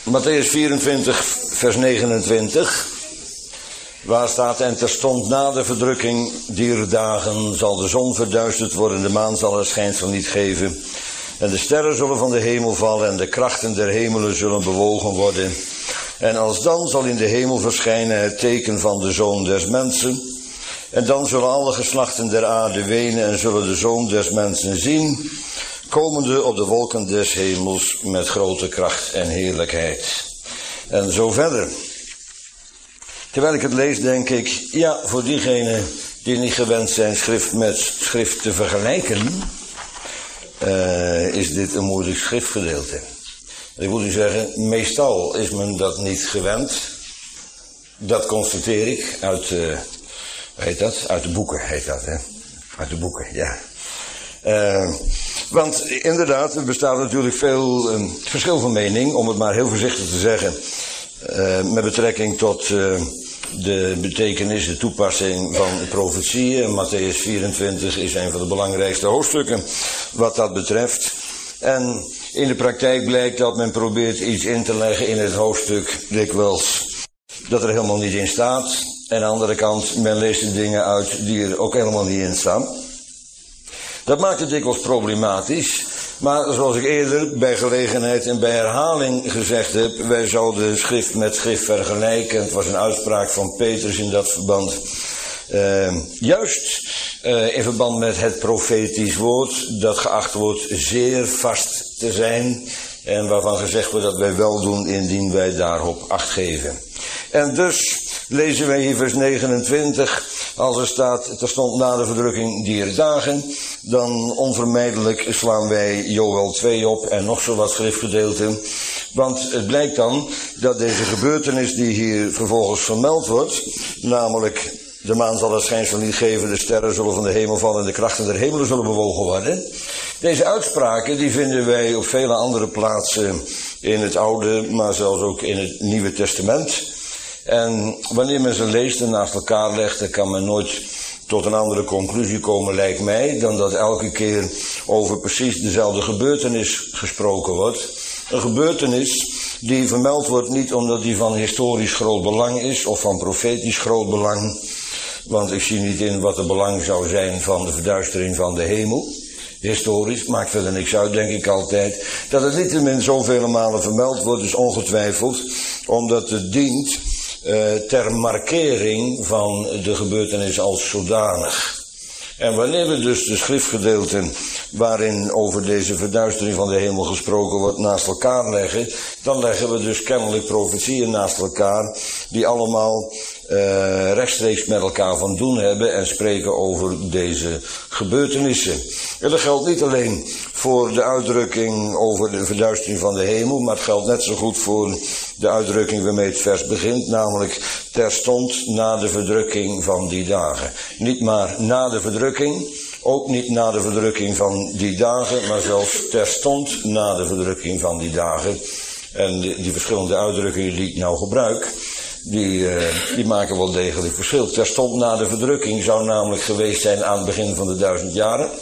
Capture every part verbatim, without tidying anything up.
Mattheüs vierentwintig, vers negenentwintig. Waar staat: en terstond na de verdrukking dier dagen zal de zon verduisterd worden, de maan zal haar schijnsel niet geven. En de sterren zullen van de hemel vallen en de krachten der hemelen zullen bewogen worden. En alsdan zal in de hemel verschijnen het teken van de Zoon des Mensen. En dan zullen alle geslachten der aarde wenen en zullen de Zoon des Mensen zien, komende op de wolken des hemels met grote kracht en heerlijkheid. En zo verder. Terwijl ik het lees, denk ik, ja, voor diegenen die niet gewend zijn schrift met schrift te vergelijken, uh, is dit een moeilijk schriftgedeelte. Ik moet u zeggen, meestal is men dat niet gewend. Dat constateer ik uit, uh, heet dat? Uit de boeken, heet dat, hè? Uit de boeken, ja. Uh, want inderdaad, er bestaat natuurlijk veel uh, verschil van mening, om het maar heel voorzichtig te zeggen, uh, met betrekking tot uh, de betekenis, de toepassing van profetieën. Mattheüs vierentwintig is een van de belangrijkste hoofdstukken wat dat betreft. En in de praktijk blijkt dat men probeert iets in te leggen in het hoofdstuk dikwijls dat er helemaal niet in staat. En aan de andere kant, men leest de dingen uit die er ook helemaal niet in staan. Dat maakt het dikwijls problematisch. Maar zoals ik eerder bij gelegenheid en bij herhaling gezegd heb, wij zouden schrift met schrift vergelijken. Het was een uitspraak van Petrus in dat verband. Uh, juist uh, in verband met het profetisch woord, dat geacht wordt zeer vast te zijn. En waarvan gezegd wordt dat wij wel doen indien wij daarop acht geven. En dus lezen wij hier vers negenentwintig, als er staat, terstond na de verdrukking dier dagen, dan onvermijdelijk slaan wij Joël twee op en nog zo wat schriftgedeelten. Want het blijkt dan dat deze gebeurtenis die hier vervolgens vermeld wordt, namelijk de maan zal het schijnsel niet geven, de sterren zullen van de hemel vallen en de krachten der hemelen zullen bewogen worden. Deze uitspraken die vinden wij op vele andere plaatsen in het Oude, maar zelfs ook in het Nieuwe Testament. En wanneer men ze leest en naast elkaar legt, dan kan men nooit tot een andere conclusie komen, lijkt mij, dan dat elke keer over precies dezelfde gebeurtenis gesproken wordt. Een gebeurtenis die vermeld wordt niet omdat die van historisch groot belang is of van profetisch groot belang. Want ik zie niet in wat het belang zou zijn van de verduistering van de hemel. Historisch, maakt verder niks uit, denk ik altijd. Dat het niettemin zoveel malen vermeld wordt, is ongetwijfeld omdat het dient uh, ter markering van de gebeurtenis als zodanig. En wanneer we dus de schriftgedeelten waarin over deze verduistering van de hemel gesproken wordt naast elkaar leggen, dan leggen we dus kennelijk profetieën naast elkaar die allemaal uh, rechtstreeks met elkaar van doen hebben en spreken over deze gebeurtenissen. En dat geldt niet alleen voor de uitdrukking over de verduistering van de hemel, maar het geldt net zo goed voor de uitdrukking waarmee het vers begint, namelijk terstond na de verdrukking van die dagen. Niet maar na de verdrukking, ook niet na de verdrukking van die dagen, maar zelfs terstond na de verdrukking van die dagen. En die, die verschillende uitdrukkingen die ik nou gebruik, die, uh, die maken wel degelijk verschil. Terstond na de verdrukking zou namelijk geweest zijn aan het begin van de duizend jaren.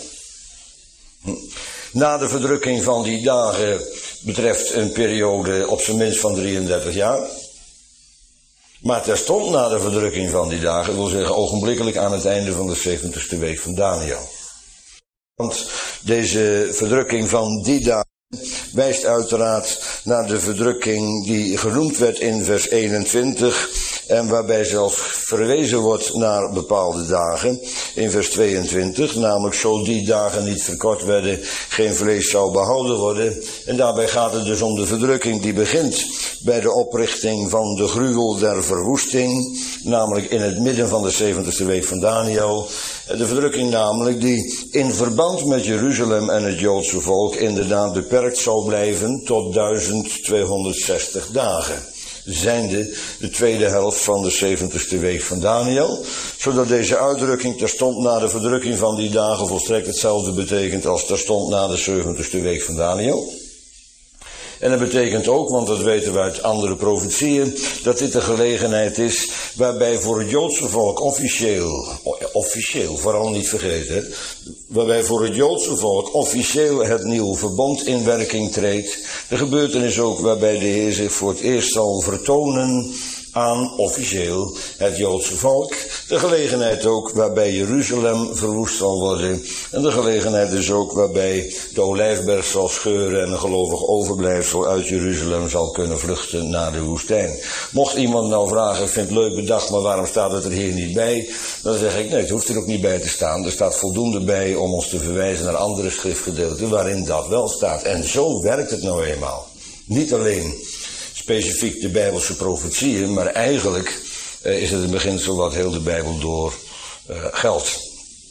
Na de verdrukking van die dagen betreft een periode op zijn minst van drieëndertig jaar. Maar terstond na de verdrukking van die dagen, wil zeggen ogenblikkelijk aan het einde van de zeventigste week van Daniel. Want deze verdrukking van die dagen wijst uiteraard naar de verdrukking die genoemd werd in vers eenentwintig en waarbij zelfs verwezen wordt naar bepaalde dagen in vers tweeëntwintig, namelijk zo die dagen niet verkort werden, geen vlees zou behouden worden. En daarbij gaat het dus om de verdrukking die begint bij de oprichting van de gruwel der verwoesting, namelijk in het midden van de zeventigste week van Daniel. De verdrukking namelijk die in verband met Jeruzalem en het Joodse volk inderdaad beperkt zou blijven tot duizend tweehonderdzestig dagen. Zijnde de tweede helft van de zeventigste week van Daniel, zodat deze uitdrukking terstond na de verdrukking van die dagen volstrekt hetzelfde betekent als terstond na de zeventigste week van Daniel. En dat betekent ook, want dat weten we uit andere profetieën, dat dit een gelegenheid is waarbij voor het Joodse volk officieel, officieel, vooral niet vergeten, waarbij voor het Joodse volk officieel het nieuwe verbond in werking treedt. De gebeurtenis ook waarbij de Heer zich voor het eerst zal vertonen aan officieel het Joodse volk. De gelegenheid ook waarbij Jeruzalem verwoest zal worden. En de gelegenheid is ook waarbij de olijfberg zal scheuren en een gelovig overblijfsel uit Jeruzalem zal kunnen vluchten naar de woestijn. Mocht iemand nou vragen, ik vind het leuk bedacht, maar waarom staat het er hier niet bij? Dan zeg ik, nee, het hoeft er ook niet bij te staan. Er staat voldoende bij om ons te verwijzen naar andere schriftgedeelten waarin dat wel staat. En zo werkt het nou eenmaal. Niet alleen specifiek de Bijbelse profetieën, maar eigenlijk uh, is het een beginsel wat heel de Bijbel door uh, geldt.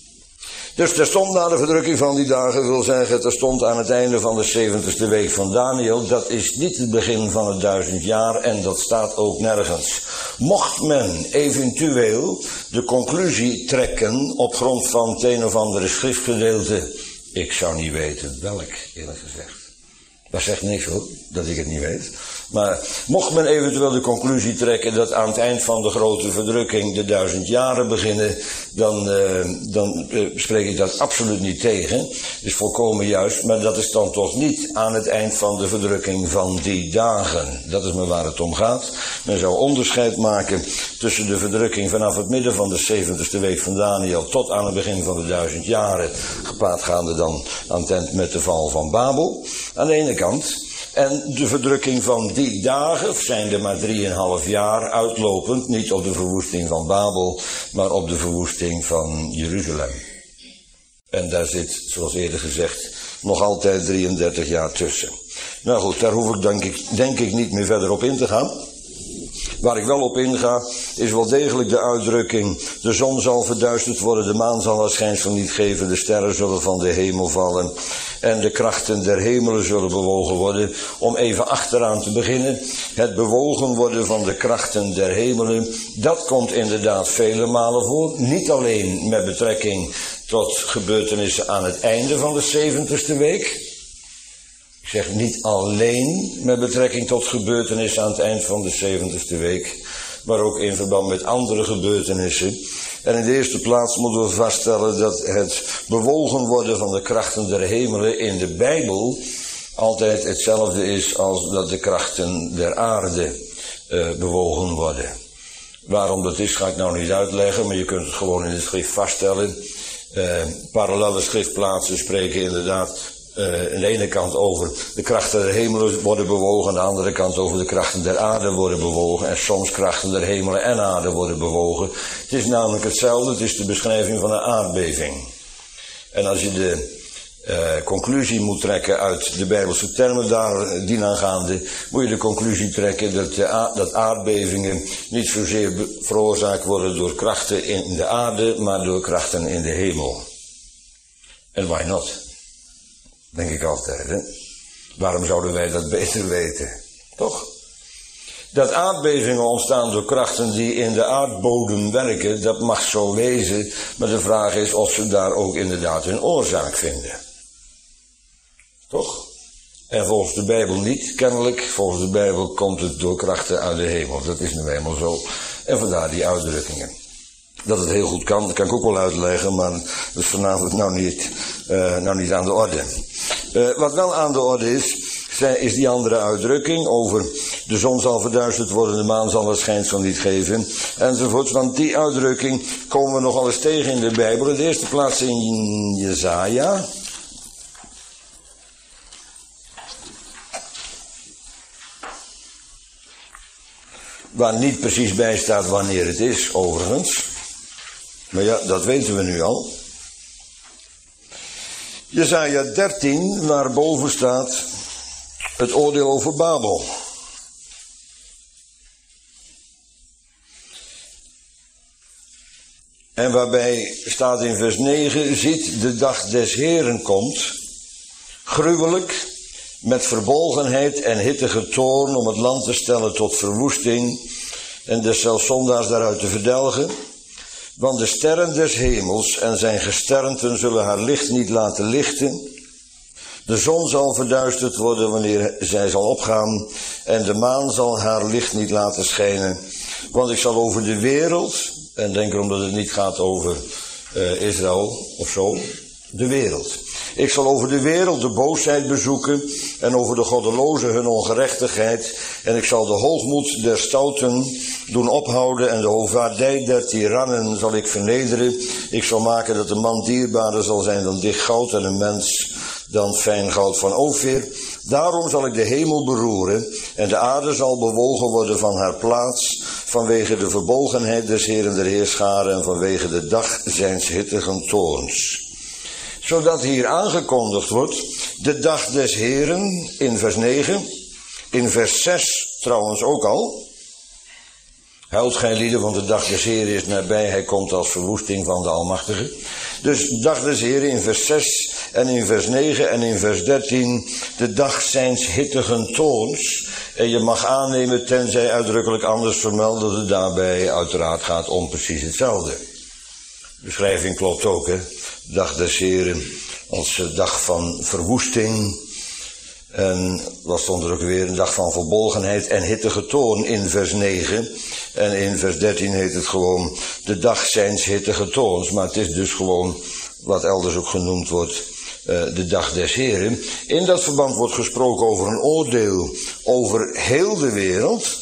Dus terstond na de verdrukking van die dagen wil zeggen, terstond aan het einde van de zeventigste week van Daniel, dat is niet het begin van het duizend jaar en dat staat ook nergens. Mocht men eventueel de conclusie trekken op grond van het een of andere schriftgedeelte, ik zou niet weten welk, eerlijk gezegd. Dat zegt niks hoor, dat ik het niet weet. Maar mocht men eventueel de conclusie trekken dat aan het eind van de grote verdrukking de duizend jaren beginnen, dan, uh, dan uh, spreek ik dat absoluut niet tegen. Is volkomen juist, maar dat is dan toch niet aan het eind van de verdrukking van die dagen. Dat is maar waar het om gaat. Men zou onderscheid maken tussen de verdrukking vanaf het midden van de zeventigste week van Daniel tot aan het begin van de duizend jaren, gepaard gaande dan aan het eind met de val van Babel, aan de ene kant. En de verdrukking van die dagen, zijn er maar drieënhalf jaar, uitlopend, niet op de verwoesting van Babel, maar op de verwoesting van Jeruzalem. En daar zit, zoals eerder gezegd, nog altijd drieëndertig jaar tussen. Nou goed, daar hoef ik denk ik, denk ik niet meer verder op in te gaan. Waar ik wel op inga, is wel degelijk de uitdrukking, de zon zal verduisterd worden, de maan zal haar schijnsel niet geven, de sterren zullen van de hemel vallen en de krachten der hemelen zullen bewogen worden. Om even achteraan te beginnen, het bewogen worden van de krachten der hemelen, dat komt inderdaad vele malen voor, niet alleen met betrekking tot gebeurtenissen aan het einde van de zeventigste week. Ik zeg niet alleen met betrekking tot gebeurtenissen aan het eind van de zeventigste week, maar ook in verband met andere gebeurtenissen. En in de eerste plaats moeten we vaststellen dat het bewogen worden van de krachten der hemelen in de Bijbel altijd hetzelfde is als dat de krachten der aarde uh, bewogen worden. Waarom dat is, ga ik nou niet uitleggen, maar je kunt het gewoon in de schrift vaststellen. Uh, parallelle schriftplaatsen spreken inderdaad Uh, aan de ene kant over de krachten der hemelen worden bewogen, aan de andere kant over de krachten der aarde worden bewogen, en soms krachten der hemelen en aarde worden bewogen. Het is namelijk hetzelfde, het is de beschrijving van een aardbeving. En als je de uh, conclusie moet trekken uit de Bijbelse termen daar dienaangaande, moet je de conclusie trekken dat, de a- dat aardbevingen niet zozeer be- veroorzaakt worden door krachten in de aarde, maar door krachten in de hemel. En why not? Denk ik altijd, hè. Waarom zouden wij dat beter weten? Toch? Dat aardbevingen ontstaan door krachten die in de aardbodem werken, dat mag zo wezen, maar de vraag is of ze daar ook inderdaad hun oorzaak vinden. Toch? En volgens de Bijbel niet, kennelijk. Volgens de Bijbel komt het door krachten uit de hemel. Dat is nu eenmaal zo. En vandaar die uitdrukkingen. Dat het heel goed kan, dat kan ik ook wel uitleggen, maar dat is vanavond nou niet, uh, nou niet aan de orde. Uh, wat wel aan de orde is, is die andere uitdrukking over de zon zal verduisterd worden, de maan zal het schijnsel niet geven, enzovoort. Want die uitdrukking komen we nogal eens tegen in de Bijbel. In de eerste plaats in Jesaja. Waar niet precies bij staat wanneer het is, overigens. Maar ja, dat weten we nu al. Jesaja dertien, waar boven staat het oordeel over Babel. En waarbij staat in vers negen, ziet de dag des Heeren komt, gruwelijk, met verbolgenheid en hittige toorn om het land te stellen tot verwoesting en des zelfs zondaars daaruit te verdelgen. Want de sterren des hemels en zijn gesternten zullen haar licht niet laten lichten. De zon zal verduisterd worden wanneer zij zal opgaan en de maan zal haar licht niet laten schijnen. Want ik zal over de wereld, en denk erom dat het niet gaat over uh, Israël of zo, de wereld. Ik zal over de wereld de boosheid bezoeken en over de goddelozen hun ongerechtigheid. En ik zal de hoogmoed der stouten doen ophouden en de hovaardij der tirannen zal ik vernederen. Ik zal maken dat de man dierbaarder zal zijn dan dicht goud en een mens dan fijn goud van Ofir. Daarom zal ik de hemel beroeren en de aarde zal bewogen worden van haar plaats vanwege de verbolgenheid des Heeren der Heerscharen en vanwege de dag zijns hittigen toorns. Zodat hier aangekondigd wordt, de dag des Heeren in vers negen, in vers zes trouwens ook al. Huilt gij lieden, want de dag des Heeren is nabij, hij komt als verwoesting van de Almachtige. Dus de dag des Heeren in vers zes en in vers negen en in vers dertien, de dag zijns hittigen toorns. En je mag aannemen, tenzij uitdrukkelijk anders vermeld, dat het daarbij uiteraard gaat om precies hetzelfde. De beschrijving klopt ook, hè. Dag des Heren als dag van verwoesting. En wat stond er ook weer? Een dag van verbolgenheid en hittige toorn in vers negen. En in vers dertien heet het gewoon de dag zijns hittige toorns. Maar het is dus gewoon wat elders ook genoemd wordt, uh, de dag des Heren. In dat verband wordt gesproken over een oordeel over heel de wereld.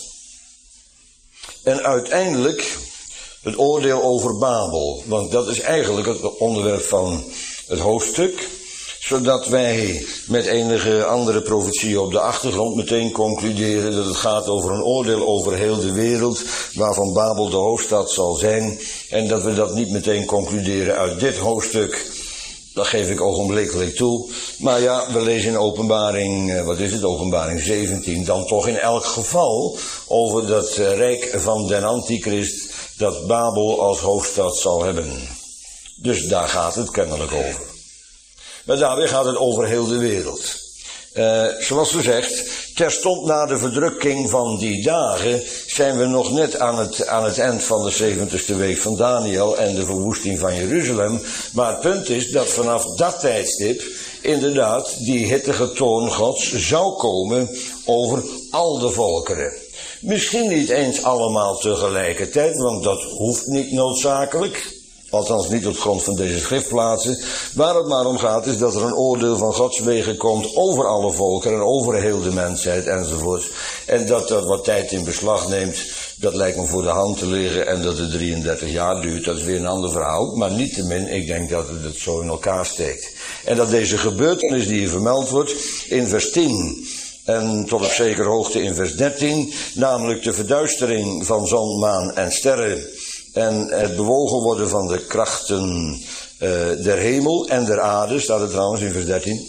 En uiteindelijk het oordeel over Babel. Want dat is eigenlijk het onderwerp van het hoofdstuk. Zodat wij met enige andere profetieën op de achtergrond meteen concluderen dat het gaat over een oordeel over heel de wereld, waarvan Babel de hoofdstad zal zijn. En dat we dat niet meteen concluderen uit dit hoofdstuk, dat geef ik ogenblikkelijk toe. Maar ja, we lezen in openbaring, wat is het, openbaring zeventien, dan toch in elk geval over dat rijk van den Antichrist, dat Babel als hoofdstad zal hebben. Dus daar gaat het kennelijk over. Maar daarbij gaat het over heel de wereld. Uh, zoals gezegd, terstond na de verdrukking van die dagen zijn we nog net aan het, aan het eind van de zeventigste week van Daniel en de verwoesting van Jeruzalem. Maar het punt is dat vanaf dat tijdstip inderdaad die hittige toorn Gods zou komen over al de volkeren. Misschien niet eens allemaal tegelijkertijd, want dat hoeft niet noodzakelijk. Althans niet op grond van deze schriftplaatsen. Waar het maar om gaat is dat er een oordeel van Gods wegen komt over alle volken en over heel de mensheid enzovoort. En dat dat wat tijd in beslag neemt, dat lijkt me voor de hand te liggen. En dat het drieëndertig jaar duurt, dat is weer een ander verhaal. Maar niettemin, ik denk dat het het zo in elkaar steekt. En dat deze gebeurtenis die hier vermeld wordt in vers tien... en tot op zekere hoogte in vers dertien, namelijk de verduistering van zon, maan en sterren en het bewogen worden van de krachten uh, der hemel en der aarde, staat het trouwens in vers dertien.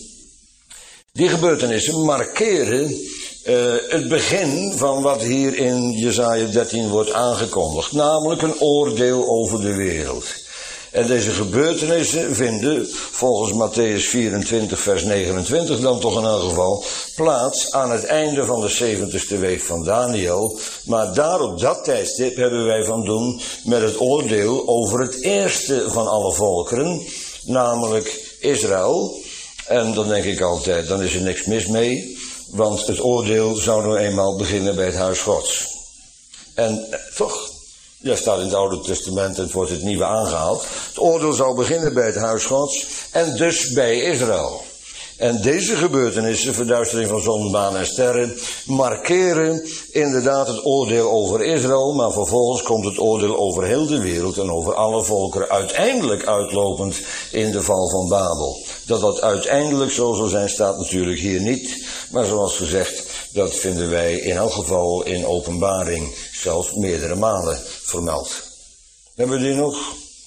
Die gebeurtenissen markeren uh, het begin van wat hier in Jesaja dertien wordt aangekondigd, namelijk een oordeel over de wereld. En deze gebeurtenissen vinden, volgens Matthäus vierentwintig vers negenentwintig dan toch in elk geval, plaats aan het einde van de zeventigste week van Daniel. Maar daar op dat tijdstip hebben wij van doen met het oordeel over het eerste van alle volkeren, namelijk Israël. En dan denk ik altijd, dan is er niks mis mee, want het oordeel zou nou eenmaal beginnen bij het huis Gods. En eh, toch... Ja, staat in het Oude Testament en het wordt het Nieuwe aangehaald. Het oordeel zou beginnen bij het huis Gods en dus bij Israël. En deze gebeurtenissen, verduistering van zon, maan en sterren, markeren inderdaad het oordeel over Israël, maar vervolgens komt het oordeel over heel de wereld en over alle volkeren, uiteindelijk uitlopend in de val van Babel. Dat dat uiteindelijk zo zal zijn, staat natuurlijk hier niet, maar zoals gezegd, dat vinden wij in elk geval in Openbaring zelfs meerdere malen vermeld. Hebben we die nog?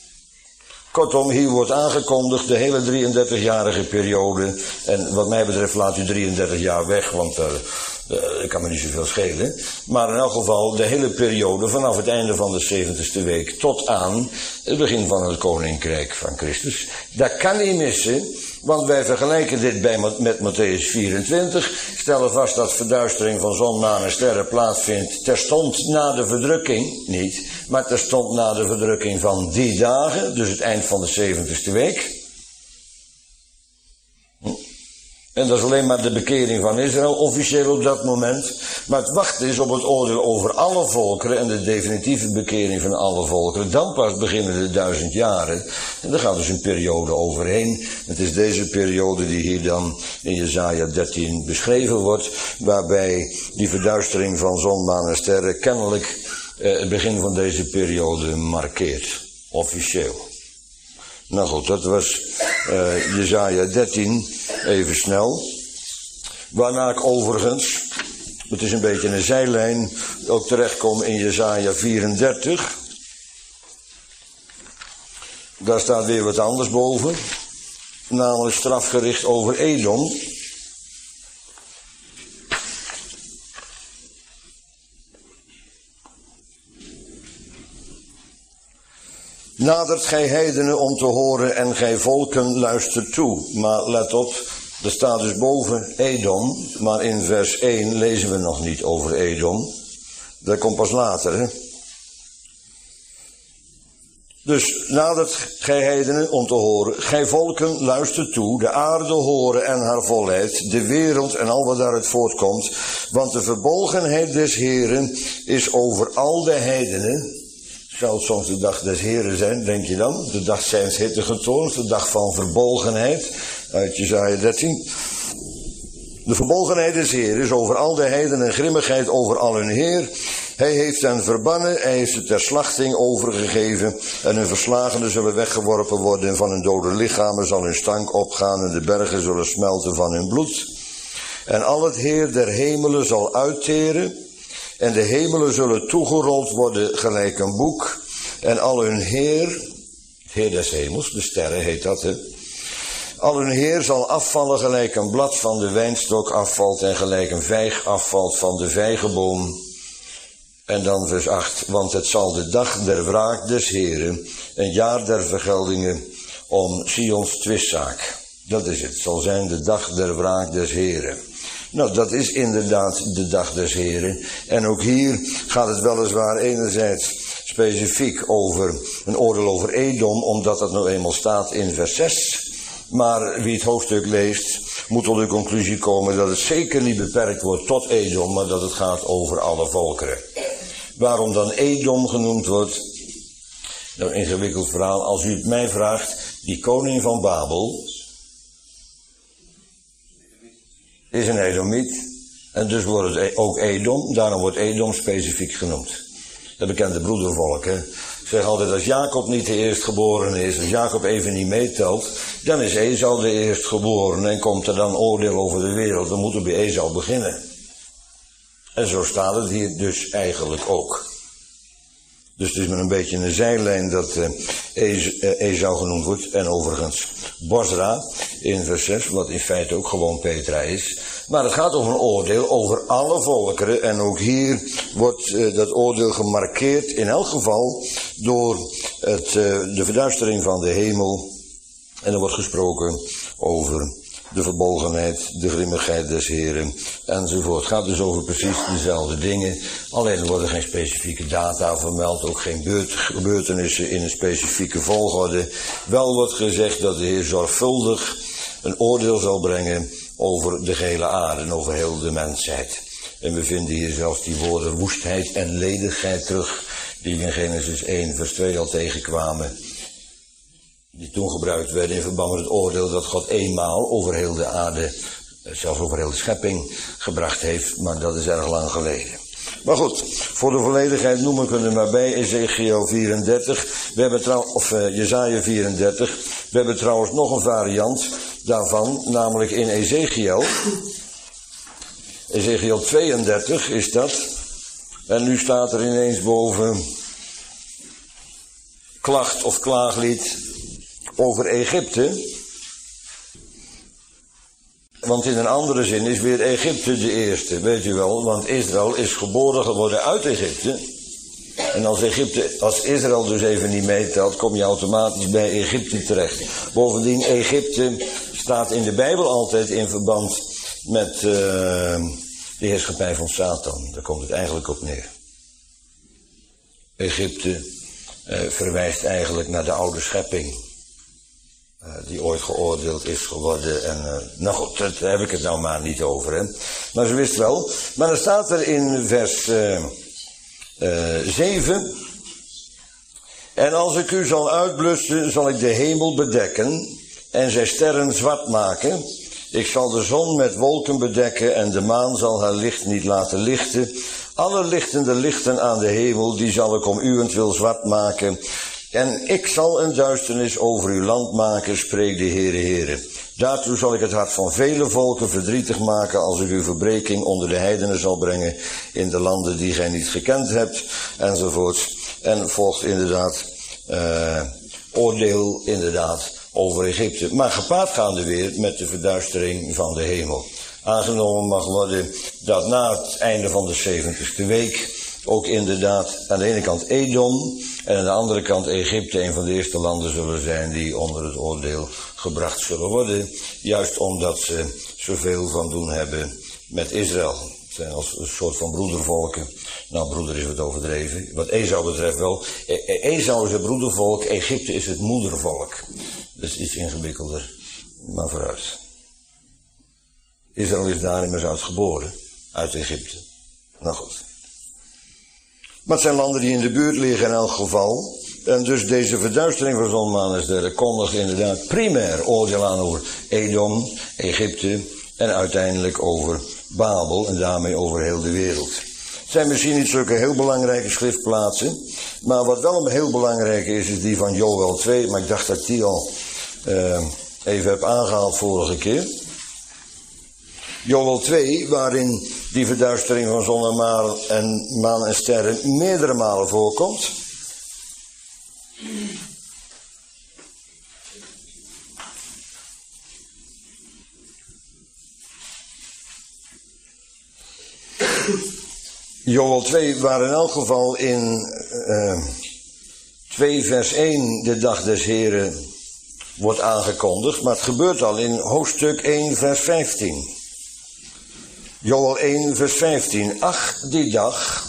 Kortom, hier wordt aangekondigd de hele drieëndertigjarige periode. En wat mij betreft laat u drieëndertig jaar weg, want uh, uh, dat kan me niet zoveel schelen. Maar in elk geval de hele periode vanaf het einde van de zeventigste week tot aan het begin van het Koninkrijk van Christus. Dat kan niet missen, want wij vergelijken dit bij, met Matthäus vierentwintig. Stellen vast dat verduistering van zon, maan en sterren plaatsvindt terstond na de verdrukking, niet, maar terstond na de verdrukking van die dagen, dus het eind van de zeventigste week. En dat is alleen maar de bekering van Israël, officieel op dat moment. Maar het wachten is op het oordeel over alle volkeren en de definitieve bekering van alle volkeren. Dan pas beginnen de duizend jaren. En daar gaat dus een periode overheen. Het is deze periode die hier dan in Jesaja dertien beschreven wordt. Waarbij die verduistering van zon, maan en sterren kennelijk eh, het begin van deze periode markeert. Officieel. Nou goed, dat was uh, Jesaja dertien, even snel. Waarna ik overigens, het is een beetje een zijlijn, ook terechtkom in Jesaja vierendertig. Daar staat weer wat anders boven, namelijk strafgericht over Edom. Nadert gij heidenen om te horen en gij volken luistert toe. Maar let op, er staat dus boven Edom, maar in vers één lezen we nog niet over Edom. Dat komt pas later, hè. Dus nadert gij heidenen om te horen, gij volken luistert toe, de aarde horen en haar volheid, de wereld en al wat daaruit voortkomt. Want de verbolgenheid des Heren is over al de heidenen. Zou het soms de dag des Heren zijn, denk je dan? De dag zijns hitte getoond, de dag van verbolgenheid, uit Jesaja dertien. De verbolgenheid des Heren is over al de heidenen en grimmigheid over al hun Heer. Hij heeft hen verbannen, hij heeft ze ter slachting overgegeven. En hun verslagenen zullen weggeworpen worden. En van hun dode lichamen zal hun stank opgaan. En de bergen zullen smelten van hun bloed. En al het Heer der hemelen zal uitteren. En de hemelen zullen toegerold worden gelijk een boek. En al hun Heer, het Heer des hemels, de sterren heet dat, hè. Al hun Heer zal afvallen gelijk een blad van de wijnstok afvalt. En gelijk een vijg afvalt van de vijgenboom. En dan vers acht, want het zal de dag der wraak des Heren, een jaar der vergeldingen om Sions twistzaak. Dat is het, het zal zijn de dag der wraak des Heren. Nou, dat is inderdaad de dag des Heren. En ook hier gaat het weliswaar enerzijds specifiek over een oordeel over Edom, omdat dat nou eenmaal staat in vers zes. Maar wie het hoofdstuk leest, moet tot de conclusie komen dat het zeker niet beperkt wordt tot Edom, maar dat het gaat over alle volkeren. Waarom dan Edom genoemd wordt? Nou, een ingewikkeld verhaal. Als u het mij vraagt, die koning van Babel is een Edomiet. En dus wordt het ook Edom. Daarom wordt Edom specifiek genoemd. Dat bekende broedervolk, hè. Ik zeg altijd, als Jacob niet de eerstgeborene is, als Jacob even niet meetelt, dan is Esau de eerstgeborene en komt er dan oordeel over de wereld. Dan moet er bij Esau beginnen. En zo staat het hier dus eigenlijk ook. Dus het is maar een beetje een zijlijn dat uh, Esau genoemd wordt. En overigens Bosra in vers zes, wat in feite ook gewoon Petra is. Maar het gaat over een oordeel over alle volkeren. En ook hier wordt uh, dat oordeel gemarkeerd in elk geval door het, uh, de verduistering van de hemel. En er wordt gesproken over de verbolgenheid, de grimmigheid des Heren, enzovoort. Het gaat dus over precies dezelfde dingen. Alleen er worden geen specifieke data vermeld, ook geen beurt, gebeurtenissen in een specifieke volgorde. Wel wordt gezegd dat de Heer zorgvuldig een oordeel zal brengen over de gehele aarde en over heel de mensheid. En we vinden hier zelfs die woorden woestheid en ledigheid terug, die we in Genesis één vers twee al tegenkwamen. Die toen gebruikt werden in verband met het oordeel dat God eenmaal over heel de aarde, zelfs over heel de schepping, gebracht heeft. Maar dat is erg lang geleden. Maar goed, voor de volledigheid noem ik er maar bij Ezekiel vierendertig. We hebben trouw, of uh, Jesaja vierendertig. We hebben trouwens nog een variant daarvan, namelijk in Ezekiel. Ezekiel tweeëndertig is dat. En nu staat er ineens boven klacht of klaaglied over Egypte. Want in een andere zin is weer Egypte de eerste, weet u wel. Want Israël is geboren geworden uit Egypte. En als, Egypte, als Israël dus even niet meetelt, kom je automatisch bij Egypte terecht. Bovendien, Egypte staat in de Bijbel altijd in verband met uh, de heerschappij van Satan. Daar komt het eigenlijk op neer. Egypte uh, verwijst eigenlijk naar de oude schepping. Uh, die ooit geoordeeld is geworden. En, uh, nou goed, daar heb ik het nou maar niet over. Hè. Maar ze wist wel. Maar dan staat er in vers uh, uh, zeven. En als ik u zal uitblussen, zal ik de hemel bedekken en zijn sterren zwart maken. Ik zal de zon met wolken bedekken en de maan zal haar licht niet laten lichten. Alle lichtende lichten aan de hemel, die zal ik om uwentwil zwart maken. En ik zal een duisternis over uw land maken, spreekt de Heere Heere. Daartoe zal ik het hart van vele volken verdrietig maken, als ik uw verbreking onder de heidenen zal brengen, in de landen die gij niet gekend hebt, enzovoort. En volgt inderdaad uh, oordeel inderdaad over Egypte. Maar gepaard gaande weer met de verduistering van de hemel. Aangenomen mag worden dat na het einde van de zeventigste week ook inderdaad aan de ene kant Edom en aan de andere kant Egypte een van de eerste landen zullen zijn die onder het oordeel gebracht zullen worden. Juist omdat ze zoveel van doen hebben met Israël. Het zijn als een soort van broedervolken. Nou, broeder is wat overdreven. Wat Esau betreft wel. Esau is het broedervolk, Egypte is het moedervolk. Dat is iets ingewikkelder, maar vooruit. Israël is daar immers uit geboren, uit Egypte. Nou goed. Maar het zijn landen die in de buurt liggen in elk geval. En dus deze verduistering van zon, maan en sterren kondigt inderdaad primair oordeel aan over Edom, Egypte en uiteindelijk over Babel en daarmee over heel de wereld. Het zijn misschien niet zulke heel belangrijke schriftplaatsen, maar wat wel een heel belangrijke is, is die van Joël twee, maar ik dacht dat ik die al uh, even heb aangehaald vorige keer. Joël twee, waarin die verduistering van zon en maan en, maan en sterren meerdere malen voorkomt. Joël twee, waar in elk geval in uh, twee vers één de dag des Heren wordt aangekondigd, maar het gebeurt al in hoofdstuk één vers vijftien. Joël één vers vijftien. Ach, die dag.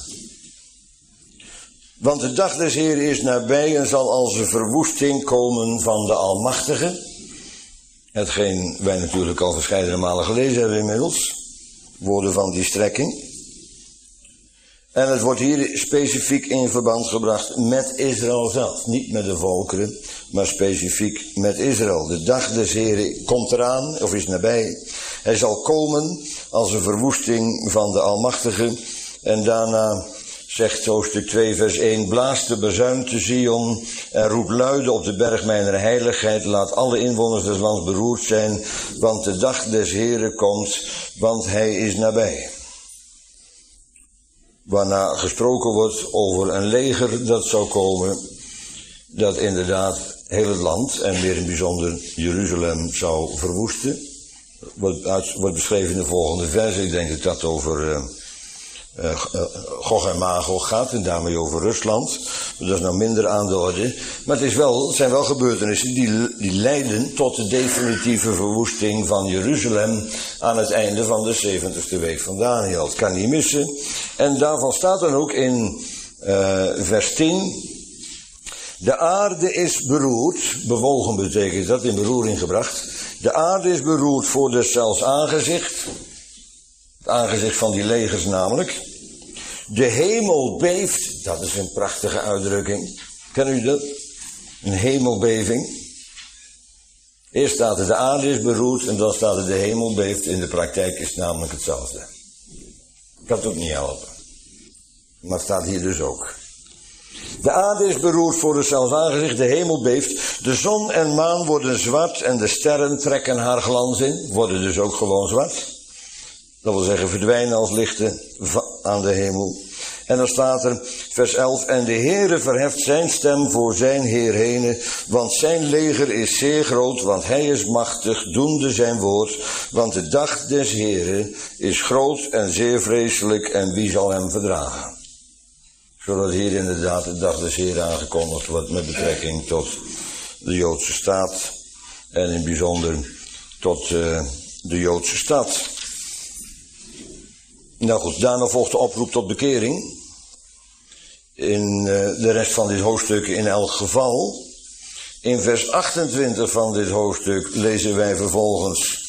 Want de dag des Heren is nabij en zal als een verwoesting komen van de Almachtige. Hetgeen wij natuurlijk al verscheidene malen gelezen hebben inmiddels. Woorden van die strekking. En het wordt hier specifiek in verband gebracht met Israël zelf. Niet met de volkeren, maar specifiek met Israël. De dag des Heren komt eraan, of is nabij. Hij zal komen als een verwoesting van de Almachtige. En daarna zegt hoofdstuk twee vers één. Blaas de bazuin te Zion en roep luide op de berg mijner heiligheid. Laat alle inwoners des lands beroerd zijn, want de dag des Heren komt, want hij is nabij. Waarna gesproken wordt over een leger dat zou komen, dat inderdaad heel het land, en meer in bijzonder Jeruzalem, zou verwoesten. Wordt, uit, wordt beschreven in de volgende verse. Ik denk dat dat over uh, uh, uh, Gog en Magog gaat, en daarmee over Rusland. Dat is nou minder aan de orde. Maar het, is wel, het zijn wel gebeurtenissen die, die leiden tot de definitieve verwoesting van Jeruzalem aan het einde van de zeventigste week van Daniel. Het kan niet missen. En daarvan staat dan ook in uh, vers tien. De aarde is beroerd, bewogen betekent dat, in beroering gebracht. De aarde is beroerd voor deszelfs aangezicht. Het aangezicht van die legers namelijk. De hemel beeft, dat is een prachtige uitdrukking. Kennen u dat? Een hemelbeving. Eerst staat er de aarde is beroerd en dan staat er de hemel beeft. In de praktijk is het namelijk hetzelfde. Ik kan het ook niet helpen. Maar het staat hier dus ook. De aarde is beroerd voor deszelfs aangezicht, de hemel beeft. De zon en maan worden zwart en de sterren trekken haar glans in. Worden dus ook gewoon zwart. Dat wil zeggen verdwijnen als lichten aan de hemel. En dan staat er vers elf. En de Heere verheft zijn stem voor zijn Heer henen. Want zijn leger is zeer groot, want hij is machtig, doende zijn woord. Want de dag des Heeren is groot en zeer vreselijk en wie zal hem verdragen? Zodat hier inderdaad de dag des Heren aangekondigd wordt met betrekking tot de Joodse staat. En in het bijzonder tot uh, de Joodse stad. Nou goed, daarna volgt de oproep tot bekering. In uh, de rest van dit hoofdstuk in elk geval. In vers achtentwintig van dit hoofdstuk lezen wij vervolgens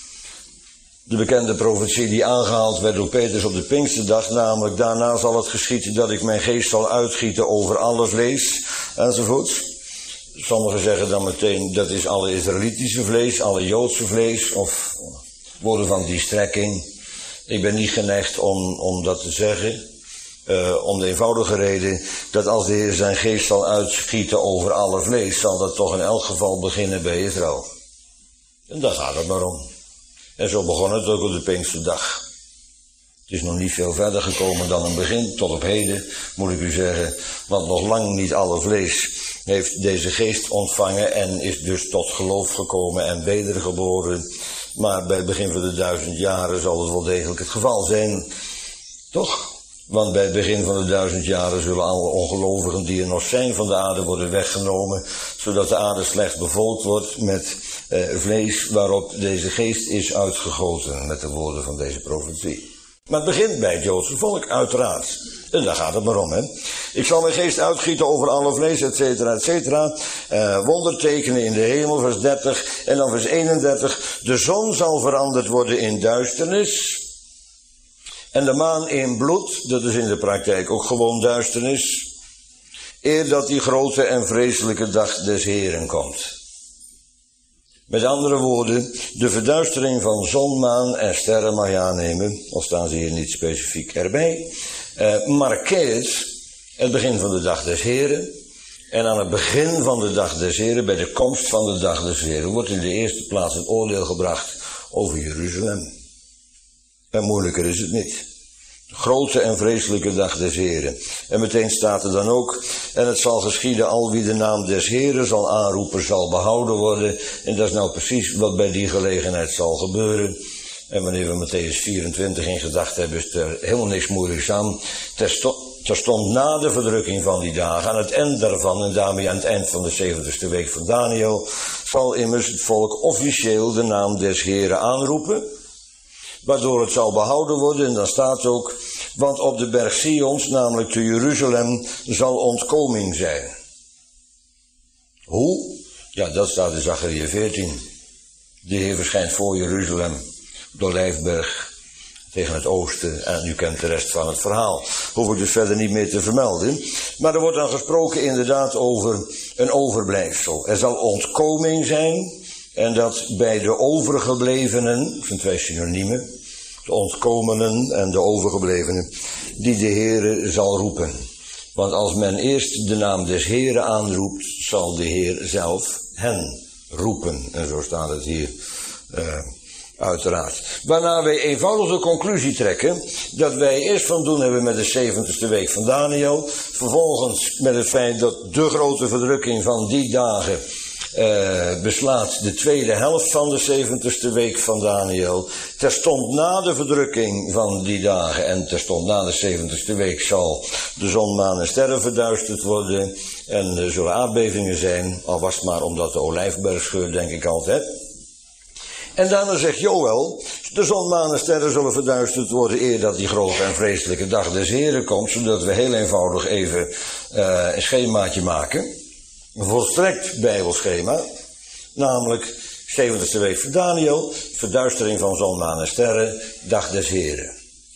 de bekende profetie die aangehaald werd door Petrus op de Pinksterdag, namelijk daarna zal het geschieden dat ik mijn geest zal uitgieten over alle vlees, enzovoort. Sommigen zeggen dan meteen dat is alle Israëlitische vlees, alle Joodse vlees, of woorden van die strekking. Ik ben niet geneigd om, om dat te zeggen, uh, om de eenvoudige reden dat als de Heer zijn geest zal uitschieten over alle vlees, zal dat toch in elk geval beginnen bij Israël. En daar gaat het maar om. En zo begon het ook op de Pinksterdag. Het is nog niet veel verder gekomen dan een begin, tot op heden, moet ik u zeggen, want nog lang niet alle vlees heeft deze geest ontvangen en is dus tot geloof gekomen en wedergeboren. Maar bij het begin van de duizend jaren zal het wel degelijk het geval zijn, toch? Want bij het begin van de duizend jaren zullen alle ongelovigen die er nog zijn van de aarde worden weggenomen, zodat de aarde slechts bevolkt wordt met eh, vlees waarop deze geest is uitgegoten, met de woorden van deze profetie. Maar het begint bij het Joodse volk, uiteraard. En daar gaat het maar om, hè. Ik zal mijn geest uitgieten over alle vlees, et cetera, et cetera. Uh, wondertekenen in de hemel, vers dertig. En dan vers eenendertig. De zon zal veranderd worden in duisternis. En de maan in bloed, dat is in de praktijk ook gewoon duisternis. Eer dat die grote en vreselijke dag des Heren komt. Met andere woorden, de verduistering van zon, maan en sterren mag je aannemen, al staan ze hier niet specifiek erbij, uh, markeert het begin van de dag des Heren. En aan het begin van de dag des Heren, bij de komst van de dag des Heren, wordt in de eerste plaats het oordeel gebracht over Jeruzalem. En moeilijker is het niet. De grote en vreselijke dag des Heren. En meteen staat er dan ook, en het zal geschieden, al wie de naam des Heren zal aanroepen, zal behouden worden. En dat is nou precies wat bij die gelegenheid zal gebeuren. En wanneer we Mattheüs vierentwintig in gedachten hebben, is er helemaal niks moeilijks aan. Terstond na de verdrukking van die dagen, aan het eind daarvan, en daarmee aan het eind van de zeventigste week van Daniel, zal immers het volk officieel de naam des Heren aanroepen, waardoor het zal behouden worden. En dan staat ook, want op de berg Sions, namelijk te Jeruzalem, zal ontkoming zijn. Hoe? Ja, dat staat in Zacharia veertien. De Heer verschijnt voor Jeruzalem, op de Olijfberg, tegen het oosten. En u kent de rest van het verhaal. Hoef ik dus verder niet meer te vermelden. Maar er wordt dan gesproken inderdaad over een overblijfsel. Er zal ontkoming zijn. En dat bij de overgeblevenen, dat zijn twee synoniemen, de ontkomenen en de overgeblevenen, die de Heere zal roepen. Want als men eerst de naam des Heeren aanroept, zal de Heer zelf hen roepen. En zo staat het hier uh, uiteraard. Waarna wij eenvoudig de conclusie trekken dat wij eerst van doen hebben met de zeventigste week van Daniel, vervolgens met het feit dat de grote verdrukking van die dagen Uh, beslaat de tweede helft van de zeventigste week van Daniel. Terstond na de verdrukking van die dagen en terstond na de zeventigste week zal de zon, maan en sterren verduisterd worden. En er zullen aardbevingen zijn, al was het maar omdat de Olijfberg scheurt, denk ik altijd. En daarna zegt Joël, de zon, maan en sterren zullen verduisterd worden eer dat die grote en vreselijke dag des Heren komt, zodat we heel eenvoudig even uh, een schemaatje maken. Een volstrekt bijbelschema, namelijk zeventigste week van Daniel, verduistering van zon, maan en sterren, dag des Heren.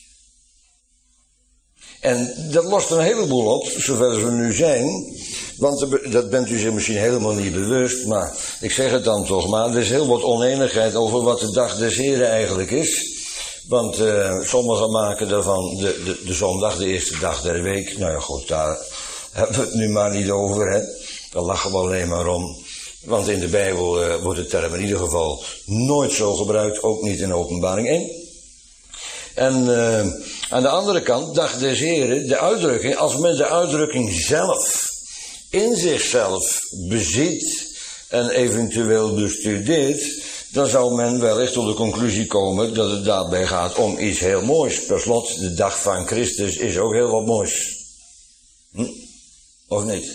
En dat lost een heleboel op, zover we nu zijn, want dat bent u zich misschien helemaal niet bewust, maar ik zeg het dan toch maar, er is heel wat oneenigheid over wat de dag des Heren eigenlijk is. Want uh, sommigen maken daarvan de, de, de zondag, de eerste dag der week, nou ja goed, daar hebben we het nu maar niet over, hè. Daar lachen we alleen maar om. Want in de Bijbel uh, wordt de term in ieder geval nooit zo gebruikt, ook niet in Openbaring één. En uh, aan de andere kant, dag des Heren, de uitdrukking, als men de uitdrukking zelf in zichzelf beziet en eventueel bestudeert, dan zou men wellicht tot de conclusie komen dat het daarbij gaat om iets heel moois. Per slot, de dag van Christus is ook heel wat moois. Hm? Of niet?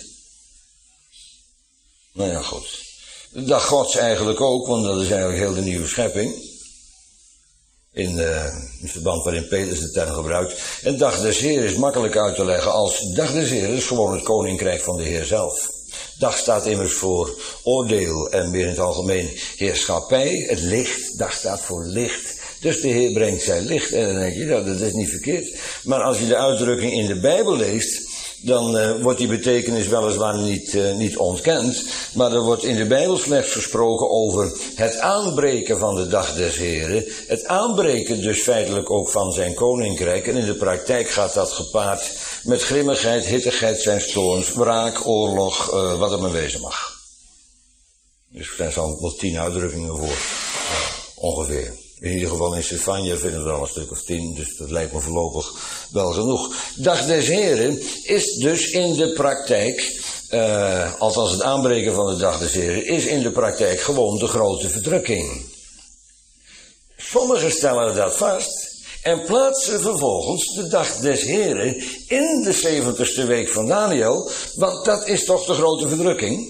Nou ja, goed. De dag Gods eigenlijk ook, want dat is eigenlijk heel de nieuwe schepping. In, uh, in het verband waarin Petrus de term gebruikt. En dag des Heeren is makkelijk uit te leggen als dag des Heeren is gewoon het koninkrijk van de Heer zelf. Dag staat immers voor oordeel en meer in het algemeen heerschappij. Het licht, dag staat voor licht. Dus de Heer brengt zijn licht. En dan denk je, nou, dat is niet verkeerd. Maar als je de uitdrukking in de Bijbel leest, dan uh, wordt die betekenis weliswaar niet, uh, niet ontkend. Maar er wordt in de Bijbel slechts gesproken over het aanbreken van de dag des Heren. Het aanbreken dus feitelijk ook van zijn koninkrijk. En in de praktijk gaat dat gepaard met grimmigheid, hittigheid zijn toorns, wraak, oorlog, uh, wat het maar wezen mag. Dus er zijn wel tien uitdrukkingen voor, uh, ongeveer. In ieder geval in Stefania vinden we er al een stuk of tien, dus dat lijkt me voorlopig wel genoeg. Dag des Heren is dus in de praktijk, uh, althans het aanbreken van de dag des Heren, is in de praktijk gewoon de grote verdrukking. Sommigen stellen dat vast en plaatsen vervolgens de dag des Heren in de zeventigste week van Daniel, want dat is toch de grote verdrukking?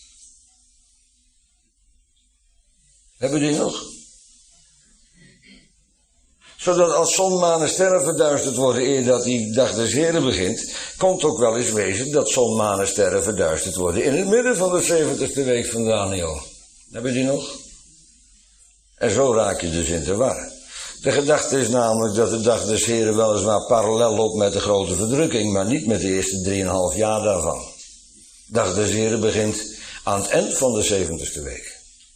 Hebben we die nog? Zodat als zon, maan en sterren verduisterd worden eer dat die dag des Heren begint, komt ook wel eens wezen dat zon, maan en sterren verduisterd worden in het midden van de zeventigste week van Daniel. Hebben we die nog? En zo raak je dus in de war. De gedachte is namelijk dat de dag des Heren weliswaar parallel loopt met de grote verdrukking, maar niet met de eerste drieënhalf jaar daarvan. De dag des Heren begint aan het eind van de zeventigste week.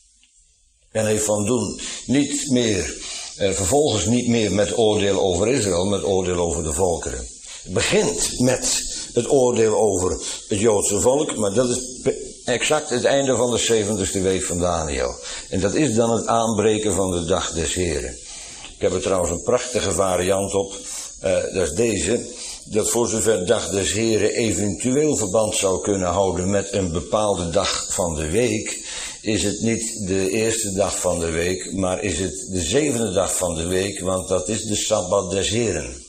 En heeft van doen niet meer, eh, vervolgens niet meer met oordeel over Israël, met oordeel over de volkeren. Het begint met het oordeel over het Joodse volk, maar dat is exact het einde van de zeventigste week van Daniel. En dat is dan het aanbreken van de dag des Heren. Ik heb er trouwens een prachtige variant op, uh, dat is deze, dat voor zover dag des Heren eventueel verband zou kunnen houden met een bepaalde dag van de week, is het niet de eerste dag van de week, maar is het de zevende dag van de week, want dat is de Sabbat des Heren.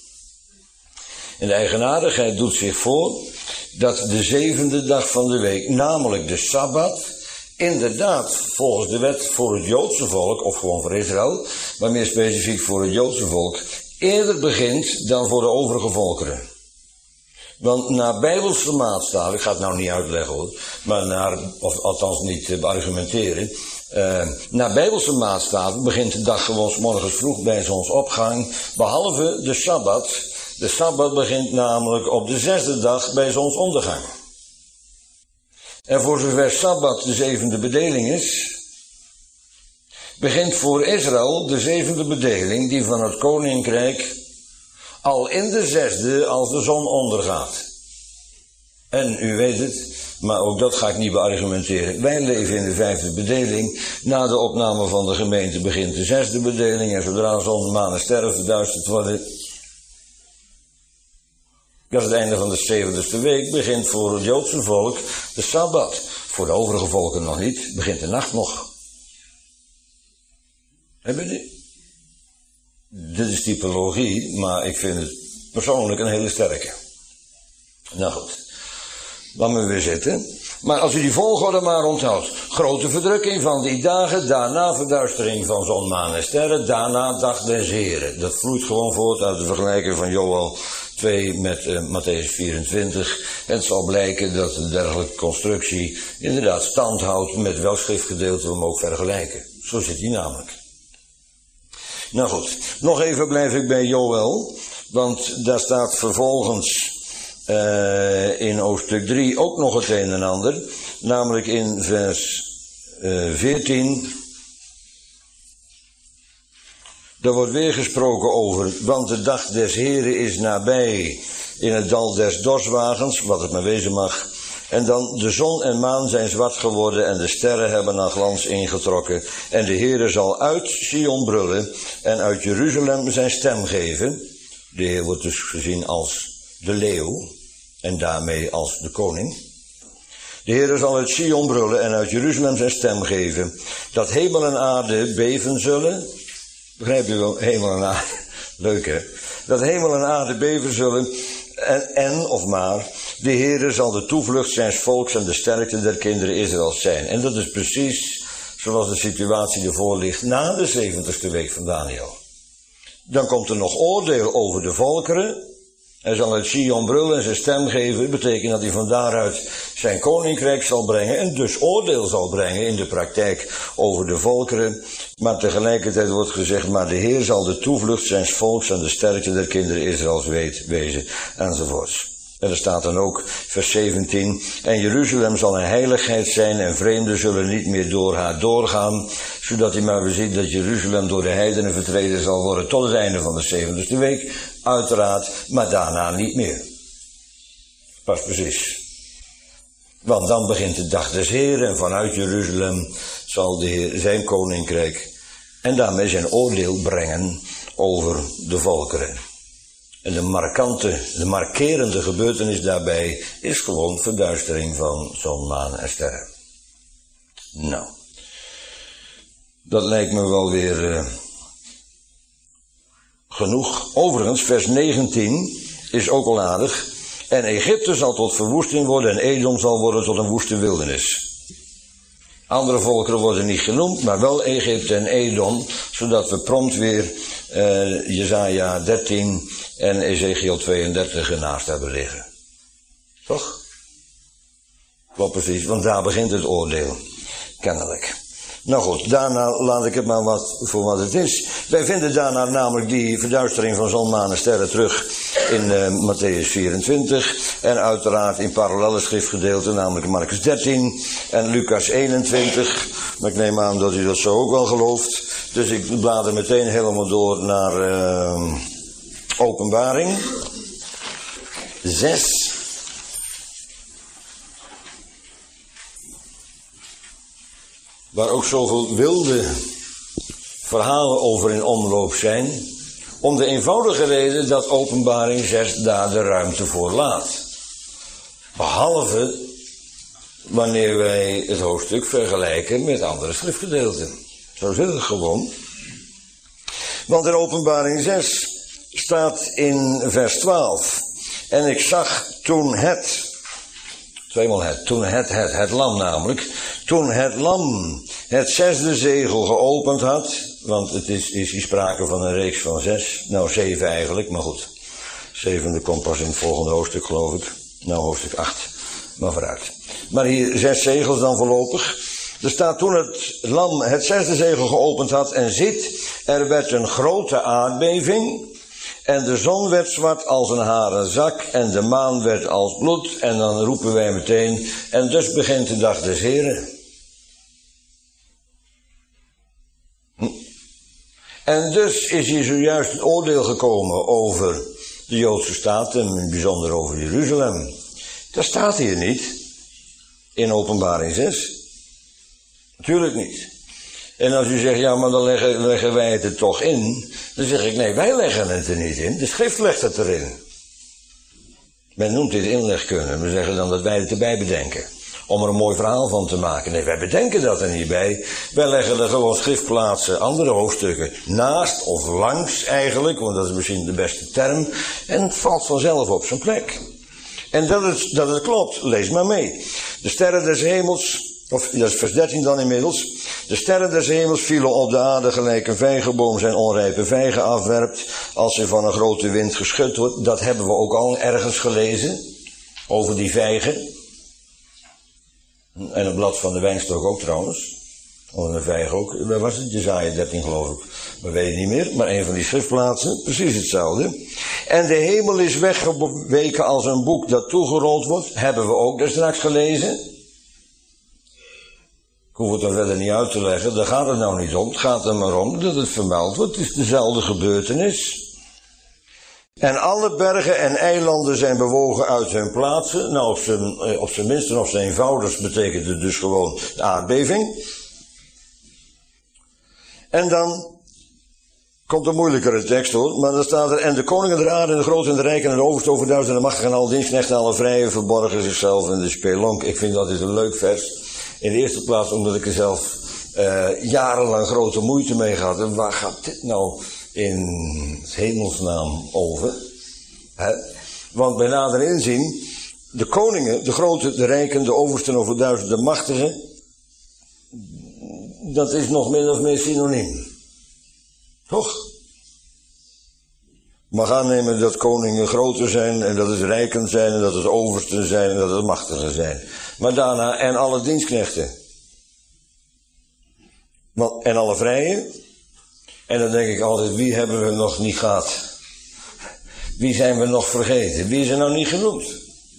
En de eigenaardigheid doet zich voor dat de zevende dag van de week, namelijk de Sabbat, inderdaad volgens de wet voor het Joodse volk, of gewoon voor Israël, maar meer specifiek voor het Joodse volk, eerder begint dan voor de overige volkeren. Want naar Bijbelse maatstaven, ik ga het nou niet uitleggen hoor, maar naar, of althans niet uh, argumenteren, uh, naar Bijbelse maatstaven begint de dag gewoon 's morgens vroeg bij zonsopgang, behalve de Sabbat. De Sabbat begint namelijk op de zesde dag bij zonsondergang. En voor zover Sabbat de zevende bedeling is, begint voor Israël de zevende bedeling die van het koninkrijk al in de zesde als de zon ondergaat. En u weet het, maar ook dat ga ik niet beargumenteren. Wij leven in de vijfde bedeling. Na de opname van de gemeente begint de zesde bedeling. En zodra zon, maan en sterren verduisterd worden, dat is het einde van de zeventigste week, begint voor het Joodse volk de Sabbat. Voor de overige volken nog niet, begint de nacht nog. Hebben jullie? Dit is typologie, maar ik vind het persoonlijk een hele sterke. Nou goed, laat me weer zitten. Maar als u die volgorde maar onthoudt. Grote verdrukking van die dagen, daarna verduistering van zon, maan en sterren, daarna dag des Heren. Dat vloeit gewoon voort uit de vergelijking van Joël twee met uh, Matthäus vierentwintig. En het zal blijken dat een dergelijke constructie inderdaad stand houdt met welk schriftgedeelte we hem ook vergelijken. Zo zit hij namelijk. Nou goed, nog even blijf ik bij Joël, want daar staat vervolgens uh, in hoofdstuk drie ook nog het een en ander, namelijk in vers uh, veertien. Daar wordt weer gesproken over, want de dag des Heren is nabij in het dal des dorswagens, wat het maar wezen mag. En dan de zon en maan zijn zwart geworden en de sterren hebben naar glans ingetrokken. En de Heere zal uit Sion brullen en uit Jeruzalem zijn stem geven. De Heer wordt dus gezien als de leeuw en daarmee als de koning. De Heere zal uit Sion brullen en uit Jeruzalem zijn stem geven. Dat hemel en aarde beven zullen. Begrijp je wel? Hemel en aarde. Leuk hè? Dat hemel en aarde beven zullen. En, en, of maar, de Heere zal de toevlucht zijns volks en de sterkte der kinderen Israëls zijn. En dat is precies zoals de situatie ervoor ligt na de zeventigste week van Daniel. Dan komt er nog oordeel over de volkeren. Hij zal uit Sion brullen en zijn stem geven. Dat betekent dat hij van daaruit zijn koninkrijk zal brengen en dus oordeel zal brengen in de praktijk over de volkeren. Maar tegelijkertijd wordt gezegd, maar de Heer zal de toevlucht zijn volks en de sterkte der kinderen Israëls weet, wezen, enzovoorts. En er staat dan ook, vers zeventien, en Jeruzalem zal een heiligheid zijn en vreemden zullen niet meer door haar doorgaan, zodat hij maar ziet dat Jeruzalem door de heidenen vertreden zal worden tot het einde van de zeventigste week, uiteraard, maar daarna niet meer. Pas precies. Want dan begint de dag des Heeren en vanuit Jeruzalem zal de Heer zijn koninkrijk en daarmee zijn oordeel brengen over de volkeren. En de markante, de markerende gebeurtenis daarbij is gewoon verduistering van zon, maan en sterren. Nou, dat lijkt me wel weer uh, genoeg. Overigens, vers negentien is ook al aardig. En Egypte zal tot verwoesting worden en Edom zal worden tot een woeste wildernis. Andere volkeren worden niet genoemd, maar wel Egypte en Edom, zodat we prompt weer uh, Jesaja dertien en Ezekiel tweeëndertig ernaast hebben liggen. Toch? Klopt precies, want daar begint het oordeel. Kennelijk. Nou goed, daarna laat ik het maar wat voor wat het is. Wij vinden daarna namelijk die verduistering van zon, maan en sterren terug in uh, Matthäus vierentwintig. En uiteraard in parallelle schriftgedeelten, namelijk Marcus dertien en Lucas eenentwintig. Maar ik neem aan dat u dat zo ook wel gelooft. Dus ik blader meteen helemaal door naar uh, Openbaring zes. Waar ook zoveel wilde verhalen over in omloop zijn. Om de eenvoudige reden dat Openbaring zes daar de ruimte voor laat. Behalve wanneer wij het hoofdstuk vergelijken met andere schriftgedeelten. Zo zit het gewoon. Want in Openbaring zes staat in vers twaalf. En ik zag toen het... Tweemaal het. Toen het, het, het lam namelijk. Toen het lam het zesde zegel geopend had. Want het is, is hier sprake van een reeks van zes. Nou, zeven eigenlijk, maar goed. Zevende komt pas in het volgende hoofdstuk, geloof ik. Nou, hoofdstuk acht. Maar vooruit. Maar hier zes zegels dan voorlopig. Er staat toen het lam het zesde zegel geopend had. En ziet, er werd een grote aardbeving. En de zon werd zwart als een haren zak en de maan werd als bloed. En dan roepen wij meteen, en dus begint de dag des Heren. Hm. En dus is hier zojuist het oordeel gekomen over de Joodse staat en in het bijzonder over Jeruzalem. Dat staat hier niet in Openbaring zes. Natuurlijk niet. En als u zegt, ja, maar dan leggen, leggen wij het er toch in. Dan zeg ik, nee, wij leggen het er niet in. De schrift legt het erin. Men noemt dit inlegkunde. We zeggen dan dat wij het erbij bedenken. Om er een mooi verhaal van te maken. Nee, wij bedenken dat er niet bij. Wij leggen er gewoon schriftplaatsen, andere hoofdstukken naast of langs eigenlijk. Want dat is misschien de beste term. En het valt vanzelf op zijn plek. En dat het, dat het klopt, lees maar mee. De sterren des hemels... Of, dat is vers dertien dan inmiddels. De sterren des hemels vielen op de aarde gelijk een vijgenboom zijn onrijpe vijgen afwerpt. Als hij van een grote wind geschud wordt. Dat hebben we ook al ergens gelezen. Over die vijgen. En het blad van de wijnstok ook trouwens. Onder de vijgen ook. Waar was het? Jesaja dertien geloof ik. Maar weet ik niet meer. Maar een van die schriftplaatsen. Precies hetzelfde. En de hemel is weggeweken als een boek dat toegerold wordt. Hebben we ook daar straks gelezen. Ik hoef het er verder niet uit te leggen, daar gaat het nou niet om. Het gaat er maar om dat het vermeld wordt. Het is dezelfde gebeurtenis. En alle bergen en eilanden zijn bewogen uit hun plaatsen. Nou, op zijn, op zijn minst en op zijn eenvoudigst betekent het dus gewoon de aardbeving. En dan komt een moeilijkere tekst hoor, maar dan staat er, en de koningen der aarde en de grote en de rijken en de overste overduizend en de machtigen en alle dienstknechten en alle vrije verborgen zichzelf in de spelonk. Ik vind dat is een leuk vers. In de eerste plaats omdat ik er zelf uh, jarenlang grote moeite mee had. En waar gaat dit nou in hemelsnaam over? He? Want bij nader inzien, de koningen, de grote, de rijken, de oversten over duizend, de machtigen, dat is nog min of meer synoniem. Toch? mag aannemen dat koningen groter zijn en dat het rijken zijn en dat het oversten zijn en dat het machtigen zijn. Maar daarna en alle dienstknechten. En alle vrije. En dan denk ik altijd, wie hebben we nog niet gehad? Wie zijn we nog vergeten? Wie is er nou niet genoemd?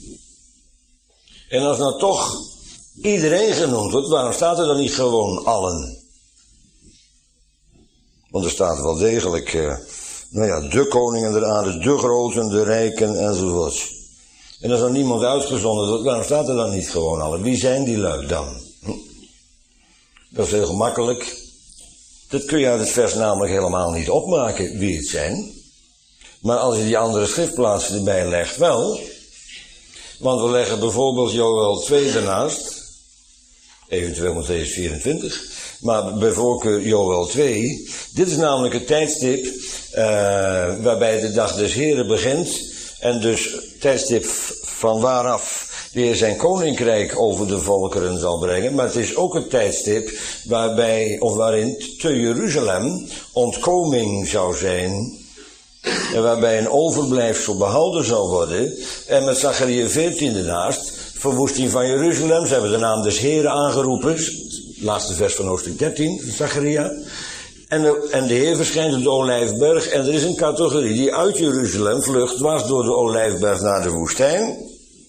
En als nou toch iedereen genoemd wordt, waarom staat er dan niet gewoon allen? Want er staat wel degelijk, eh, nou ja, de koningen der aarde, de groten, de rijken enzovoort. En als er niemand uitgezonden wordt, waarom staat er dan niet gewoon allen? Wie zijn die lui dan? Hm? Dat is heel gemakkelijk. Dat kun je uit het vers namelijk helemaal niet opmaken wie het zijn. Maar als je die andere schriftplaatsen erbij legt, wel. Want we leggen bijvoorbeeld Joël twee ernaast. Eventueel Mattheüs vierentwintig. Maar bij voorkeur Joël twee. Dit is namelijk het tijdstip uh, waarbij de dag des Heren begint. En dus het tijdstip van waaraf de Heer zijn koninkrijk over de volkeren zal brengen. Maar het is ook het tijdstip waarbij, of waarin te Jeruzalem ontkoming zou zijn. En waarbij een overblijfsel behouden zal worden. En met Zacharia veertien ernaast, verwoesting van Jeruzalem. Ze hebben de naam des Heren aangeroepen. Laatste vers van hoofdstuk dertien, Zacharia. En de, en de Heer verschijnt op de Olijfberg. En er is een categorie die uit Jeruzalem vlucht, dwars door de Olijfberg naar de woestijn.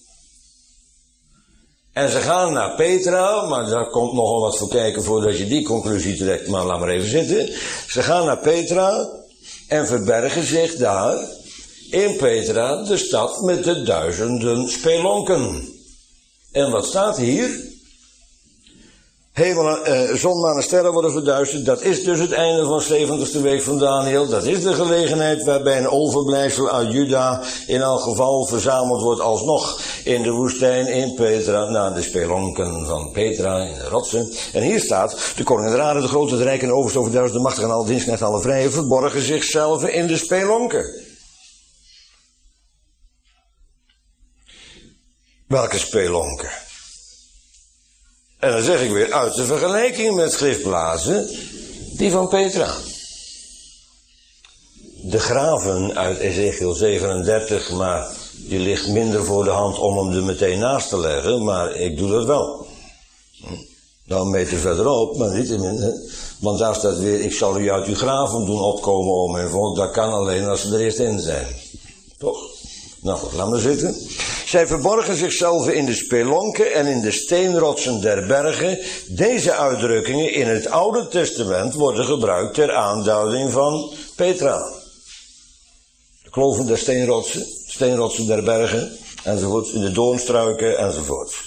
En ze gaan naar Petra, maar daar komt nogal wat voor kijken voordat je die conclusie trekt. Maar laat maar even zitten. Ze gaan naar Petra en verbergen zich daar in Petra, de stad met de duizenden spelonken. En wat staat hier? Hemel, eh, zon, maan en sterren worden verduisterd. Dat is dus het einde van de zeventigste week van Daniel. Dat is de gelegenheid waarbij een overblijfsel uit Juda in elk geval verzameld wordt alsnog in de woestijn in Petra, naar de spelonken van Petra in de rotsen. En hier staat, de koningen der aarde, de grote, de rijken, de overste, over duizend, de machtigen en alle dienstknechten, alle vrije, verborgen zichzelf in de spelonken. Welke spelonken? En dan zeg ik weer uit de vergelijking met schriftplaatsen, die van Petra. De graven uit Ezekiel zevenendertig, maar die ligt minder voor de hand om hem er meteen naast te leggen, maar ik doe dat wel. Nou een meter verderop, maar niet in minder. Want daar staat weer, ik zal u uit uw graven doen opkomen om mijn volk. Dat kan alleen als ze er eerst in zijn. Toch? Nou goed, laat maar zitten. Zij verborgen zichzelf in de spelonken en in de steenrotsen der bergen. Deze uitdrukkingen in het Oude Testament worden gebruikt ter aanduiding van Petra. De kloven der steenrotsen, steenrotsen der bergen, enzovoort, in de doornstruiken, enzovoort.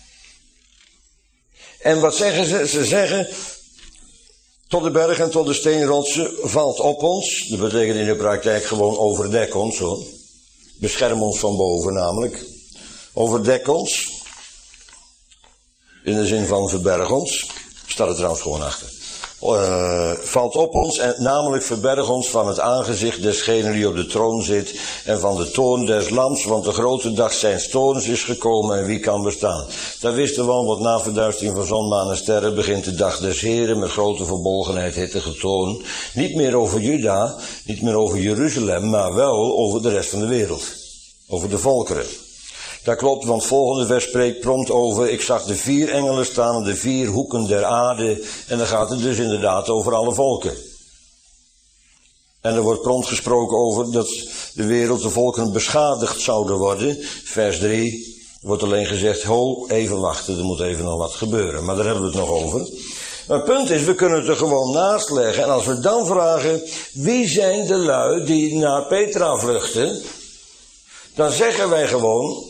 En wat zeggen ze? Ze zeggen, tot de bergen en tot de steenrotsen valt op ons. Dat betekent in de praktijk gewoon overdek ons, hoor. Bescherm ons van boven namelijk. Overdek ons. In de zin van verberg ons. Staat er trouwens gewoon achter. Uh, valt op ons, en namelijk verberg ons van het aangezicht desgene die op de troon zit en van de toorn des lams, want de grote dag zijns toorns is gekomen en wie kan bestaan. Daar wisten we al, want na verduistering van zon, maan en sterren begint de dag des Heren met grote verbolgenheid, hittige toorn. Niet meer over Juda, niet meer over Jeruzalem, maar wel over de rest van de wereld. Over de volkeren. Dat klopt, want het volgende vers spreekt prompt over, ik zag de vier engelen staan aan de vier hoeken der aarde. En dan gaat het dus inderdaad over alle volken. En er wordt prompt gesproken over dat de wereld, de volken beschadigd zouden worden. Vers drie wordt alleen gezegd, ho, even wachten, er moet even nog wat gebeuren. Maar daar hebben we het nog over. Maar het punt is, we kunnen het er gewoon naast leggen. En als we dan vragen, wie zijn de lui die naar Petra vluchten? Dan zeggen wij gewoon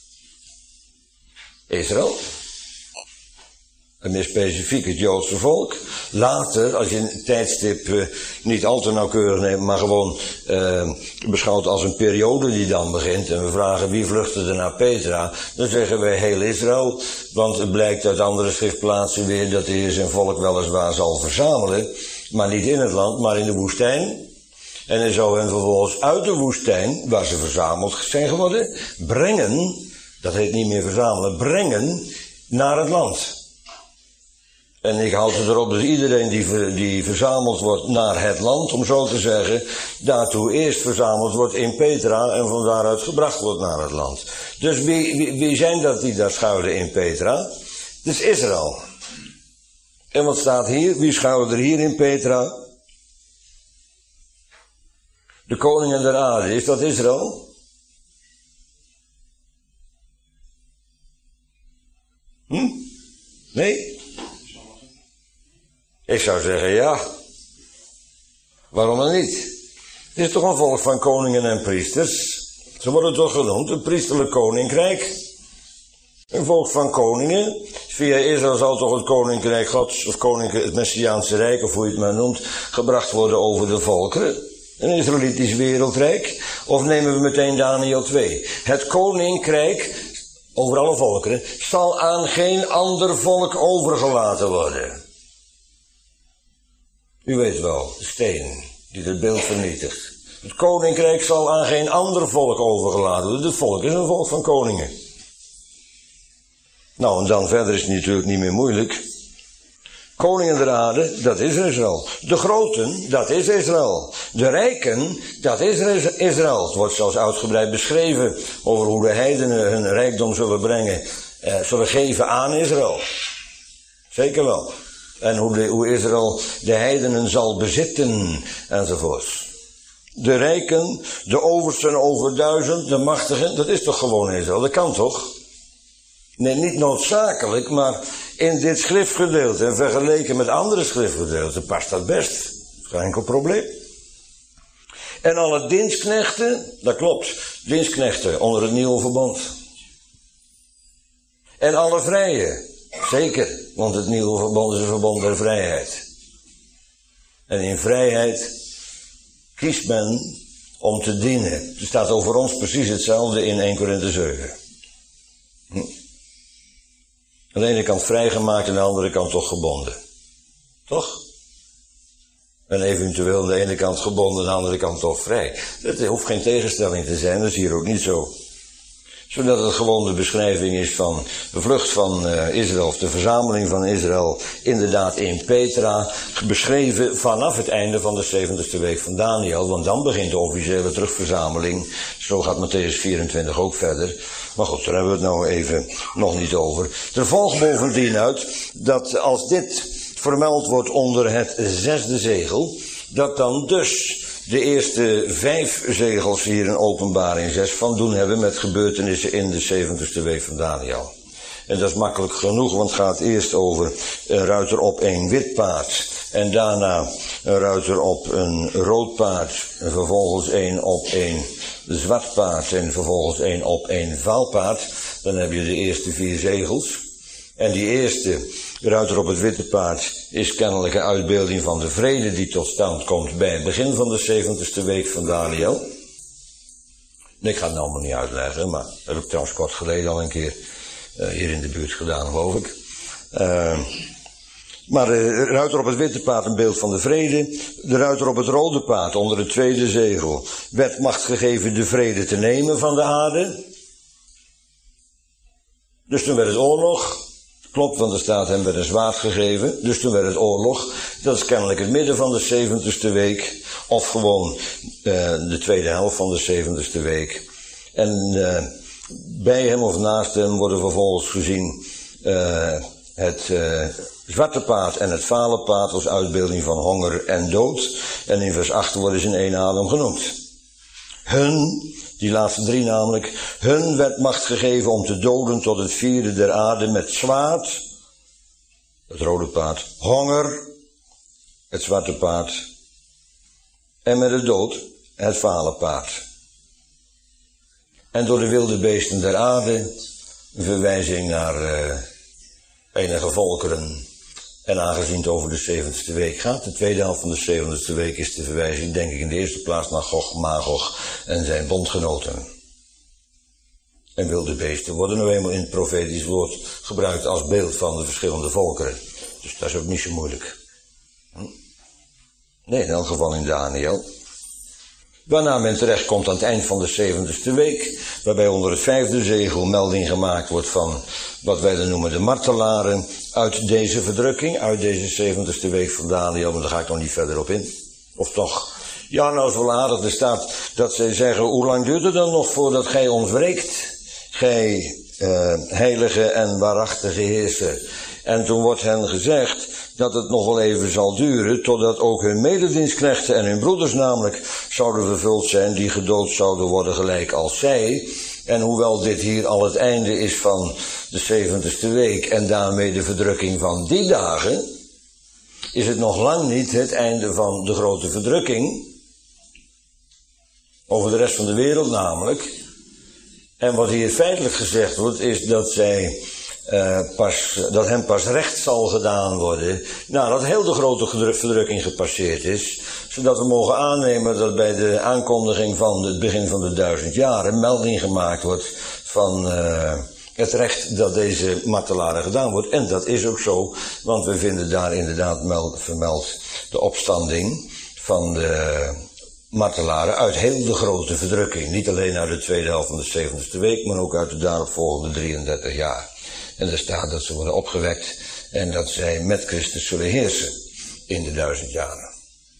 Israël. En meer specifiek het Joodse volk. Later, als je een tijdstip uh, niet al te nauwkeurig neemt, maar gewoon uh, beschouwt als een periode die dan begint. En we vragen wie vluchtte er naar Petra. Dan zeggen wij heel Israël. Want het blijkt uit andere schriftplaatsen weer dat de Heer zijn volk weliswaar zal verzamelen. Maar niet in het land, maar in de woestijn. En hij zou hen vervolgens uit de woestijn, waar ze verzameld zijn geworden, brengen. Dat heet niet meer verzamelen, brengen naar het land. En ik houd het erop dat iedereen die, ver, die verzameld wordt naar het land, om zo te zeggen, daartoe eerst verzameld wordt in Petra en van daaruit gebracht wordt naar het land. Dus wie, wie, wie zijn dat die daar schuilen in Petra? Dat is Israël. En wat staat hier? Wie schuilen er hier in Petra? De koningen der aarde. Is dat Israël? Hm? Nee? Ik zou zeggen ja. Waarom dan niet? Het is toch een volk van koningen en priesters? Ze worden toch genoemd een priesterlijk koninkrijk? Een volk van koningen. Via Israël zal toch het koninkrijk Gods, of koninkrijk, het Messiaanse Rijk, of hoe je het maar noemt, gebracht worden over de volkeren. Een Israëlitisch wereldrijk. Of nemen we meteen Daniel twee. Het koninkrijk, over alle volkeren, zal aan geen ander volk overgelaten worden. U weet wel, de steen die het beeld vernietigt. Het koninkrijk zal aan geen ander volk overgelaten worden. Het volk is een volk van koningen. Nou, en dan verder is het natuurlijk niet meer moeilijk. Koningen der aarde, dat is Israël. De groten, dat is Israël. De rijken, dat is Israël. Het wordt zelfs uitgebreid beschreven over hoe de heidenen hun rijkdom zullen brengen, eh, zullen geven aan Israël. Zeker wel. En hoe, de, hoe Israël de heidenen zal bezitten, enzovoorts. De rijken, de oversten over duizend, de machtigen, dat is toch gewoon Israël? Dat kan toch? Nee, niet noodzakelijk, maar in dit schriftgedeelte, en vergeleken met andere schriftgedeelten, past dat best. Geen enkel probleem. En alle dienstknechten, dat klopt, dienstknechten onder het nieuwe verbond. En alle vrije, zeker, want het nieuwe verbond is een verbond der vrijheid. En in vrijheid kiest men om te dienen. Er staat over ons precies hetzelfde in Eerste Korinthe zeven. Hm. Aan de ene kant vrijgemaakt, aan de andere kant toch gebonden. Toch? En eventueel aan de ene kant gebonden, aan de andere kant toch vrij. Dat hoeft geen tegenstelling te zijn, dat is hier ook niet zo. Zodat het gewoon de beschrijving is van de vlucht van uh, Israël, of de verzameling van Israël, inderdaad in Petra, beschreven vanaf het einde van de zeventigste week van Daniel, want dan begint de officiële terugverzameling. Zo gaat Matthäus vierentwintig ook verder. Maar goed, daar hebben we het nou even nog niet over. Er volgt bovendien uit dat als dit vermeld wordt onder het zesde zegel, dat dan dus de eerste vijf zegels hier in Openbaring zes van doen hebben met gebeurtenissen in de zeventigste week van Daniel. En dat is makkelijk genoeg, want het gaat eerst over een ruiter op een wit paard. En daarna een ruiter op een rood paard. En vervolgens een op een zwart paard. En vervolgens een op een vaal paard. Dan heb je de eerste vier zegels. En die eerste ruiter op het witte paard is kennelijk een uitbeelding van de vrede die tot stand komt bij het begin van de zeventigste week van Daniel. Ik ga het nou maar niet uitleggen, maar dat heb ik trouwens kort geleden al een keer uh, hier in de buurt gedaan, geloof ik. Uh, maar de ruiter op het witte paard een beeld van de vrede. De ruiter op het rode paard onder het tweede zegel werd macht gegeven de vrede te nemen van de aarde. Dus toen werd het oorlog. Klopt, want er staat hem werd een zwaard gegeven. Dus toen werd het oorlog. Dat is kennelijk het midden van de zeventigste week. Of gewoon uh, de tweede helft van de zeventigste week. En uh, bij hem of naast hem worden vervolgens gezien uh, het uh, zwarte paard en het vale paard als uitbeelding van honger en dood. En in vers acht worden ze in één adem genoemd. Hun, die laatste drie namelijk, hun werd macht gegeven om te doden tot het vierde der aarde met zwaard, het rode paard, honger, het zwarte paard, en met de dood, het vale paard. En door de wilde beesten der aarde, een verwijzing naar uh, enige volkeren. En aangezien het over de zeventigste week gaat, de tweede helft van de zeventigste week is de verwijzing, denk ik, in de eerste plaats naar Gog, Magog en zijn bondgenoten. En wilde beesten worden nou eenmaal in het profetisch woord gebruikt als beeld van de verschillende volkeren. Dus dat is ook niet zo moeilijk. Hm? Nee, in elk geval in Daniel. Waarna men terecht komt aan het eind van de zeventigste week, waarbij onder het vijfde zegel melding gemaakt wordt van wat wij dan noemen de martelaren uit deze verdrukking, uit deze zeventigste week van Daniel, maar daar ga ik nog niet verder op in. Of toch? Ja, nou is wel aardig, er staat dat zij zeggen, hoe lang duurt het dan nog voordat gij ons wreekt? Gij uh, heilige en waarachtige heerser. En toen wordt hen gezegd dat het nog wel even zal duren, totdat ook hun mededienstknechten en hun broeders namelijk zouden vervuld zijn, die gedood zouden worden gelijk als zij. En hoewel dit hier al het einde is van de zeventigste week en daarmee de verdrukking van die dagen, is het nog lang niet het einde van de grote verdrukking. Over de rest van de wereld namelijk. En wat hier feitelijk gezegd wordt, is dat zij uh, pas, dat hem pas recht zal gedaan worden, nadat heel de grote verdrukking gepasseerd is, zodat we mogen aannemen dat bij de aankondiging van het begin van de duizend jaren melding gemaakt wordt van uh, het recht dat deze martelaren gedaan wordt. En dat is ook zo, want we vinden daar inderdaad meld, vermeld de opstanding van de martelaren uit heel de grote verdrukking. Niet alleen uit de tweede helft van de zeventigste week, maar ook uit de daaropvolgende drieëndertig jaar. En er staat dat ze worden opgewekt en dat zij met Christus zullen heersen in de duizend jaren.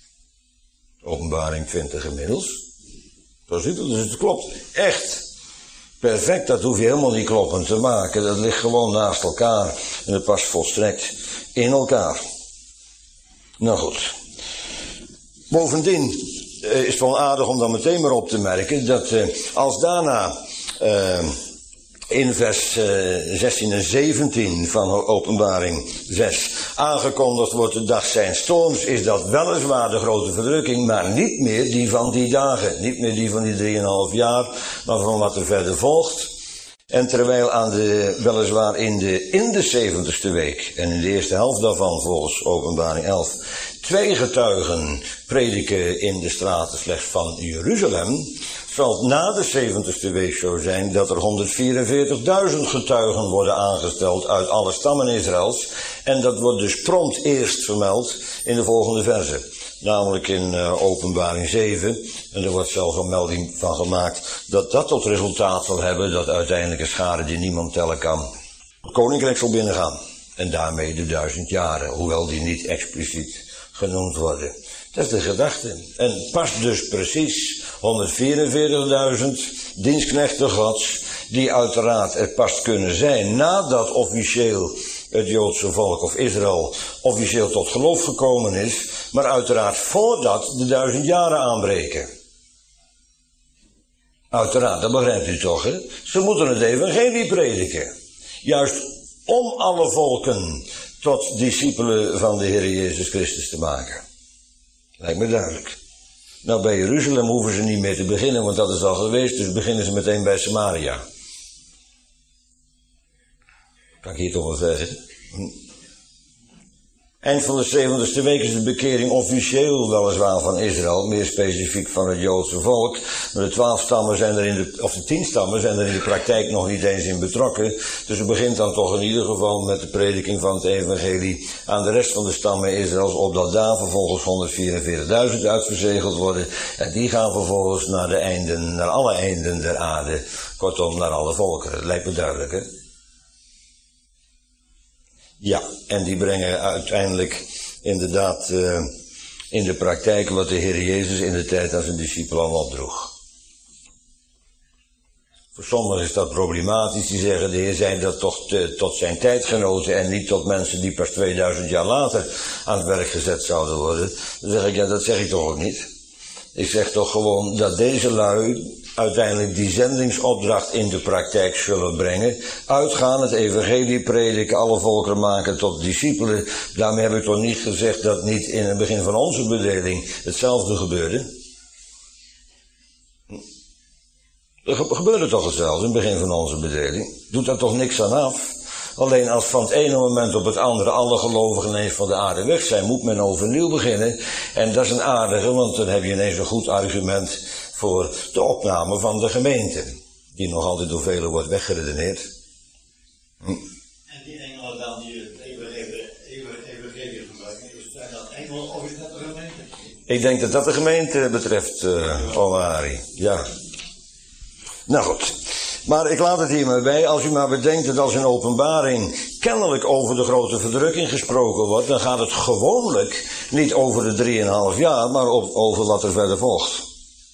Openbaring twintig inmiddels. Zo ziet het, dus het klopt echt. Perfect, dat hoef je helemaal niet kloppend te maken. Dat ligt gewoon naast elkaar en het past volstrekt in elkaar. Nou goed. Bovendien uh, is het wel aardig om dan meteen maar op te merken dat uh, als daarna uh, in vers uh, zestien en zeventien van Openbaring zes aangekondigd wordt de dag zijns toorns, is dat weliswaar de grote verdrukking, maar niet meer die van die dagen. Niet meer die van die drieënhalf jaar, maar van wat er verder volgt. En terwijl aan de, weliswaar in de, in de zeventigste week, en in de eerste helft daarvan volgens Openbaring elf, twee getuigen prediken in de straten slechts van Jeruzalem, zal het na de zeventigste week zo zijn dat er honderdvierenveertigduizend getuigen worden aangesteld uit alle stammen Israëls. En dat wordt dus prompt eerst vermeld in de volgende verse. Namelijk in uh, Openbaring zeven. En er wordt zelfs een melding van gemaakt dat dat tot resultaat zal hebben dat uiteindelijk een schare die niemand tellen kan, het koninkrijk zal binnengaan. En daarmee de duizend jaren, hoewel die niet expliciet genoemd worden. Dat is de gedachte. En past dus precies honderdvierenveertigduizend dienstknechten Gods, die uiteraard er past kunnen zijn nadat officieel het Joodse volk of Israël officieel tot geloof gekomen is, maar uiteraard voordat de duizend jaren aanbreken. Uiteraard, dat begrijpt u toch, hè? Ze moeten het evangelie prediken. Juist om alle volken tot discipelen van de Heer Jezus Christus te maken. Lijkt me duidelijk. Nou, bij Jeruzalem hoeven ze niet meer te beginnen, want dat is al geweest, dus beginnen ze meteen bij Samaria. Kan ik hier toch wel zeggen? Eind van de zeventigste week is de bekering officieel weliswaar van Israël, meer specifiek van het Joodse volk. Maar de twaalf stammen zijn er in de, of de tien stammen zijn er in de praktijk nog niet eens in betrokken. Dus het begint dan toch in ieder geval met de prediking van het evangelie aan de rest van de stammen Israëls, opdat daar vervolgens honderdvierenveertigduizend uitverzegeld worden. En die gaan vervolgens naar de einden, naar alle einden der aarde. Kortom, naar alle volkeren. Dat lijkt me duidelijk, hè? Ja, en die brengen uiteindelijk inderdaad uh, in de praktijk wat de Heer Jezus in de tijd aan zijn discipelen al opdroeg. Voor sommigen is dat problematisch, die zeggen de Heer zei dat toch te, tot zijn tijdgenoten en niet tot mensen die pas tweeduizend jaar later aan het werk gezet zouden worden. Dan zeg ik, ja, dat zeg ik toch ook niet. Ik zeg toch gewoon dat deze lui uiteindelijk die zendingsopdracht in de praktijk zullen brengen. Uitgaan, het evangelie prediken, alle volkeren maken tot discipelen. Daarmee heb ik toch niet gezegd dat niet in het begin van onze bedeling hetzelfde gebeurde. Er gebeurde toch hetzelfde in het begin van onze bedeling. Doet daar toch niks aan af. Alleen als van het ene moment op het andere alle gelovigen ineens van de aarde weg zijn, moet men overnieuw beginnen. En dat is een aardige, want dan heb je ineens een goed argument voor de opname van de gemeente, die nog altijd door velen wordt weggeredeneerd. Hm. En die engelen dan die het evangelie gebruiken, zijn dat engelen of is dat de gemeente? Ik denk dat dat de gemeente betreft, uh, Olari. Ja. Nou goed. Maar ik laat het hier maar bij. Als u maar bedenkt dat als in Openbaring kennelijk over de grote verdrukking gesproken wordt, dan gaat het gewoonlijk niet over de drieënhalf jaar, maar op, over wat er verder volgt.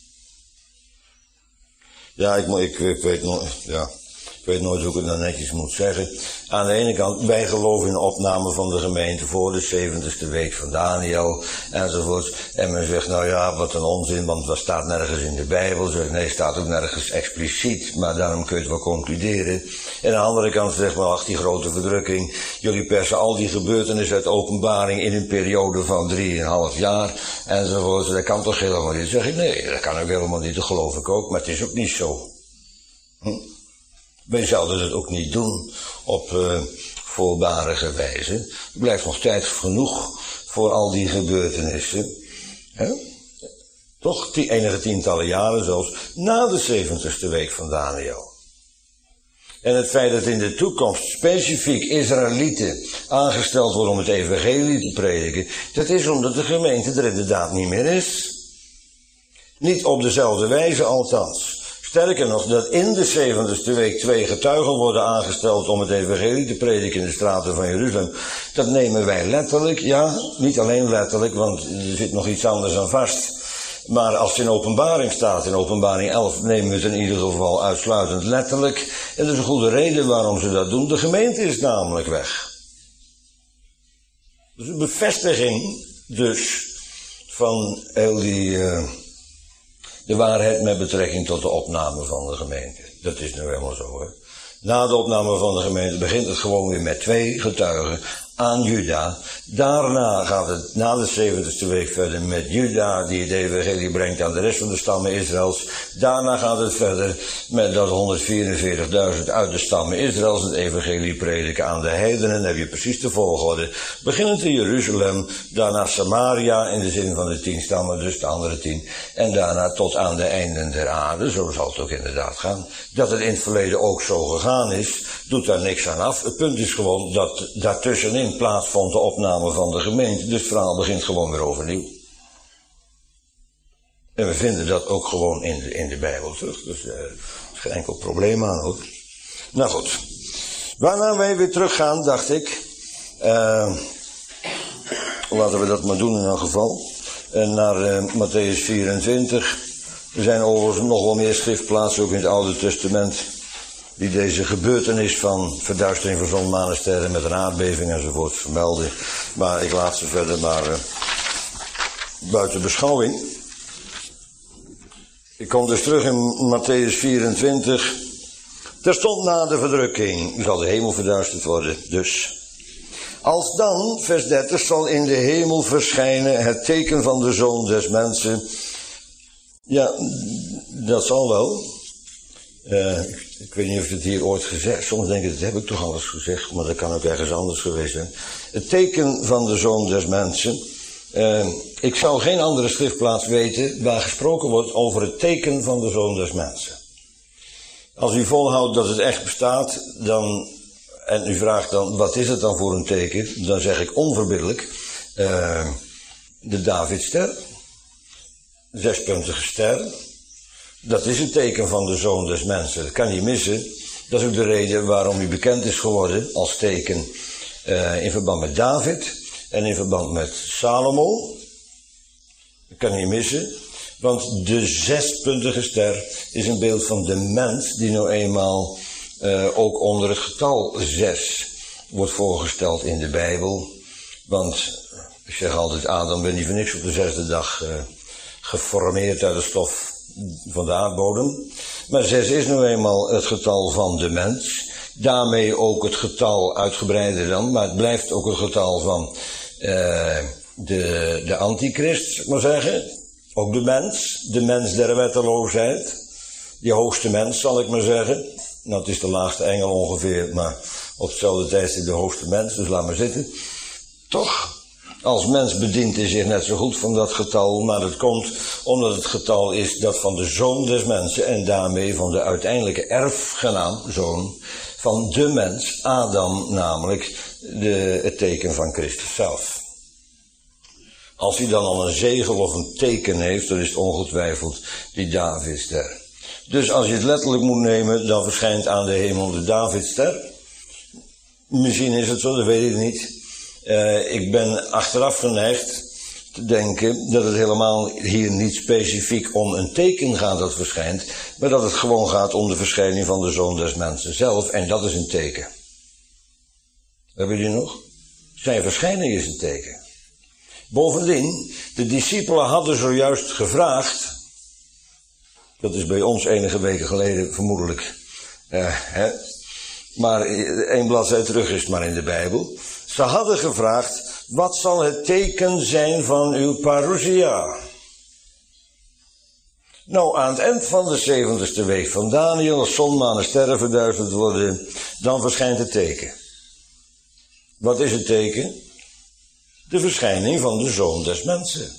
Ja, ik, ik, ik weet nog, ja. Ik weet nooit hoe ik het nou netjes moet zeggen. Aan de ene kant, wij geloven in de opname van de gemeente voor de zeventigste week van Daniel, enzovoort. En men zegt, nou ja, wat een onzin, want dat staat nergens in de Bijbel. Zeg, nee, staat ook nergens expliciet, maar daarom kun je het wel concluderen. En aan de andere kant zegt men, ach, die grote verdrukking, jullie persen al die gebeurtenissen uit Openbaring in een periode van drieënhalf jaar, enzovoort. Dat kan toch helemaal niet? Dan zeg ik, nee, dat kan ook helemaal niet, dat geloof ik ook, maar het is ook niet zo. Hm? Wij zouden het ook niet doen op uh, voorbarige wijze. Er blijft nog tijd genoeg voor al die gebeurtenissen. Hè? Toch die enige tientallen jaren zelfs na de zeventigste week van Daniel. En het feit dat in de toekomst specifiek Israëlieten aangesteld worden om het evangelie te prediken, dat is omdat de gemeente er inderdaad niet meer is. Niet op dezelfde wijze althans. Sterker nog, dat in de zeventigste week twee getuigen worden aangesteld om het evangelie te prediken in de straten van Jeruzalem. Dat nemen wij letterlijk, ja, niet alleen letterlijk, want er zit nog iets anders aan vast. Maar als het in openbaring staat, in openbaring elf, nemen we het in ieder geval uitsluitend letterlijk. En dat is een goede reden waarom ze dat doen. De gemeente is namelijk weg. Dus een bevestiging dus van heel die... Uh, de waarheid met betrekking tot de opname van de gemeente. Dat is nu helemaal zo, hè. Na de opname van de gemeente begint het gewoon weer met twee getuigen aan Juda. Daarna gaat het na de zeventigste week verder met Juda, die het evangelie brengt aan de rest van de stammen Israëls. Daarna gaat het verder met dat honderdvierenveertigduizend uit de stammen Israëls het evangelie prediken aan de heidenen. Dan heb je precies de volgorde. Beginnend in Jeruzalem, daarna Samaria in de zin van de tien stammen, dus de andere tien. En daarna tot aan de einden der aarde, zo zal het ook inderdaad gaan. Dat het in het verleden ook zo gegaan is, doet daar niks aan af. Het punt is gewoon dat daartussenin plaatsvond de opname van de gemeente. Dus het verhaal begint gewoon weer overnieuw. En we vinden dat ook gewoon in de, in de Bijbel terug. Dus uh, er is geen enkel probleem aan hoor. Nou goed. Waarna wij weer teruggaan, dacht ik. Uh, laten we dat maar doen in elk geval. En naar uh, Mattheüs vierentwintig. Er zijn overigens nog wel meer schriftplaatsen, ook in het Oude Testament, die deze gebeurtenis van verduistering van zon, maan en sterren met een aardbeving enzovoort vermelden. Maar ik laat ze verder maar uh, buiten beschouwing. Ik kom dus terug in Mattheüs vierentwintig. Terstond na de verdrukking zal de hemel verduisterd worden, dus. Als dan, vers dertig, zal in de hemel verschijnen het teken van de Zoon des Mensen. Ja, dat zal wel. Uh, ik, ik weet niet of ik het hier ooit gezegd. Soms denk ik, dat heb ik toch alles gezegd, maar dat kan ook ergens anders geweest zijn. Het teken van de Zoon des Mensen. Uh, ik zou geen andere schriftplaats weten waar gesproken wordt over het teken van de Zoon des Mensen. Als u volhoudt dat het echt bestaat, dan, en u vraagt dan, wat is het dan voor een teken? Dan zeg ik onverbiddelijk, uh, de Davidster, zespuntige ster. Dat is een teken van de Zoon des Mensen. Dat kan je missen. Dat is ook de reden waarom hij bekend is geworden als teken uh, in verband met David en in verband met Salomo. Dat kan je missen. Want de zespuntige ster is een beeld van de mens die nou eenmaal uh, ook onder het getal zes wordt voorgesteld in de Bijbel. Want ik zeg altijd, Adam ben niet voor niks op de zesde dag uh, geformeerd uit de stof van de aardbodem. Maar zes is nu eenmaal het getal van de mens. Daarmee ook het getal uitgebreider dan, maar het blijft ook het getal van uh, de, de antichrist, maar zeggen. Ook de mens, de mens der wetteloosheid. Die hoogste mens, zal ik maar zeggen. Nou, het is de laagste engel ongeveer, maar op hetzelfde tijdstip de hoogste mens, dus laat maar zitten. Toch? Als mens bedient hij zich net zo goed van dat getal, maar het komt omdat het getal is dat van de Zoon des Mensen en daarmee van de uiteindelijke erfgenaam, zoon, van de mens, Adam namelijk, de, het teken van Christus zelf. Als hij dan al een zegel of een teken heeft, dan is het ongetwijfeld die Davidster. Dus als je het letterlijk moet nemen, dan verschijnt aan de hemel de Davidster. Misschien is het zo, dat weet ik niet. Uh, ik ben achteraf geneigd te denken dat het helemaal hier niet specifiek om een teken gaat dat verschijnt, maar dat het gewoon gaat om de verschijning van de Zoon des Mensen zelf, en dat is een teken. Hebben jullie nog? Zijn verschijning is een teken. Bovendien, de discipelen hadden zojuist gevraagd, dat is bij ons enige weken geleden vermoedelijk, uh, hè, maar één bladzijde terug is het maar in de Bijbel. Ze hadden gevraagd, wat zal het teken zijn van uw parousia? Nou, aan het eind van de zeventigste week van Daniel, als zon, maan en sterren verduisterd worden, dan verschijnt het teken. Wat is het teken? De verschijning van de Zoon des Mensen.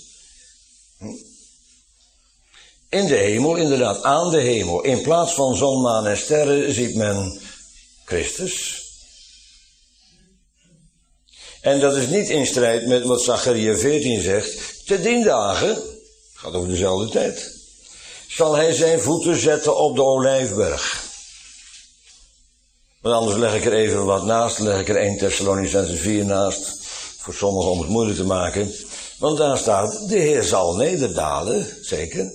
In de hemel, inderdaad, aan de hemel. In plaats van zon, maan en sterren ziet men Christus. En dat is niet in strijd met wat Zacharia veertien zegt. Te dien dagen, gaat over dezelfde tijd, zal hij zijn voeten zetten op de Olijfberg. Want anders leg ik er even wat naast, leg ik er één Thessalonicenzen vier naast. Voor sommigen om het moeilijk te maken. Want daar staat, de Heer zal nederdalen, zeker.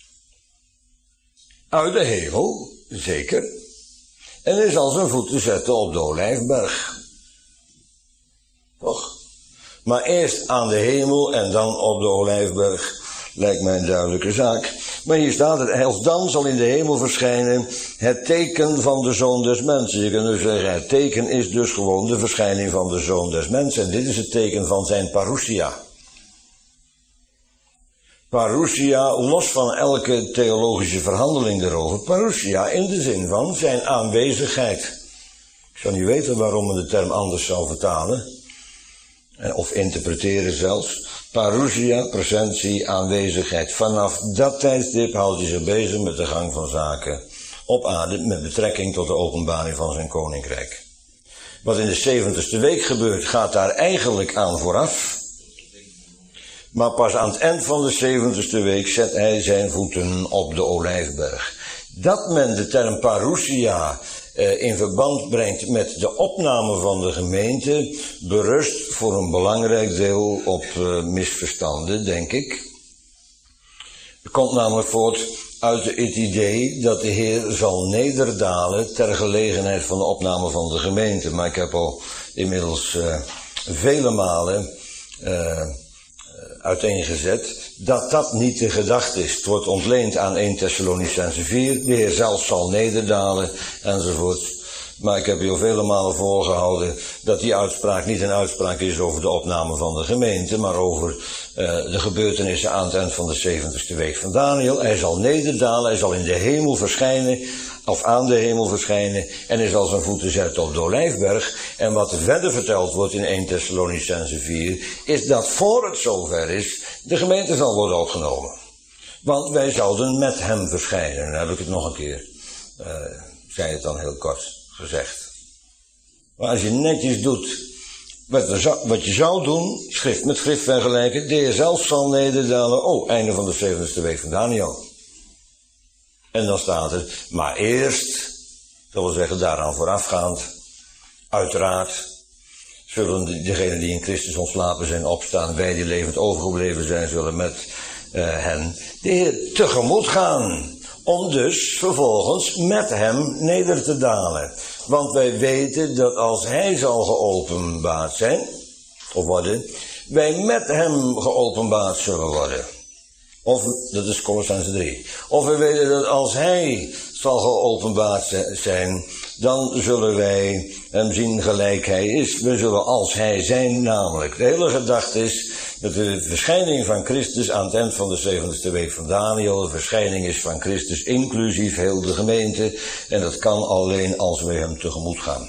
Uit de hemel, zeker. En hij zal zijn voeten zetten op de Olijfberg. Toch? Maar eerst aan de hemel en dan op de Olijfberg, lijkt mij een duidelijke zaak. Maar hier staat het, alsdan zal in de hemel verschijnen het teken van de Zoon des Mensen. Je kunt dus zeggen, het teken is dus gewoon de verschijning van de Zoon des Mensen. En dit is het teken van zijn parousia. Parousia, los van elke theologische verhandeling erover. Parousia in de zin van zijn aanwezigheid. Ik zou niet weten waarom men de term anders zou vertalen. Of interpreteren zelfs. Parousia, presentie, aanwezigheid. Vanaf dat tijdstip houdt hij zich bezig met de gang van zaken op aarde met betrekking tot de openbaring van zijn koninkrijk. Wat in de zeventigste week gebeurt, gaat daar eigenlijk aan vooraf. Maar pas aan het eind van de zeventigste week zet hij zijn voeten op de Olijfberg. Dat men de term parousia eh, in verband brengt met de opname van de gemeente, berust voor een belangrijk deel op eh, misverstanden, denk ik. Het komt namelijk voort uit het idee dat de Heer zal nederdalen ter gelegenheid van de opname van de gemeente. Maar ik heb al inmiddels uh, vele malen uh, uiteengezet dat dat niet de gedachte is. Het wordt ontleend aan één Thessalonicenzen vier, de Heer zelf zal nederdalen, enzovoort. Maar ik heb u al vele malen voorgehouden dat die uitspraak niet een uitspraak is over de opname van de gemeente, maar over uh, de gebeurtenissen aan het eind van de zeventigste week van Daniel. Hij zal nederdalen, hij zal in de hemel verschijnen, of aan de hemel verschijnen, en hij zal zijn voeten zetten op de Olijfberg. En wat er verder verteld wordt in één Thessalonicenzen vier, is dat voor het zover is, de gemeente zal worden opgenomen. Want wij zouden met hem verschijnen. Dan heb ik het nog een keer, uh, zei het dan heel kort gezegd. Maar als je netjes doet wat, wat je zou doen, schrift met schrift vergelijken, de Heer zelf zal nederdalen, oh, einde van de zeventigste week van Daniel. En dan staat er, maar eerst, dat wil zeggen daaraan voorafgaand, uiteraard, zullen degenen die in Christus ontslapen zijn opstaan, wij die levend overgebleven zijn, zullen met uh, hen de Heer tegemoet gaan. Om dus vervolgens met hem neder te dalen. Want wij weten dat als hij zal geopenbaard zijn, of worden, wij met hem geopenbaard zullen worden. Of, dat is Kolossenzen drie. Of we weten dat als hij zal geopenbaard zijn, dan zullen wij hem zien gelijk hij is. We zullen als hij zijn namelijk. De hele gedachte is dat de verschijning van Christus aan het eind van de zeventigste week van Daniel, de verschijning is van Christus inclusief heel de gemeente. En dat kan alleen als we hem tegemoet gaan.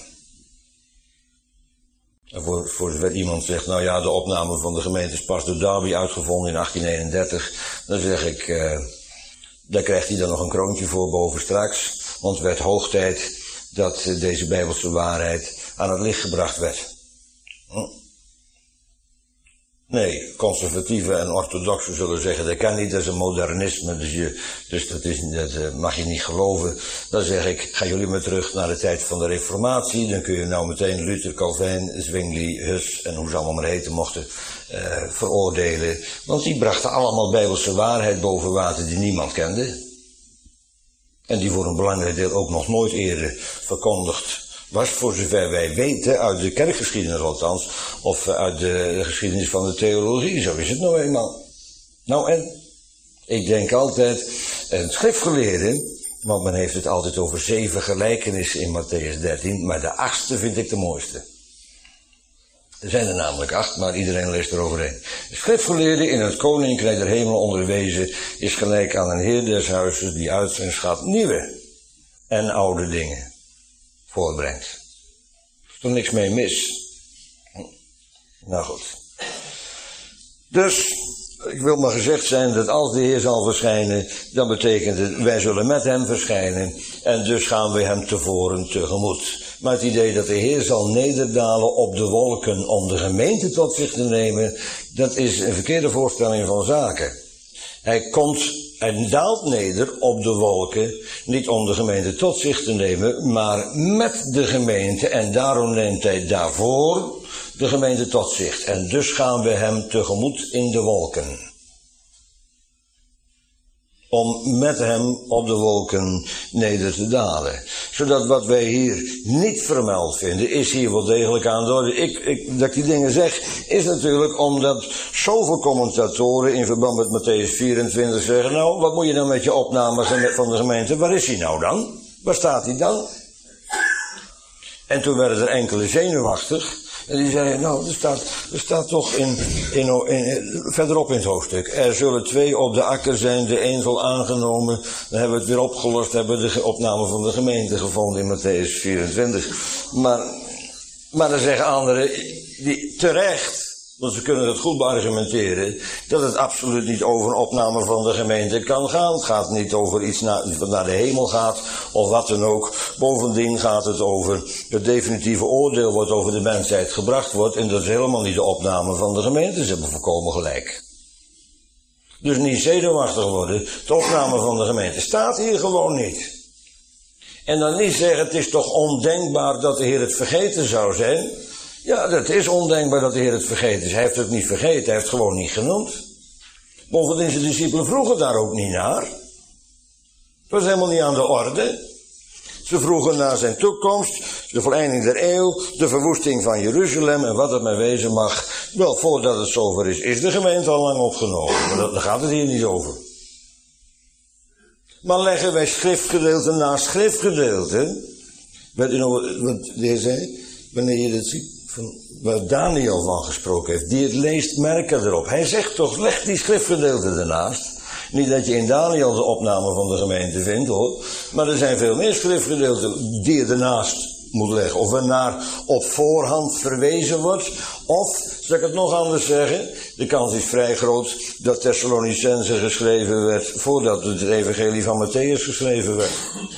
En voor, voor zover iemand zegt, nou ja, de opname van de gemeente is pas door Darby uitgevonden in achttien eenendertig. Dan zeg ik, uh, daar krijgt hij dan nog een kroontje voor boven straks. Want het werd hoog tijd dat uh, deze bijbelse waarheid aan het licht gebracht werd. Hm. Nee, conservatieven en orthodoxen zullen zeggen, dat kan niet, dat is een modernisme, dus, je, dus dat, is, dat uh, mag je niet geloven. Dan zeg ik, gaan jullie maar terug naar de tijd van de Reformatie, dan kun je nou meteen Luther, Calvin, Zwingli, Hus en hoe ze allemaal maar heten mochten, uh, veroordelen. Want die brachten allemaal bijbelse waarheid boven water die niemand kende. En die voor een belangrijk deel ook nog nooit eerder verkondigd was, voor zover wij weten, uit de kerkgeschiedenis althans, of uit de geschiedenis van de theologie. Zo is het nou eenmaal. Nou en? Ik denk altijd, een schriftgeleerde, want men heeft het altijd over zeven gelijkenissen in Mattheüs dertien, maar de achtste vind ik de mooiste. Er zijn er namelijk acht, maar iedereen leest er overheen. De schriftgeleerde in het koninkrijk der hemelen onderwezen is gelijk aan een heer des huizes die uit zijn schat nieuwe en oude dingen voorbrengt. Er is toch niks mee mis? Nou goed. Dus, ik wil maar gezegd zijn dat als de Heer zal verschijnen, dan betekent het, wij zullen met hem verschijnen en dus gaan we hem tevoren tegemoet. Maar het idee dat de Heer zal nederdalen op de wolken om de gemeente tot zich te nemen, dat is een verkeerde voorstelling van zaken. Hij komt en daalt neder op de wolken, niet om de gemeente tot zich te nemen, maar met de gemeente, en daarom neemt hij daarvoor de gemeente tot zich. En dus gaan we hem tegemoet in de wolken. Om met hem op de wolken neder te dalen. Zodat wat wij hier niet vermeld vinden, is hier wel degelijk aan de orde. Ik, ik, dat ik die dingen zeg, is natuurlijk omdat zoveel commentatoren in verband met Mattheüs vierentwintig zeggen, nou, wat moet je dan met je opnames van de gemeente? Waar is hij nou dan? Waar staat hij dan? En toen werden er enkele zenuwachtig. En die zeiden, nou, er staat, er staat toch in, in, in, verderop in het hoofdstuk. Er zullen twee op de akker zijn, de een zal aangenomen. Dan hebben we het weer opgelost, hebben we de opname van de gemeente gevonden in Mattheüs vierentwintig. Maar, maar dan zeggen anderen, die, terecht, want ze kunnen het goed beargumenteren, dat het absoluut niet over een opname van de gemeente kan gaan. Het gaat niet over iets na, wat naar de hemel gaat, of wat dan ook. Bovendien gaat het over het definitieve oordeel wat over de mensheid gebracht wordt, en dat is helemaal niet de opname van de gemeente. Ze hebben volkomen gelijk. Dus niet zenuwachtig worden, de opname van de gemeente staat hier gewoon niet. En dan niet zeggen, het is toch ondenkbaar dat de Heer het vergeten zou zijn. Ja, dat is ondenkbaar dat de Heer het vergeten is. Hij heeft het niet vergeten, hij heeft het gewoon niet genoemd. Bovendien, zijn discipelen vroegen daar ook niet naar. Het was helemaal niet aan de orde. Ze vroegen naar zijn toekomst, de voleinding der eeuw, de verwoesting van Jeruzalem en wat het maar wezen mag. Wel, voordat het zover is, is de gemeente al lang opgenomen. Maar daar gaat het hier niet over. Maar leggen wij schriftgedeelte naast schriftgedeelte. Weet u nog wat de Heer zei? Wanneer je dat ziet, van waar Daniel van gesproken heeft, die het leest, merken erop. Hij zegt toch, leg die schriftgedeelte ernaast. Niet dat je in Daniel de opname van de gemeente vindt, hoor. Maar er zijn veel meer schriftgedeelten die je ernaast moet leggen. Of waarnaar op voorhand verwezen wordt. Of, zal ik het nog anders zeggen, de kans is vrij groot dat Thessalonicense geschreven werd voordat het evangelie van Mattheüs geschreven werd.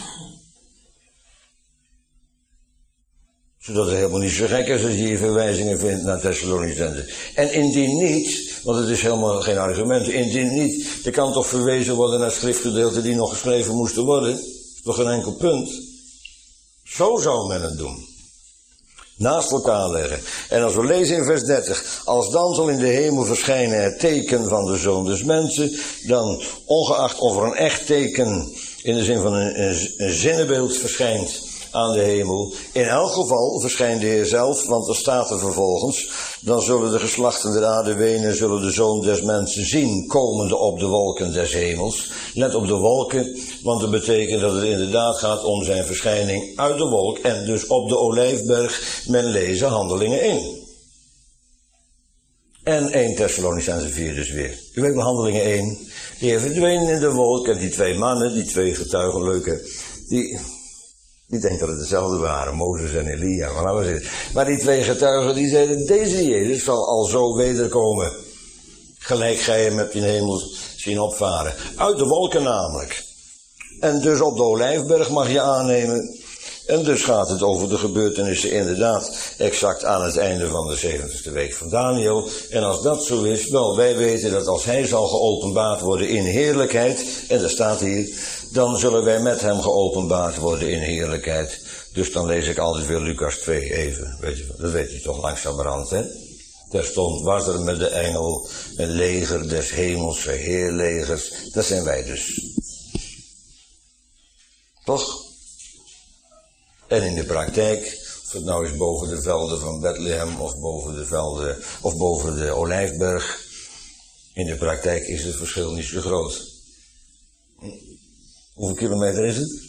Zodat het helemaal niet zo gek is als je hier verwijzingen vindt naar Thessalonicense. En indien niet, want het is helemaal geen argument, indien niet, er kan toch verwezen worden naar schriftgedeelten die nog geschreven moesten worden. Dat is toch geen enkel punt. Zo zou men het doen. Naast elkaar leggen. En als we lezen in vers dertig, als dan zal in de hemel verschijnen het teken van de Zoon des Mensen, dan ongeacht of er een echt teken in de zin van een, een, een zinnenbeeld verschijnt aan de hemel. In elk geval verschijnt de Heer zelf, want er staat er vervolgens, dan zullen de geslachten der aarde wenen, zullen de Zoon des Mensen zien, komende op de wolken des hemels. Let op de wolken, want dat betekent dat het inderdaad gaat om zijn verschijning uit de wolk, en dus op de Olijfberg, men lezen Handelingen één. En één Thessalonicense vier dus weer. U weet maar Handelingen één, die heeft verdwenen in de wolk, en die twee mannen, die twee getuigen, leuke, die... Ik denk dat het dezelfde waren, Mozes en Elia. Maar, was het. maar die twee getuigen die zeiden, deze Jezus zal al zo wederkomen. Gelijk gij hem hebt in de hemel zien opvaren. Uit de wolken namelijk. En dus op de Olijfberg mag je aannemen. En dus gaat het over de gebeurtenissen inderdaad exact aan het einde van de zeventigste week van Daniel. En als dat zo is, wel, wij weten dat als hij zal geopenbaard worden in heerlijkheid, en dat staat hier, dan zullen wij met hem geopenbaard worden in heerlijkheid. Dus dan lees ik altijd weer Lucas twee even, weet je, dat weet je toch langzamerhand, hè. Terstond was er met de engel een leger des hemels, heerlegers, dat zijn wij dus. Toch? En in de praktijk, of het nou is boven de velden van Bethlehem of boven de velden, of boven de Olijfberg, in de praktijk is het verschil niet zo groot. Hoeveel kilometer is het?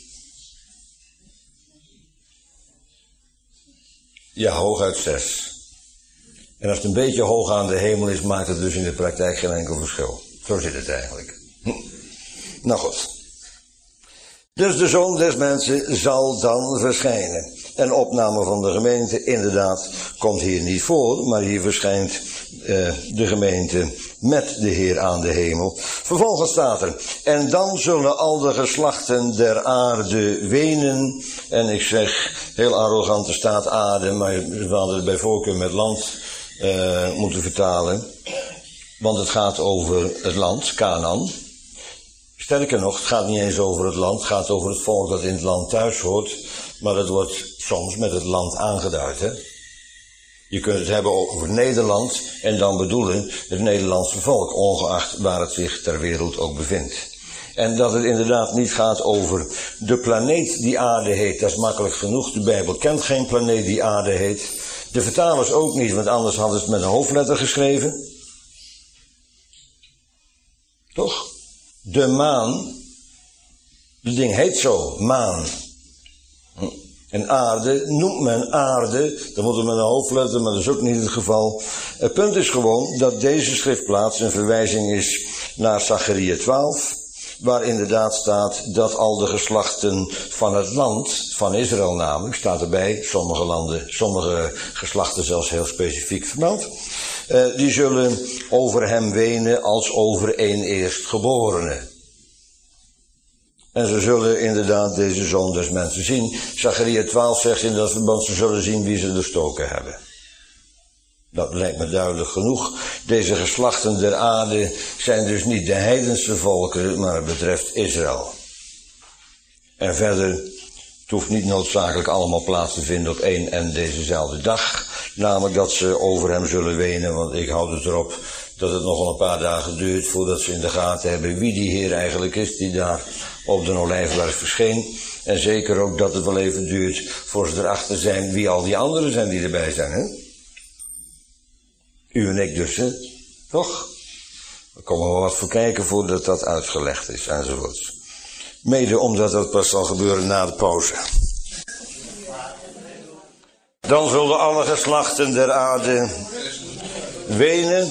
Ja, hooguit zes. En als het een beetje hoog aan de hemel is, maakt het dus in de praktijk geen enkel verschil. Zo zit het eigenlijk. Hm. Nou goed. Dus de Zoon des Mensen zal dan verschijnen. En opname van de gemeente, inderdaad, komt hier niet voor, maar hier verschijnt uh, de gemeente met de Heer aan de hemel. Vervolgens staat er, en dan zullen al de geslachten der aarde wenen. En ik zeg, heel arrogant, er staat aarde, maar we hadden het bij voorkeur met land uh, moeten vertalen. Want het gaat over het land, Canaan. Sterker nog, het gaat niet eens over het land, het gaat over het volk dat in het land thuis hoort. Maar dat wordt soms met het land aangeduid, hè. Je kunt het hebben over Nederland en dan bedoelen het Nederlandse volk, ongeacht waar het zich ter wereld ook bevindt. En dat het inderdaad niet gaat over de planeet die aarde heet, dat is makkelijk genoeg. De Bijbel kent geen planeet die aarde heet. De vertalers ook niet, want anders hadden ze het met een hoofdletter geschreven. Toch? De maan, het ding heet zo, maan. En aarde noemt men aarde, dan moet het met een hoofdletter, maar dat is ook niet het geval. Het punt is gewoon dat deze schriftplaats een verwijzing is naar Zacharia twaalf, waar inderdaad staat dat al de geslachten van het land, van Israël namelijk, staat erbij, sommige landen, sommige geslachten zelfs heel specifiek vermeld, uh, die zullen over hem wenen als over een eerstgeborene. En ze zullen inderdaad deze Zoon des Mensen zien. Zacharia twaalf zegt in dat verband, ze zullen zien wie ze doorstoken hebben. Dat lijkt me duidelijk genoeg. Deze geslachten der aarde zijn dus niet de heidense volkeren, maar het betreft Israël. En verder, het hoeft niet noodzakelijk allemaal plaats te vinden op één en dezezelfde dag. Namelijk dat ze over hem zullen wenen, want ik houd het erop dat het nog wel een paar dagen duurt voordat ze in de gaten hebben wie die Heer eigenlijk is die daar op de Olijfberg verscheen. En zeker ook dat het wel even duurt voor ze erachter zijn wie al die anderen zijn die erbij zijn, hè? U en ik dus, hè? Toch? Er komen wel wat voor kijken voordat dat uitgelegd is, enzovoorts. Mede omdat dat pas zal gebeuren na de pauze. Dan zullen alle geslachten der aarde wenen.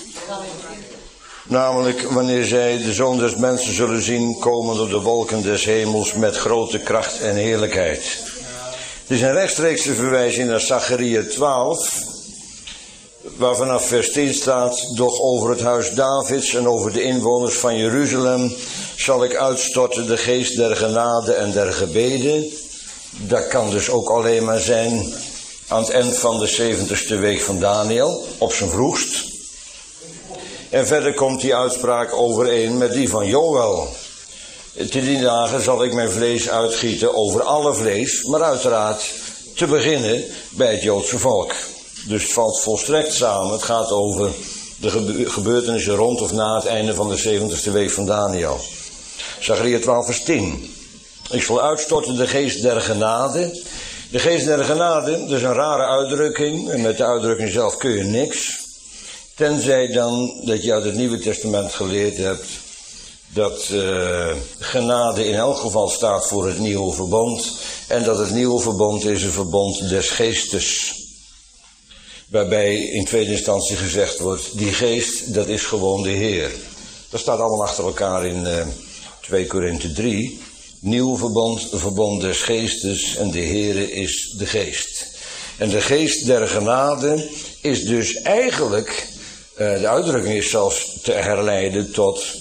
Namelijk wanneer zij de Zoon des Mensen zullen zien komen door de wolken des hemels met grote kracht en heerlijkheid. Het is een rechtstreekse verwijzing naar Zacharia twaalf, waar vanaf vers tien staat, doch over het huis Davids en over de inwoners van Jeruzalem zal ik uitstorten de geest der genade en der gebeden. Dat kan dus ook alleen maar zijn aan het eind van de zeventigste week van Daniel, op zijn vroegst. En verder komt die uitspraak overeen met die van Joël. Te die dagen zal ik mijn vlees uitgieten over alle vlees, maar uiteraard te beginnen bij het Joodse volk. Dus het valt volstrekt samen. Het gaat over de gebeurtenissen rond of na het einde van de zeventigste week van Daniel. Zacharia twaalf vers tien. Ik zal uitstorten de geest der genade. De geest der genade, dat is een rare uitdrukking. En met de uitdrukking zelf kun je niks. Tenzij dan dat je uit het Nieuwe Testament geleerd hebt dat uh, genade in elk geval staat voor het nieuwe verbond. En dat het nieuwe verbond is een verbond des geestes. Waarbij in tweede instantie gezegd wordt, die geest, dat is gewoon de Heer. Dat staat allemaal achter elkaar in uh, twee Korinthe drie. Nieuw verbond, verbond des geestes en de Heere is de geest. En de geest der genade is dus eigenlijk, uh, de uitdrukking is zelfs te herleiden tot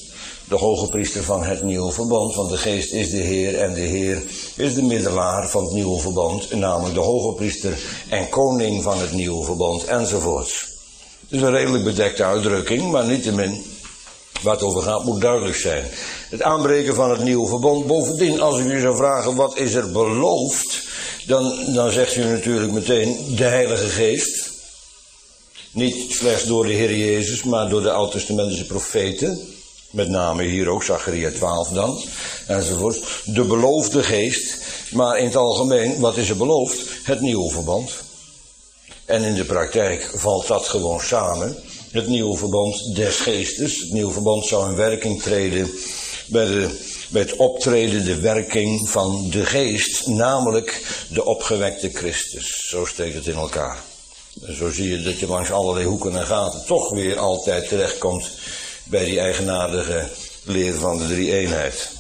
de hoge priester van het nieuwe verbond, want de geest is de Heer en de Heer is de middelaar van het nieuwe verbond, namelijk de hoge priester en koning van het nieuwe verbond enzovoorts. Het is een redelijk bedekte uitdrukking, maar niettemin, waar het over gaat moet duidelijk zijn. Het aanbreken van het nieuwe verbond. Bovendien, als ik u zou vragen wat is er beloofd, dan, dan zegt u natuurlijk meteen de Heilige Geest. Niet slechts door de Heer Jezus, maar door de Oud-testamentische profeten. Met name hier ook, Zacharia twaalf dan, enzovoort. De beloofde geest, maar in het algemeen, wat is er beloofd? Het nieuwe verbond. En in de praktijk valt dat gewoon samen. Het nieuwe verbond des geestes. Het nieuwe verbond zou in werking treden bij, de, bij het optreden, de werking van de geest, namelijk de opgewekte Christus. Zo steekt het in elkaar. En zo zie je dat je langs allerlei hoeken en gaten toch weer altijd terechtkomt bij die eigenaardige leer van de drie-eenheid.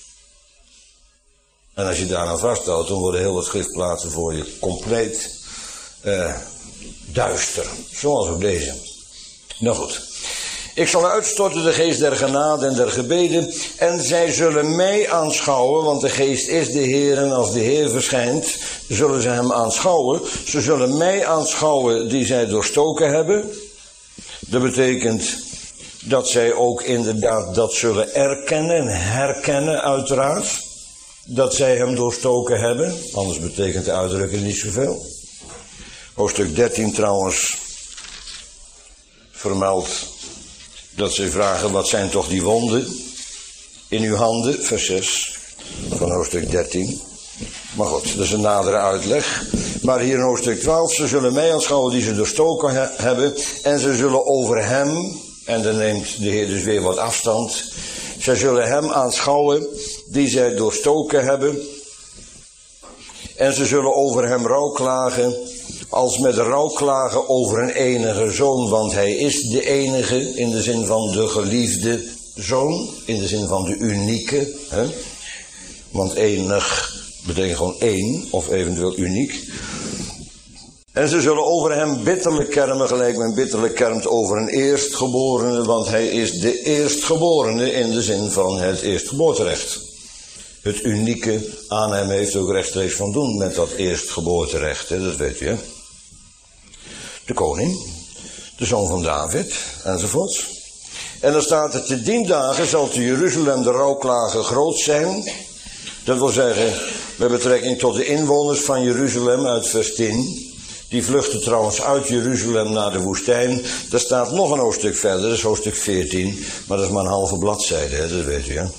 En als je daaraan vasthoudt, dan worden heel wat schriftplaatsen voor je compleet uh, duister. Zoals ook deze. Nou goed. Ik zal uitstorten de geest der genade en der gebeden, en zij zullen mij aanschouwen, want de geest is de Heer, en als de Heer verschijnt, zullen ze hem aanschouwen. Ze zullen mij aanschouwen die zij doorstoken hebben. Dat betekent dat zij ook inderdaad dat zullen erkennen en herkennen uiteraard, dat zij hem doorstoken hebben. Anders betekent de uitdrukking niet zoveel. Hoofdstuk dertien trouwens vermeldt dat ze vragen, wat zijn toch die wonden in uw handen, vers zes van hoofdstuk dertien. Maar goed, dat is een nadere uitleg. Maar hier in hoofdstuk twaalf, ze zullen mij aanschouwen die ze doorstoken he- hebben, en ze zullen over hem, en dan neemt de Heer dus weer wat afstand, zij zullen hem aanschouwen die zij doorstoken hebben, en ze zullen over hem rouwklagen, als met rouwklagen over een enige zoon, want hij is de enige, in de zin van de geliefde zoon, in de zin van de unieke, hè? Want enig betekent gewoon één, of eventueel uniek. En ze zullen over hem bitterlijk kermen, gelijk men bitterlijk kermt over een eerstgeborene, want hij is de eerstgeborene in de zin van het eerstgeboorterecht. Het unieke aan hem heeft ook rechtstreeks van doen met dat eerstgeboorterecht, hè? Dat weet je, hè? De koning, de zoon van David, enzovoort. En dan staat er, te dien dagen zal te Jeruzalem de rouwklagen groot zijn. Dat wil zeggen, met betrekking tot de inwoners van Jeruzalem uit vers tien. Die vluchten trouwens uit Jeruzalem naar de woestijn. Daar staat nog een hoofdstuk verder, dat is hoofdstuk veertien. Maar dat is maar een halve bladzijde, hè? Dat weet u, hè.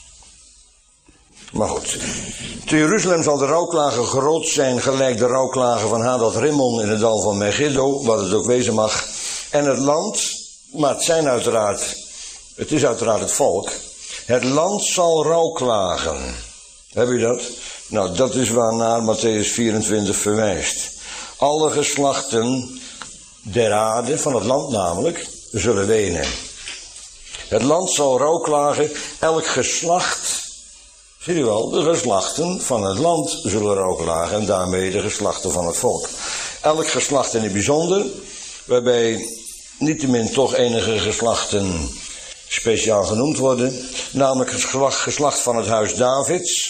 Maar goed, te Jeruzalem zal de rouwklagen groot zijn, gelijk de rouwklagen van Hadad Rimmon in het dal van Megiddo, wat het ook wezen mag. En het land, maar het zijn uiteraard, het is uiteraard het volk. Het land zal rouwklagen. Heb je dat? Nou, dat is waarnaar Matthäus vierentwintig verwijst. Alle geslachten der aarde, van het land namelijk, zullen wenen. Het land zal rouwklagen, elk geslacht. Zie je wel, de geslachten van het land zullen rouwklagen en daarmee de geslachten van het volk. Elk geslacht in het bijzonder, waarbij niettemin toch enige geslachten speciaal genoemd worden, namelijk het geslacht, geslacht van het huis Davids.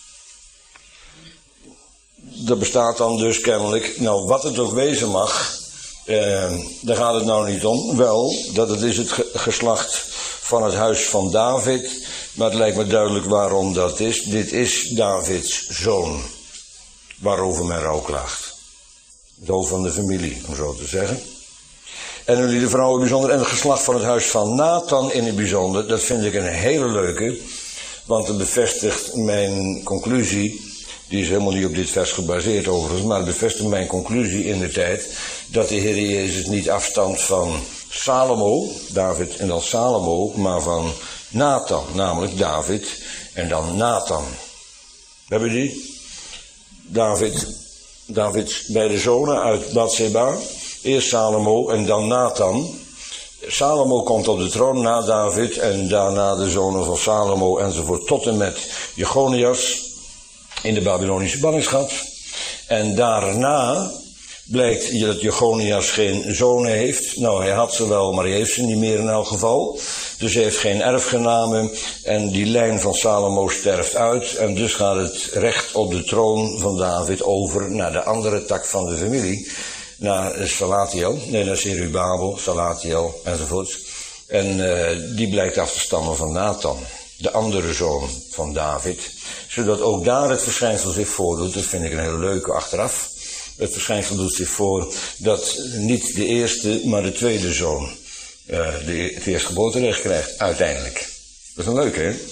Dat bestaat dan dus kennelijk, nou wat het ook wezen mag, eh, daar gaat het nou niet om. Wel, dat het is het ge- geslacht van het huis van David, maar het lijkt me duidelijk waarom dat is. Dit is Davids zoon, waarover men rouwklaagt. Het hoofd van de familie, om zo te zeggen. En jullie de vrouwen bijzonder, en het geslacht van het huis van Nathan in het bijzonder, dat vind ik een hele leuke, want het bevestigt mijn conclusie. Die is helemaal niet op dit vers gebaseerd overigens, maar het bevestigt mijn conclusie in de tijd dat de Heer Jezus niet afstamt van Salomo, David en dan Salomo, maar van Nathan, namelijk David en dan Nathan. Hebben we die? David, Davids beide zonen uit Bathseba, eerst Salomo en dan Nathan. Salomo komt op de troon na David en daarna de zonen van Salomo enzovoort tot en met Jechonias in de Babylonische ballingschap. En daarna blijkt dat Jechonias geen zonen heeft. Nou, hij had ze wel, maar hij heeft ze niet meer in elk geval. Dus hij heeft geen erfgenamen en die lijn van Salomo sterft uit. En dus gaat het recht op de troon van David over naar de andere tak van de familie. Naar Salatiel, nee, naar Zerubabel, Salatiel enzovoort. En uh, die blijkt af te stammen van Nathan, de andere zoon van David. Zodat ook daar het verschijnsel zich voordoet. Dat vind ik een hele leuke achteraf. Het verschijnsel doet zich voor dat niet de eerste, maar de tweede zoon uh, de, het eerstgeboorterecht krijgt, uiteindelijk. Dat is een leuke, hè?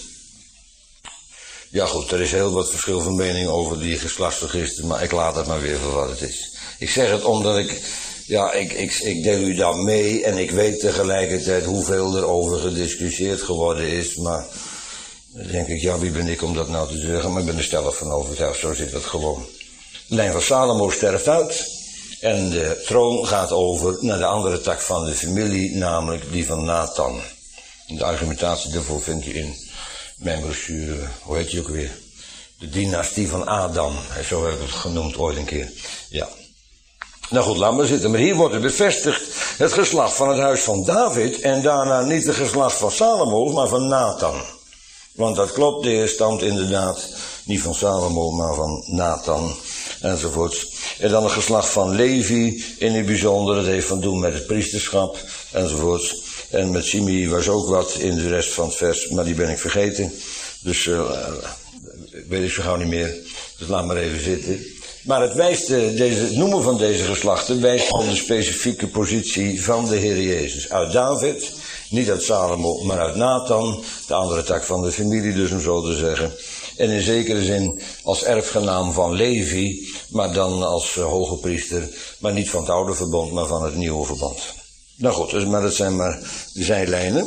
Ja goed, er is heel wat verschil van mening over die geslachtsregister, maar ik laat het maar weer voor wat het is. Ik zeg het omdat ik, ja, ik, ik, ik deel u dat mee en ik weet tegelijkertijd hoeveel er over gediscussieerd geworden is, maar dan denk ik, ja, wie ben ik om dat nou te zeggen, maar ik ben er stellig van overtuigd, zo zit dat gewoon. De lijn van Salomo sterft uit en de troon gaat over naar de andere tak van de familie, namelijk die van Nathan. De argumentatie daarvoor vindt u in mijn brochure, hoe heet die ook weer? De dynastie van Adam, zo heb ik het genoemd ooit een keer. Ja. Nou goed, laat maar zitten. Maar hier wordt het bevestigd het geslacht van het huis van David en daarna niet het geslacht van Salomo, maar van Nathan. Want dat klopt, de heer stamt inderdaad niet van Salomo, maar van Nathan enzovoorts. En dan het geslacht van Levi in het bijzonder, dat heeft van doen met het priesterschap enzovoorts. En met Simei was ook wat in de rest van het vers, maar die ben ik vergeten. Dus uh, weet ik zo gauw niet meer, dus laat maar even zitten. Maar het wijst, uh, deze, het noemen van deze geslachten wijst op de specifieke positie van de Heer Jezus. Uit David, niet uit Salomo, maar uit Nathan, de andere tak van de familie dus om zo te zeggen. En in zekere zin als erfgenaam van Levi, maar dan als uh, hoge priester, maar niet van het oude verbond, maar van het nieuwe verbond. Nou goed, dus, maar dat zijn maar de zijlijnen.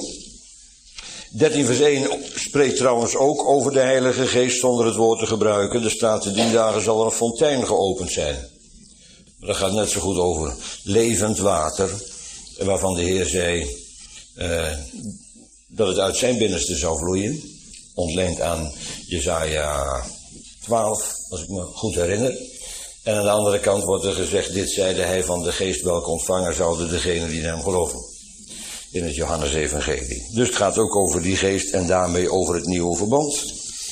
dertien vers één spreekt trouwens ook over de Heilige Geest zonder het woord te gebruiken. Er staat in die dagen zal er een fontein geopend zijn. Dat gaat net zo goed over levend water, waarvan de Heer zei uh, dat het uit zijn binnenste zou vloeien. Ontleend aan Jesaja twaalf, als ik me goed herinner. En aan de andere kant wordt er gezegd, dit zeide hij van de geest welke ontvangen zouden degenen die in hem geloven. In het Johannes-evangelie. Dus het gaat ook over die geest en daarmee over het nieuwe verbond.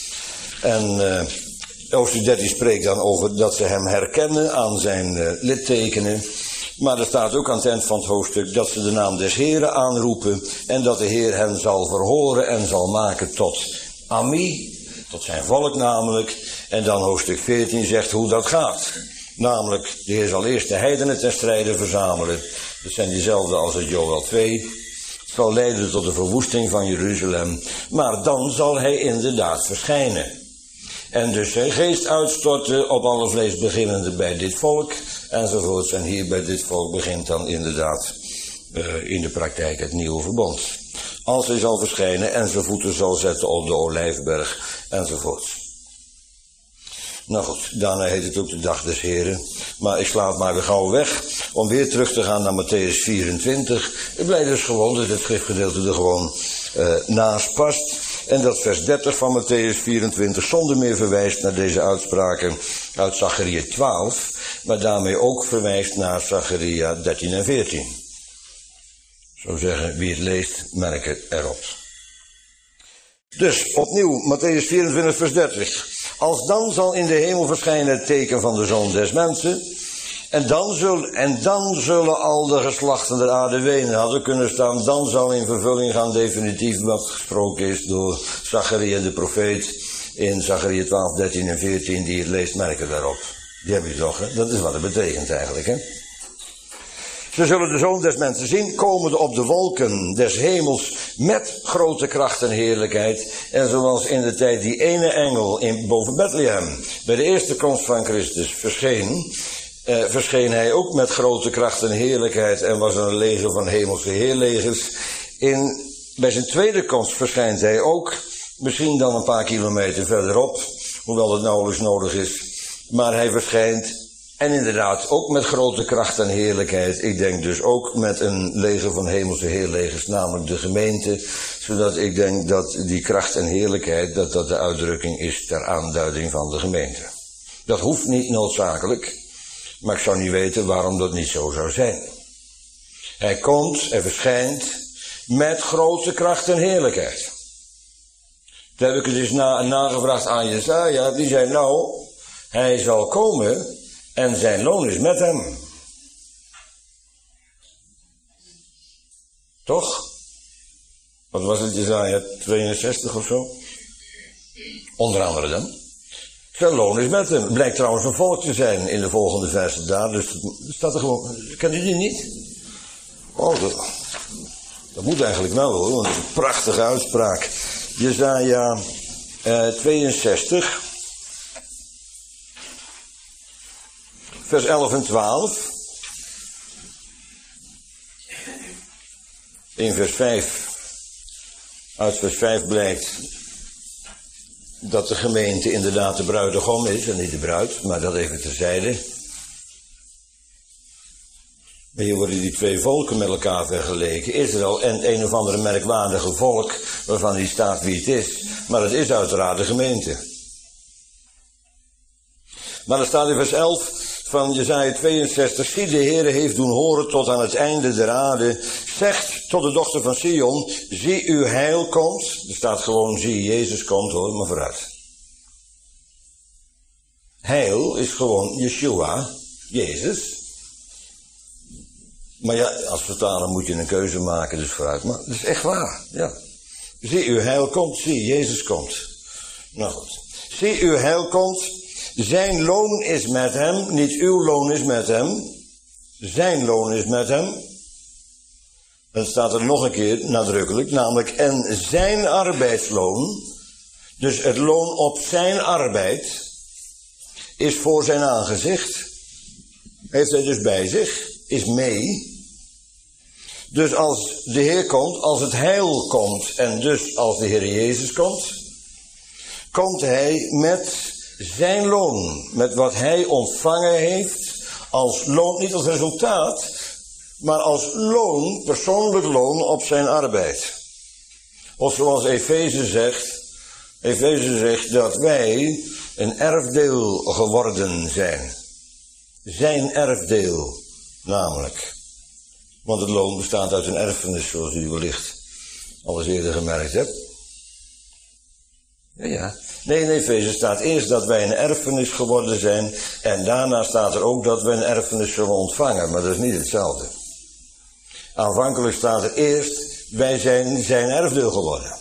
En uh, hoofdstuk dertien spreekt dan over dat ze hem herkennen aan zijn uh, littekenen. Maar er staat ook aan het eind van het hoofdstuk dat ze de naam des Heren aanroepen. En dat de Heer hen zal verhoren en zal maken tot Ami. Tot zijn volk namelijk. En dan hoofdstuk veertien zegt hoe dat gaat. Namelijk, de Heer zal eerst de heidenen ten strijde verzamelen. Dat zijn diezelfde als het Joël twee. Het zal leiden tot de verwoesting van Jeruzalem. Maar dan zal hij inderdaad verschijnen. En dus zijn geest uitstorten op alle vlees beginnende bij dit volk. Enzovoorts. En hier bij dit volk begint dan inderdaad uh, in de praktijk het nieuwe verbond. Als hij zal verschijnen en zijn voeten zal zetten op de Olijfberg enzovoorts. Nou goed, daarna heet het ook de dag des Heren. Maar ik sla het maar weer gauw weg om weer terug te gaan naar Matthäus vierentwintig. Het blijft dus gewoon dat het schriftgedeelte er gewoon uh, naast past. En dat vers dertig van Matthäus vierentwintig zonder meer verwijst naar deze uitspraken uit Zacharia twaalf. Maar daarmee ook verwijst naar Zacharia dertien en veertien. Zo zeggen, wie het leest, merk het erop. Dus, opnieuw, Matthäus vierentwintig vers dertig. Als dan zal in de hemel verschijnen het teken van de Zoon des Mensen. En dan, zullen, en dan zullen al de geslachten der aarde wenen. Hadden kunnen staan, dan zal in vervulling gaan definitief wat gesproken is door Zacharia de profeet. In Zacharia twaalf, dertien en veertien, die het leest, merken daarop. Die heb je toch, hè? Dat is wat het betekent eigenlijk, hè? Ze zullen de Zoon des Mensen zien, komende op de wolken des hemels met grote kracht en heerlijkheid. En zoals in de tijd die ene engel in, boven Bethlehem bij de eerste komst van Christus verscheen, eh, verscheen hij ook met grote kracht en heerlijkheid en was er een leger van hemelse heerlegers. In, bij zijn tweede komst verschijnt hij ook, misschien dan een paar kilometer verderop, hoewel het nauwelijks nodig is, maar hij verschijnt. En inderdaad, ook met grote kracht en heerlijkheid. Ik denk dus ook met een leger van hemelse heerlegers, namelijk de gemeente. Zodat ik denk dat die kracht en heerlijkheid, dat dat de uitdrukking is ter aanduiding van de gemeente. Dat hoeft niet noodzakelijk, maar ik zou niet weten waarom dat niet zo zou zijn. Hij komt, hij verschijnt, met grote kracht en heerlijkheid. Toen heb ik het dus na, nagevraagd aan Jesaja, die zei nou, hij zal komen en zijn loon is met hem. Toch? Wat was het, Jesaja tweeënzestig of zo? Onder andere dan. Zijn loon is met hem. Het blijkt trouwens een volk te zijn in de volgende versen daar. Dus het staat er gewoon. Kent u die niet? Oh, dat, dat moet eigenlijk wel hoor. Want het is een prachtige uitspraak. Jesaja eh, tweeënzestig. Vers elf en twaalf. In vers vijf. Uit vers vijf blijkt dat de gemeente inderdaad de bruidegom is en niet de bruid, maar dat even terzijde. Maar hier worden die twee volken met elkaar vergeleken. Israël en het een of andere merkwaardige volk waarvan niet staat wie het is. Maar het is uiteraard de gemeente. Maar er staat in vers elf van Jesaja tweeënzestig. Zie, de Heere heeft doen horen tot aan het einde der aarde. Zegt tot de dochter van Sion, zie uw heil komt. Er staat gewoon, zie Jezus komt hoor, maar vooruit. Heil is gewoon Yeshua, Jezus. Maar ja, als vertaler moet je een keuze maken, dus vooruit. Maar dat is echt waar, ja. Zie uw heil komt, zie Jezus komt. Nou goed. Zie uw heil komt. Zijn loon is met hem, niet uw loon is met hem. Zijn loon is met hem. Dan staat er nog een keer nadrukkelijk, namelijk en zijn arbeidsloon, dus het loon op zijn arbeid, is voor zijn aangezicht. Heeft hij dus bij zich, is mee. Dus als de Heer komt, als het heil komt en dus als de Heer Jezus komt, komt hij met zijn loon, met wat hij ontvangen heeft, als loon, niet als resultaat, maar als loon, persoonlijk loon op zijn arbeid. Of zoals Efeze zegt, Efeze zegt dat wij een erfdeel geworden zijn. Zijn erfdeel, namelijk. Want het loon bestaat uit een erfenis, zoals u wellicht al eens eerder gemerkt hebt. Ja, ja. Nee, in Efeze staat eerst dat wij een erfenis geworden zijn. En daarna staat er ook dat we een erfenis zullen ontvangen. Maar dat is niet hetzelfde. Aanvankelijk staat er eerst, wij zijn zijn erfdeel geworden.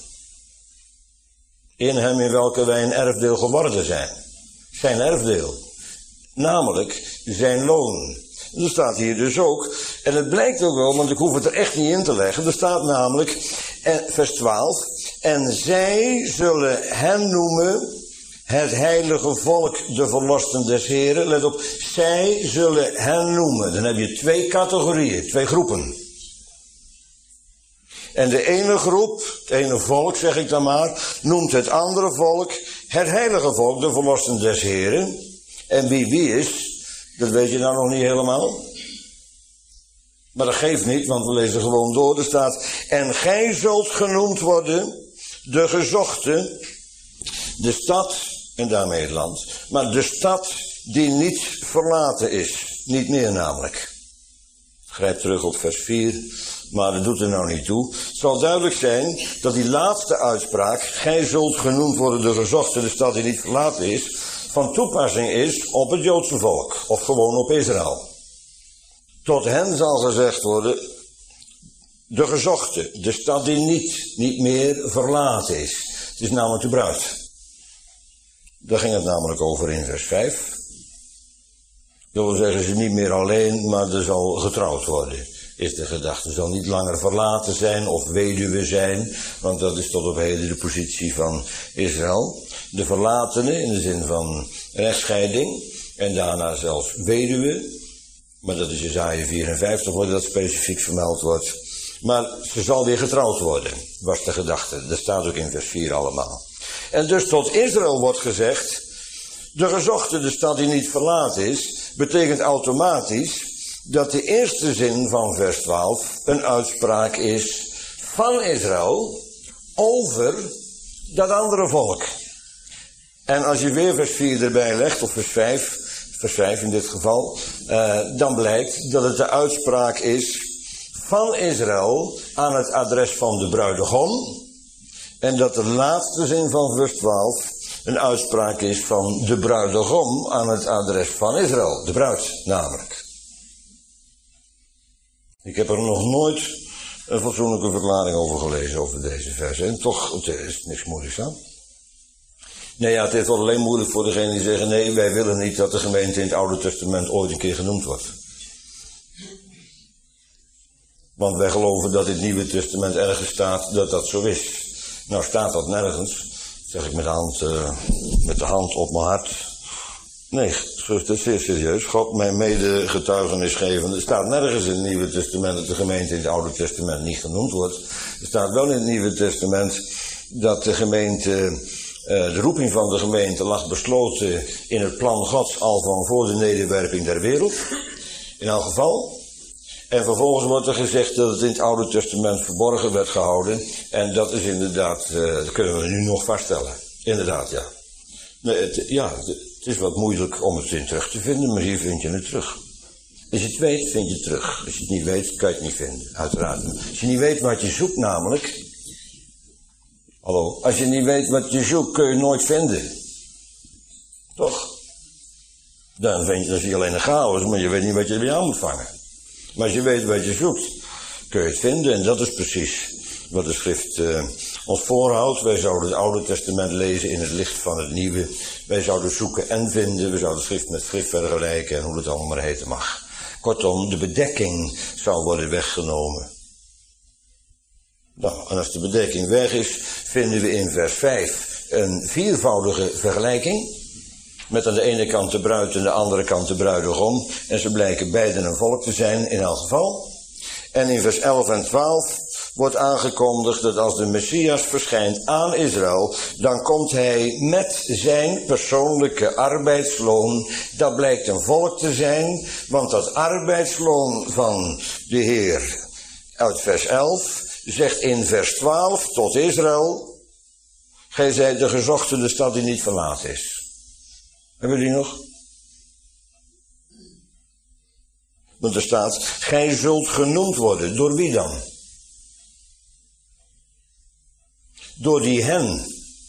In hem in welke wij een erfdeel geworden zijn. Zijn erfdeel. Namelijk zijn loon. Dat staat hier dus ook. En het blijkt ook wel, want ik hoef het er echt niet in te leggen. Er staat namelijk, vers twaalf. En zij zullen hen noemen, het heilige volk, de verlosten des Heren. Let op, zij zullen hen noemen. Dan heb je twee categorieën, twee groepen. En de ene groep, het ene volk zeg ik dan maar, noemt het andere volk het heilige volk, de verlosten des Heren. En wie wie is, dat weet je nou nog niet helemaal. Maar dat geeft niet, want we lezen gewoon door. Er staat, en gij zult genoemd worden, de gezochte, de stad, en daarmee het land, maar de stad die niet verlaten is. Niet meer namelijk. Grijp terug op vers vier, maar dat doet er nou niet toe. Het zal duidelijk zijn dat die laatste uitspraak, gij zult genoemd worden de gezochte, de stad die niet verlaten is, van toepassing is op het Joodse volk, of gewoon op Israël. Tot hen zal gezegd worden, de gezochte, de stad die niet, niet meer verlaten is. Het is namelijk de bruid. Daar ging het namelijk over in vers vijf. Dat wil zeggen, ze niet meer alleen, maar er zal getrouwd worden, is de gedachte. Ze zal niet langer verlaten zijn of weduwe zijn, want dat is tot op heden de positie van Israël. De verlatene in de zin van rechtscheiding en daarna zelfs weduwe. Maar dat is Jesaja vierenvijftig, waar dat specifiek vermeld wordt. Maar ze zal weer getrouwd worden, was de gedachte. Dat staat ook in vers vier allemaal. En dus tot Israël wordt gezegd, de gezochte, de stad die niet verlaten is, betekent automatisch dat de eerste zin van vers twaalf een uitspraak is van Israël over dat andere volk. En als je weer vers vier erbij legt, of vers vijf, vers vijf in dit geval, uh, dan blijkt dat het de uitspraak is van Israël aan het adres van de bruidegom. En dat de laatste zin van vers twaalf een uitspraak is van de bruidegom aan het adres van Israël. De bruid namelijk. Ik heb er nog nooit een fatsoenlijke verklaring over gelezen over deze versen. En toch, het is niks moeilijks aan. Nee, ja, het is alleen moeilijk voor degenen die zeggen, nee, wij willen niet dat de gemeente in het Oude Testament ooit een keer genoemd wordt. Want wij geloven dat in het Nieuwe Testament ergens staat dat dat zo is. Nou staat dat nergens, zeg ik met de hand, uh, met de hand op mijn hart. Nee, dat is zeer serieus. God mijn medegetuigenis geven. Er staat nergens in het Nieuwe Testament dat de gemeente in het Oude Testament niet genoemd wordt. Er staat wel in het Nieuwe Testament dat de gemeente, uh, de roeping van de gemeente lag besloten in het plan Gods al van voor de nederwerping der wereld. In elk geval. En vervolgens wordt er gezegd dat het in het Oude Testament verborgen werd gehouden. En dat is inderdaad, uh, dat kunnen we nu nog vaststellen. Inderdaad, ja. Nee, het, ja, het is wat moeilijk om het in terug te vinden, maar hier vind je het terug. Als je het weet, vind je het terug. Als je het niet weet, kan je het niet vinden, uiteraard. Als je niet weet wat je zoekt namelijk. Hallo, als je niet weet wat je zoekt, kun je het nooit vinden. Toch? Dan, vind je, dan zie je alleen een chaos, maar je weet niet wat je erbij aan moet vangen. Maar als je weet wat je zoekt, kun je het vinden. En dat is precies wat de schrift uh, ons voorhoudt. Wij zouden het Oude Testament lezen in het licht van het Nieuwe. Wij zouden zoeken en vinden. We zouden schrift met schrift vergelijken en hoe het allemaal maar heten mag. Kortom, de bedekking zou worden weggenomen. Nou, en als de bedekking weg is, vinden we in vers vijf een viervoudige vergelijking. Met aan de ene kant de bruid en aan de andere kant de bruidegom. En ze blijken beiden een volk te zijn in elk geval. En in vers elf en twaalf wordt aangekondigd dat als de Messias verschijnt aan Israël, dan komt hij met zijn persoonlijke arbeidsloon. Dat blijkt een volk te zijn, want dat arbeidsloon van de Heer uit vers elf zegt in vers twaalf tot Israël, gij zijt de gezochte, de stad die niet verlaten is. Hebben we die nog? Want er staat, gij zult genoemd worden. Door wie dan? Door die hen.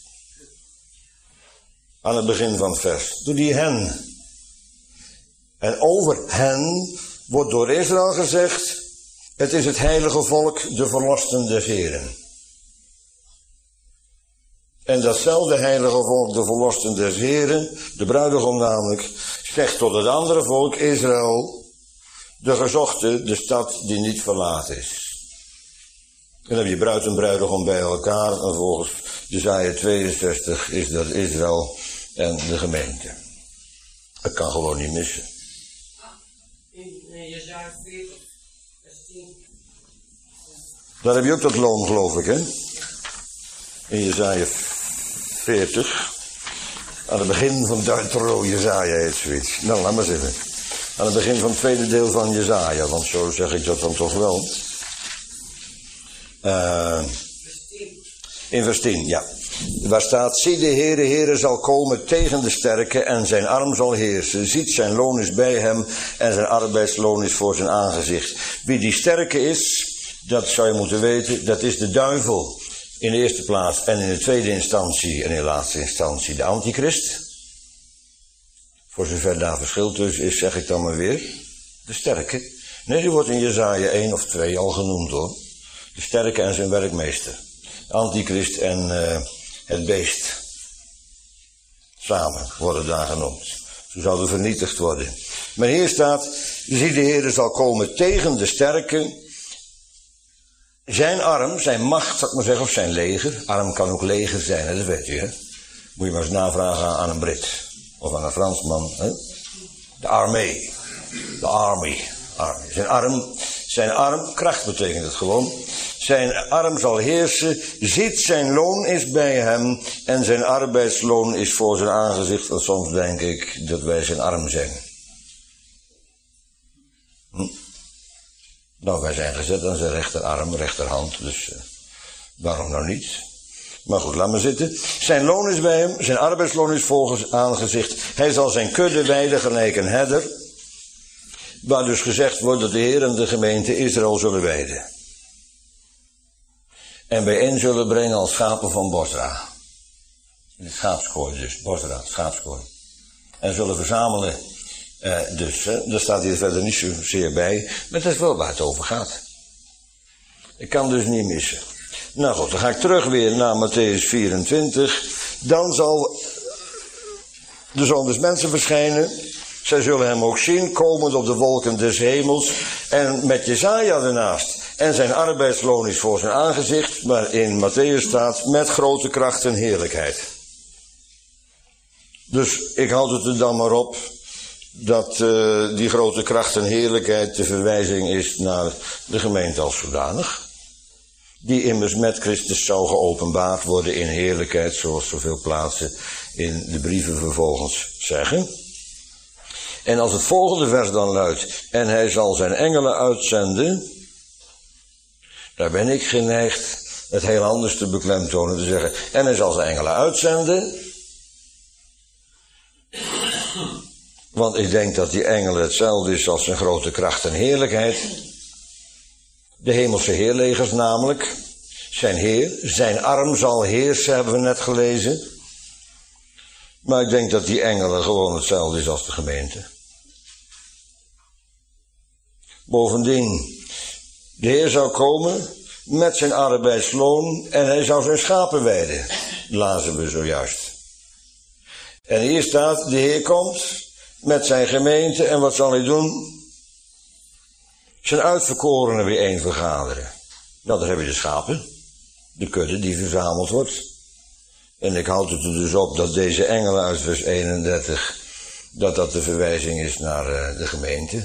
Aan het begin van het vers. Door die hen. En over hen wordt door Israël gezegd, het is het heilige volk, de verlosten des Heren. En datzelfde heilige volk, de verlosten des Heren, de bruidegom namelijk, zegt tot het andere volk, Israël, de gezochte, de stad die niet verlaten is. En dan heb je bruid en bruidegom bij elkaar, en volgens Jesaja tweeënzestig is dat Israël en de gemeente. Dat kan gewoon niet missen. In Jesaja veertig, vers tien. Daar heb je ook dat loon, geloof ik, hè? In Jesaja veertig, aan het begin van Deutero Jesaja heet zoiets. Nou, laat maar zitten. Aan het begin van het tweede deel van Jesaja, want zo zeg ik dat dan toch wel. Uh, in vers tien, ja. Waar staat, zie de Heere, Heere zal komen tegen de sterke en zijn arm zal heersen. Ziet, zijn loon is bij hem en zijn arbeidsloon is voor zijn aangezicht. Wie die sterke is, dat zou je moeten weten, dat is de duivel. In de eerste plaats en in de tweede instantie en in de laatste instantie de antichrist. Voor zover daar verschil tussen is, zeg ik dan maar weer. De sterke. Nee, die wordt in Jesaja één of twee al genoemd hoor. De sterke en zijn werkmeester. Antichrist en uh, het beest. Samen worden daar genoemd. Ze zouden vernietigd worden. Maar hier staat, zie de Heer zal komen tegen de sterke. Zijn arm, zijn macht, zal ik maar zeggen, of zijn leger. Arm kan ook leger zijn, hè, dat weet u, hè. Moet je maar eens navragen aan een Brit. Of aan een Fransman, hè. De armee. De army. army. Zijn arm, zijn arm, kracht betekent het gewoon. Zijn arm zal heersen, ziet zijn loon is bij hem en zijn arbeidsloon is voor zijn aangezicht. En soms denk ik dat wij zijn arm zijn. Hm? Nou, wij zijn gezet aan zijn rechterarm, rechterhand, dus uh, waarom nou niet? Maar goed, laat maar zitten. Zijn loon is bij hem, zijn arbeidsloon is volgens aangezicht. Hij zal zijn kudde weiden gelijk een herder. waar dus gezegd wordt dat de Heer en de gemeente Israël zullen wijden. En bijeen zullen brengen als schapen van Bosra. De schaapskooi dus, Bosra, schaapskooi. En zullen verzamelen. Eh, dus, hè, daar staat hier verder niet zozeer bij, maar dat is wel waar het over gaat. Ik kan dus niet missen. Nou goed, dan ga ik terug weer naar Matthäus vierentwintig. Dan zal de Zoon des Mensen verschijnen. Zij zullen hem ook zien, komend op de wolken des hemels. En met Jesaja ernaast. En zijn arbeidsloon is voor zijn aangezicht. Maar in Matthäus staat, met grote kracht en heerlijkheid. Dus ik houd het er dan maar op. Dat uh, die grote kracht en heerlijkheid de verwijzing is naar de gemeente als zodanig. Die immers met Christus zou geopenbaard worden in heerlijkheid, zoals zoveel plaatsen in de brieven vervolgens zeggen. En als het volgende vers dan luidt, en hij zal zijn engelen uitzenden, daar ben ik geneigd het heel anders te beklemtonen, te zeggen, en hij zal zijn engelen uitzenden. Want ik denk dat die engelen hetzelfde is als zijn grote kracht en heerlijkheid. De hemelse heerlegers namelijk. Zijn Heer, zijn arm zal heersen, hebben we net gelezen. Maar ik denk dat die engelen gewoon hetzelfde is als de gemeente. Bovendien, de Heer zou komen met zijn arbeidsloon en hij zou zijn schapen weiden. Lazen we zojuist. En hier staat, de Heer komt met zijn gemeente en wat zal hij doen? Zijn uitverkorenen weer één vergaderen. Nou, dan heb je de schapen, de kudde die verzameld wordt. En ik houd het er dus op dat deze engelen uit vers eenendertig, dat dat de verwijzing is naar uh, de gemeente.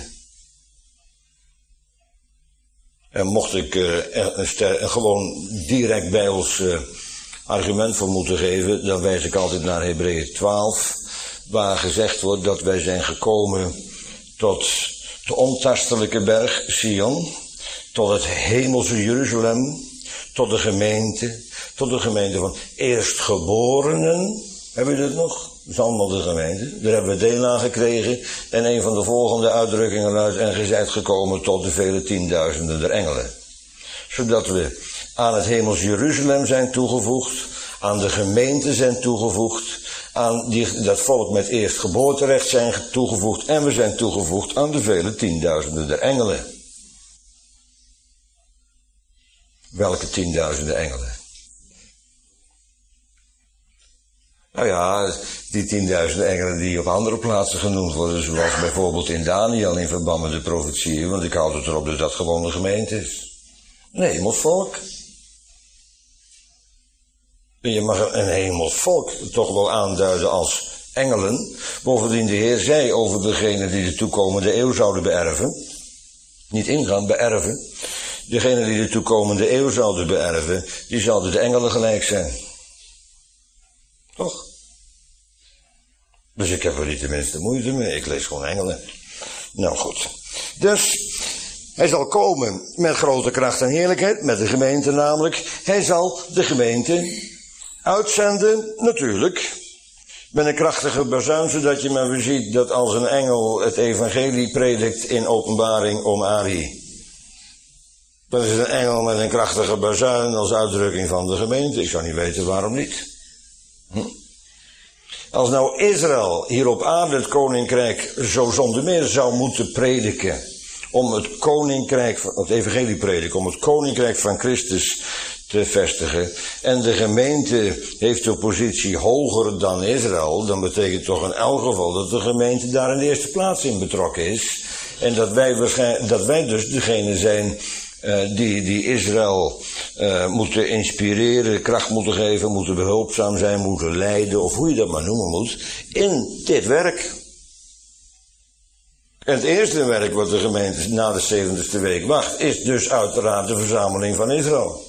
En mocht ik uh, een, ster, een gewoon direct bijbels uh, argument voor moeten geven, dan wijs ik altijd naar Hebreeën twaalf, waar gezegd wordt dat wij zijn gekomen tot de ontastelijke berg Sion, tot het hemelse Jeruzalem, tot de gemeente, tot de gemeente van eerstgeborenen. Hebben we dat nog? Dat is allemaal de gemeente. Daar hebben we deel aan gekregen. En een van de volgende uitdrukkingen luidt, en ge zijt gekomen tot de vele tienduizenden der engelen. Zodat we aan het hemels Jeruzalem zijn toegevoegd, aan de gemeente zijn toegevoegd, aan die, dat volk met eerstgeboorterecht zijn toegevoegd, en we zijn toegevoegd aan de vele tienduizenden der engelen. Welke tienduizenden engelen? Nou ja, die tienduizenden engelen die op andere plaatsen genoemd worden, zoals bijvoorbeeld in Daniel in verband met de profetieën, want ik houd het erop dat dat gewoon de gemeente is. Een hemels volk. Je mag een hemels volk toch wel aanduiden als engelen. Bovendien de Heer zei over degenen die de toekomende eeuw zouden beërven. Niet ingaan, beërven. Degenen die de toekomende eeuw zouden beërven, die zouden de engelen gelijk zijn. Toch? Dus ik heb er niet de minste moeite mee. Ik lees gewoon engelen. Nou goed. Dus hij zal komen met grote kracht en heerlijkheid, met de gemeente namelijk. Hij zal de gemeente uitzenden, natuurlijk, met een krachtige bazuin, zodat je maar weer ziet dat als een engel het evangelie predikt in openbaring om Ari, dan is het een engel met een krachtige bazuin als uitdrukking van de gemeente. Ik zou niet weten waarom niet. Hm? Als nou Israël hier op aarde het koninkrijk zo zonder meer zou moeten prediken, om het koninkrijk, het evangelie prediken, om het koninkrijk van Christus te vestigen, en de gemeente heeft de positie hoger dan Israël, dan betekent toch in elk geval dat de gemeente daar in de eerste plaats in betrokken is. En dat wij, waarschijnlijk, dat wij dus degene zijn uh, die, die Israël uh, moeten inspireren, kracht moeten geven, moeten behulpzaam zijn, moeten leiden, of hoe je dat maar noemen moet, in dit werk. En het eerste werk wat de gemeente na de zeventigste week wacht, is dus uiteraard de verzameling van Israël.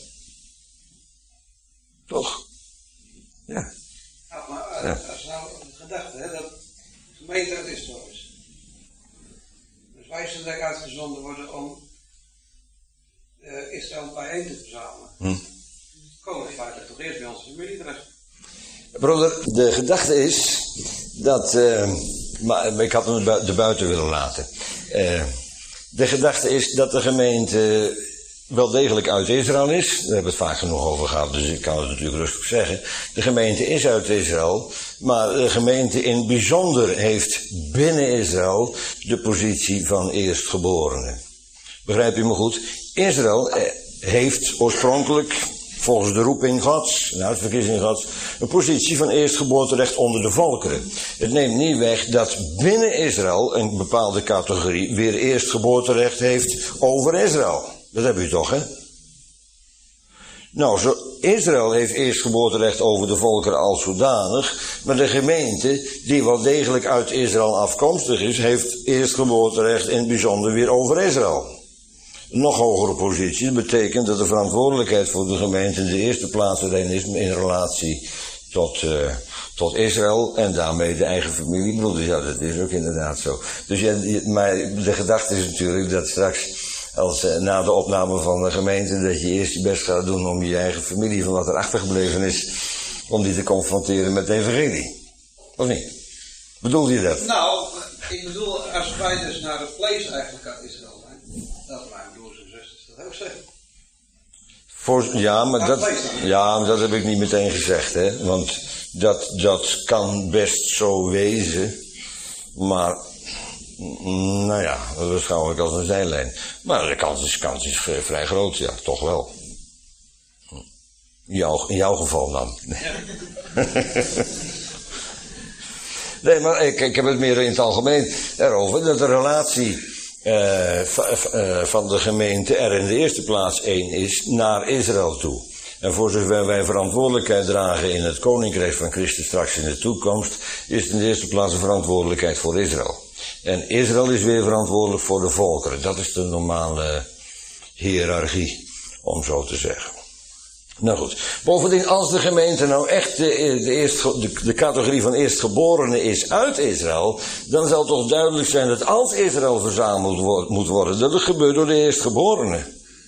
Toch? Ja. Ja, maar uh, ja. Dat is nou een gedachte, hè, dat de gemeente uit Israël is. Dus wij zullen daar uitgezonden worden om uh, Israël bijeen te verzamelen. Hm. Komen in feite toch eerst bij onze familie terecht. Broeder, de gedachte is dat, uh, maar ik had hem er buiten willen laten. Uh, de gedachte is dat de gemeente wel degelijk uit Israël is. Daar hebben we het vaak genoeg over gehad, dus ik kan het natuurlijk rustig zeggen. De gemeente is uit Israël, maar de gemeente in bijzonder heeft binnen Israël de positie van eerstgeborene. Begrijp je me goed? Israël heeft oorspronkelijk, volgens de roeping Gods, de uitverkiezing Gods, een positie van eerstgeboorterecht onder de volkeren. Het neemt niet weg dat binnen Israël een bepaalde categorie weer eerstgeboorterecht heeft over Israël. Dat heb u toch, hè? Nou, zo, Israël heeft eerstgeboorterecht over de volkeren als zodanig, maar de gemeente, die wel degelijk uit Israël afkomstig is, heeft eerstgeboorterecht in het bijzonder weer over Israël. Een nog hogere positie. Dat betekent dat de verantwoordelijkheid voor de gemeente in de eerste plaats erin is in relatie tot, uh, tot Israël en daarmee de eigen familiebroeders. Ja, dat is ook inderdaad zo. Dus ja, maar de gedachte is natuurlijk dat straks, als uh, na de opname van de gemeente, dat je eerst je best gaat doen om je eigen familie, van wat er achtergebleven is, om die te confronteren met de evangelie. Of niet? Bedoelde je dat? Nou, ik bedoel, als wij dus naar het vlees eigenlijk uit Israël zijn, dat mijn broers en zusters dat ook zeggen. Voor, ja, maar dat, ja, maar dat heb ik niet meteen gezegd, hè. Want dat, dat kan best zo wezen, maar, nou ja, dat beschouw ik als een zijlijn. Maar de kans is, kans is vrij groot, ja, toch wel. In jouw, in jouw geval dan. Ja. Nee, maar ik, ik heb het meer in het algemeen erover, dat de relatie uh, uh, van de gemeente er in de eerste plaats één is naar Israël toe. En voor zover wij verantwoordelijkheid dragen in het koninkrijk van Christus straks in de toekomst, is het in de eerste plaats een verantwoordelijkheid voor Israël. En Israël is weer verantwoordelijk voor de volkeren. Dat is de normale hiërarchie, om zo te zeggen. Nou goed. Bovendien, als de gemeente nou echt de, de, eerst, de, de categorie van eerstgeborenen is uit Israël, dan zal toch duidelijk zijn dat als Israël verzameld wordt, moet worden, dat het gebeurt door de eerstgeborenen.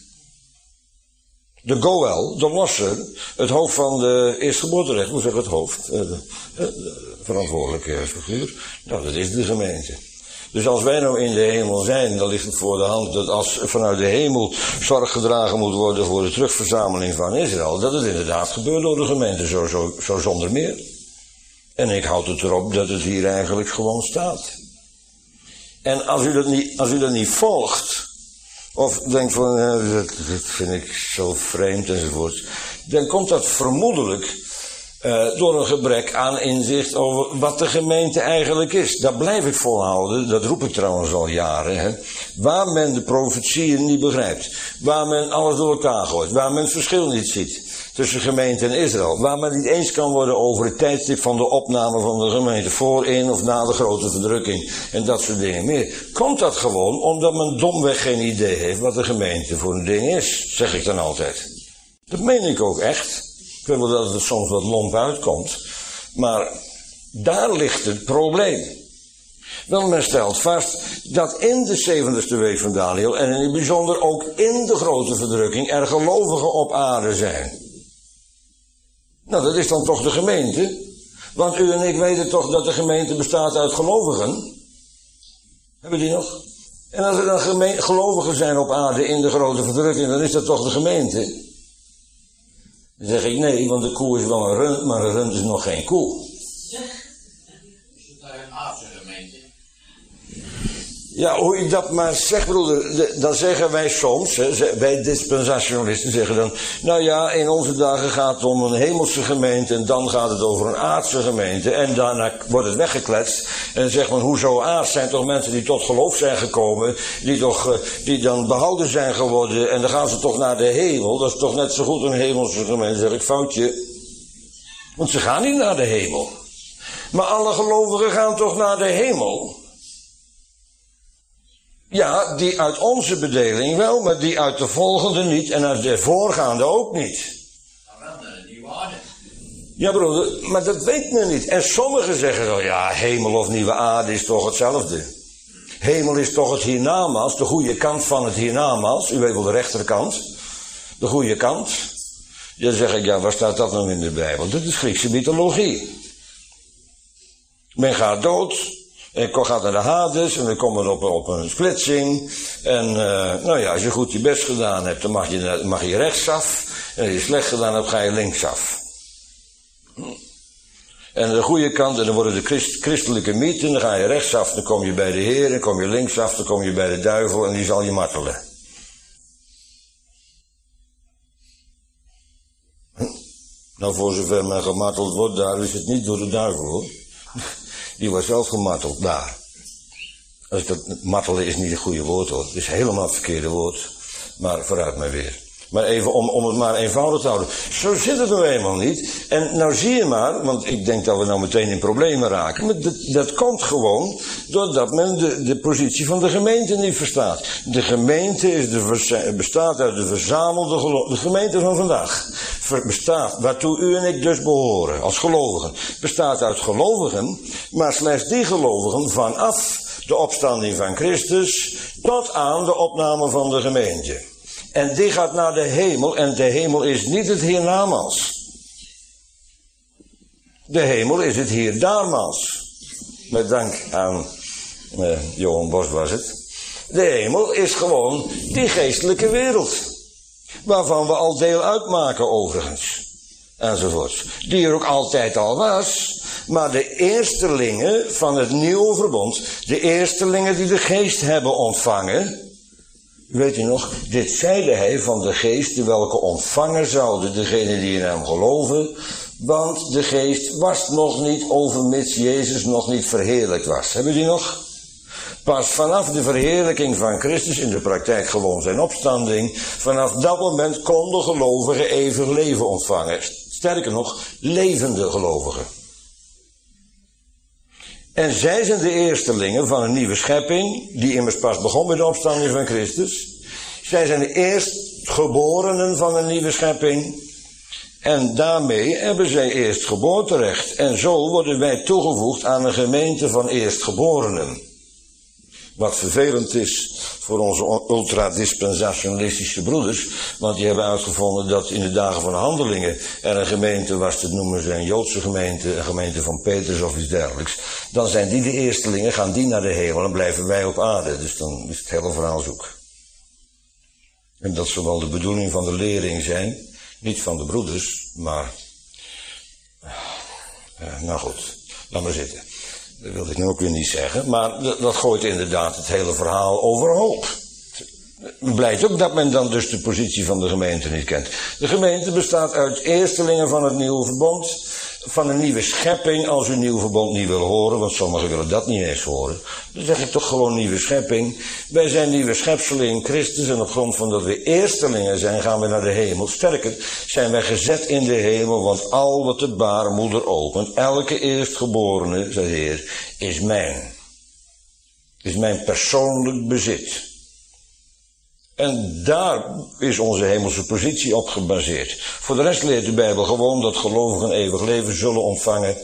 De Goel, de losser, het hoofd van de eerstgeboorterecht, hoe zeg ik het hoofd, de, de, de verantwoordelijke figuur, nou dat is de gemeente. Dus als wij nou in de hemel zijn, dan ligt het voor de hand dat als vanuit de hemel zorg gedragen moet worden voor de terugverzameling van Israël, dat het inderdaad gebeurt door de gemeente, zo, zo, zo zonder meer. En ik houd het erop dat het hier eigenlijk gewoon staat. En als u dat niet, als u dat niet volgt, of denkt van, eh, dat, dat vind ik zo vreemd enzovoort, dan komt dat vermoedelijk Uh, door een gebrek aan inzicht over wat de gemeente eigenlijk is. Dat blijf ik volhouden, dat roep ik trouwens al jaren. Hè. Waar men de profetieën niet begrijpt, waar men alles door elkaar gooit, waar men het verschil niet ziet tussen gemeente en Israël, waar men niet eens kan worden over het tijdstip van de opname van de gemeente, voor, in of na de grote verdrukking en dat soort dingen meer. Komt dat gewoon omdat men domweg geen idee heeft wat de gemeente voor een ding is, zeg ik dan altijd. Dat meen ik ook echt. Ik weet wel dat het soms wat lomp uitkomt, maar daar ligt het probleem. Wel, men stelt vast dat in de zeventigste week van Daniel, en in het bijzonder ook in de grote verdrukking, er gelovigen op aarde zijn. Nou, dat is dan toch de gemeente? Want u en ik weten toch dat de gemeente bestaat uit gelovigen? Hebben die nog? En als er dan geme- gelovigen zijn op aarde in de grote verdrukking, dan is dat toch de gemeente? Dan zeg ik nee, want de koe is wel een rund, maar een rund is nog geen koe. Is het daar een aardse gemeente? Ja, hoe je dat maar zegt, broeder, de, dan zeggen wij soms, hè, wij dispensationalisten zeggen dan, nou ja, in onze dagen gaat het om een hemelse gemeente en dan gaat het over een aardse gemeente en daarna wordt het weggekletst en dan zegt men, hoezo aards, zijn toch mensen die tot geloof zijn gekomen, die toch, die dan behouden zijn geworden en dan gaan ze toch naar de hemel, dat is toch net zo goed een hemelse gemeente, zeg ik, foutje, want ze gaan niet naar de hemel, maar alle gelovigen gaan toch naar de hemel. Ja, die uit onze bedeling wel, maar die uit de volgende niet en uit de voorgaande ook niet. Maar wel naar de nieuwe aarde. Ja broeder, maar dat weet men niet. En sommigen zeggen zo, ja, hemel of nieuwe aarde is toch hetzelfde. Hemel is toch het hiernamaals, de goede kant van het hiernamaals. U weet wel de rechterkant. De goede kant. Dan zeg ik, ja, waar staat dat nou in de Bijbel? Dat is Griekse mythologie. Men gaat dood. En je gaat naar de Hades en dan kom je op, op een splitsing. En uh, nou ja, als je goed je best gedaan hebt, dan mag je, mag je rechtsaf. En als je slecht gedaan hebt, ga je linksaf. En aan de goede kant, en dan worden de christ, christelijke mythen, dan ga je rechtsaf, dan kom je bij de Heer, dan kom je linksaf, dan kom je bij de duivel en die zal je martelen. Nou, voor zover men gemarteld wordt, daar is het niet door de duivel, hoor. Die wordt zelf gemarteld, daar. Als dat, martelen is niet het goede woord, hoor. Het is helemaal het verkeerde woord. Maar vooruit maar weer. Maar even om, om het maar eenvoudig te houden. Zo zit het nou eenmaal niet. En nou zie je maar, want ik denk dat we nou meteen in problemen raken. Maar dat, dat komt gewoon doordat men de, de positie van de gemeente niet verstaat. De gemeente is de, bestaat uit de verzamelde gelovigen. De gemeente van vandaag bestaat, waartoe u en ik dus behoren, als gelovigen. Bestaat uit gelovigen, maar slechts die gelovigen vanaf de opstanding van Christus tot aan de opname van de gemeente. En die gaat naar de hemel, en de hemel is niet het hiernamaals. De hemel is het hierdaarmaals. Met dank aan uh, Johan Bos was het. De hemel is gewoon die geestelijke wereld. Waarvan we al deel uitmaken overigens. Enzovoort. Die er ook altijd al was. Maar de eerstelingen van het nieuwe verbond. De eerstelingen die de geest hebben ontvangen. Weet u nog, dit zeide hij van de geest, welke ontvangen zouden degenen die in hem geloven, want de geest was nog niet overmits Jezus nog niet verheerlijkt was. Hebben die nog? Pas vanaf de verheerlijking van Christus, in de praktijk gewoon zijn opstanding, vanaf dat moment konden gelovigen eeuwig leven ontvangen. Sterker nog, levende gelovigen. En zij zijn de eerstelingen van een nieuwe schepping, die immers pas begon met de opstanding van Christus. Zij zijn de eerstgeborenen van een nieuwe schepping. En daarmee hebben zij eerstgeboorterecht. En zo worden wij toegevoegd aan een gemeente van eerstgeborenen. Wat vervelend is voor onze ultradispensationalistische broeders, want die hebben uitgevonden dat in de dagen van de handelingen er een gemeente was, dat noemen ze een Joodse gemeente, een gemeente van Petrus of iets dergelijks. Dan zijn die de eerstelingen, gaan die naar de hemel en blijven wij op aarde. Dus dan is het hele verhaal zoek. En dat zal wel de bedoeling van de lering zijn, niet van de broeders, maar, uh, nou goed, laat maar zitten. Dat wilde ik nu ook weer niet zeggen, maar dat, dat gooit inderdaad het hele verhaal overhoop. Het blijkt ook dat men dan dus de positie van de gemeente niet kent. De gemeente bestaat uit eerstelingen van het nieuwe verbond, van een nieuwe schepping, als u nieuw verbond niet wil horen, want sommigen willen dat niet eens horen. Dan zeg ik toch gewoon nieuwe schepping. Wij zijn nieuwe schepselen in Christus en op grond van dat we eerstelingen zijn, gaan we naar de hemel. Sterker, zijn wij gezet in de hemel, want al wat de baarmoeder opent, elke eerstgeborene, zei de Heer, is mijn. Is mijn persoonlijk bezit. En daar is onze hemelse positie op gebaseerd. Voor de rest leert de Bijbel gewoon dat gelovigen eeuwig leven zullen ontvangen.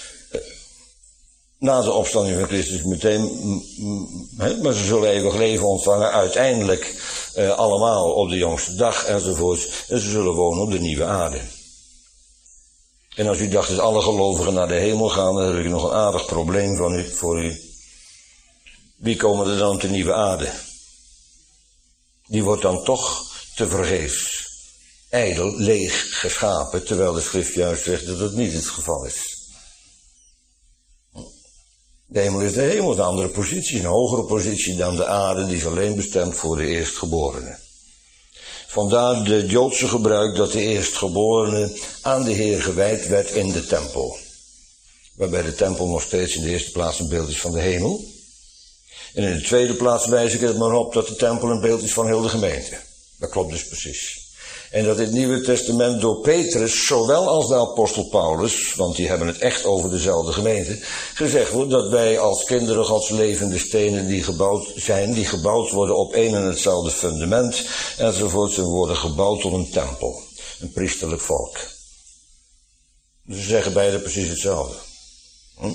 Na de opstanding van Christus meteen. He, maar ze zullen eeuwig leven ontvangen uiteindelijk eh, allemaal op de jongste dag enzovoort. En ze zullen wonen op de nieuwe aarde. En als u dacht dat alle gelovigen naar de hemel gaan, dan heb ik nog een aardig probleem van u, voor u. Wie komen er dan op de nieuwe aarde? Die wordt dan toch tevergeefs, ijdel, leeg geschapen, terwijl de schrift juist zegt dat het niet het geval is. De hemel is de hemel, een andere positie, een hogere positie dan de aarde, die is alleen bestemd voor de eerstgeborenen. Vandaar de Joodse gebruik dat de eerstgeborene aan de Heer gewijd werd in de tempel. Waarbij de tempel nog steeds in de eerste plaats een beeld is van de hemel. En in de tweede plaats wijs ik het maar op dat de tempel een beeld is van heel de gemeente. Dat klopt dus precies. En dat in het Nieuwe Testament door Petrus, zowel als de apostel Paulus, want die hebben het echt over dezelfde gemeente, gezegd wordt dat wij als kinderen Gods levende stenen die gebouwd zijn, die gebouwd worden op één en hetzelfde fundament, enzovoort, ze worden gebouwd tot een tempel. Een priesterlijk volk. Dus ze zeggen beide precies hetzelfde. Hm?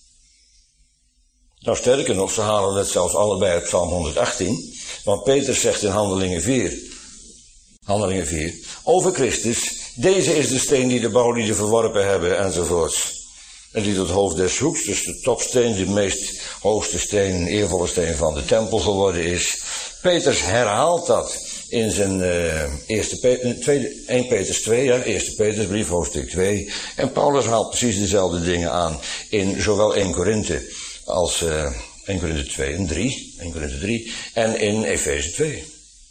Nou, sterker nog, ze halen het zelfs allebei uit Psalm honderdachttien. Want Petrus zegt in Handelingen vier, Handelingen vier, over Christus, deze is de steen die de bouwlieden verworpen hebben, enzovoorts. En die tot hoofd des hoeks, dus de topsteen, de meest hoogste steen, eervolle steen van de tempel geworden is. Petrus herhaalt dat in zijn uh, eerste Pe- tweede, eerste Petrus twee, ja, eerste Petrusbrief, hoofdstuk twee. En Paulus haalt precies dezelfde dingen aan in zowel eerste Korinthe als uh, eerste Korinthe twee en drie, eerste Korinthe drie en in Efeze twee.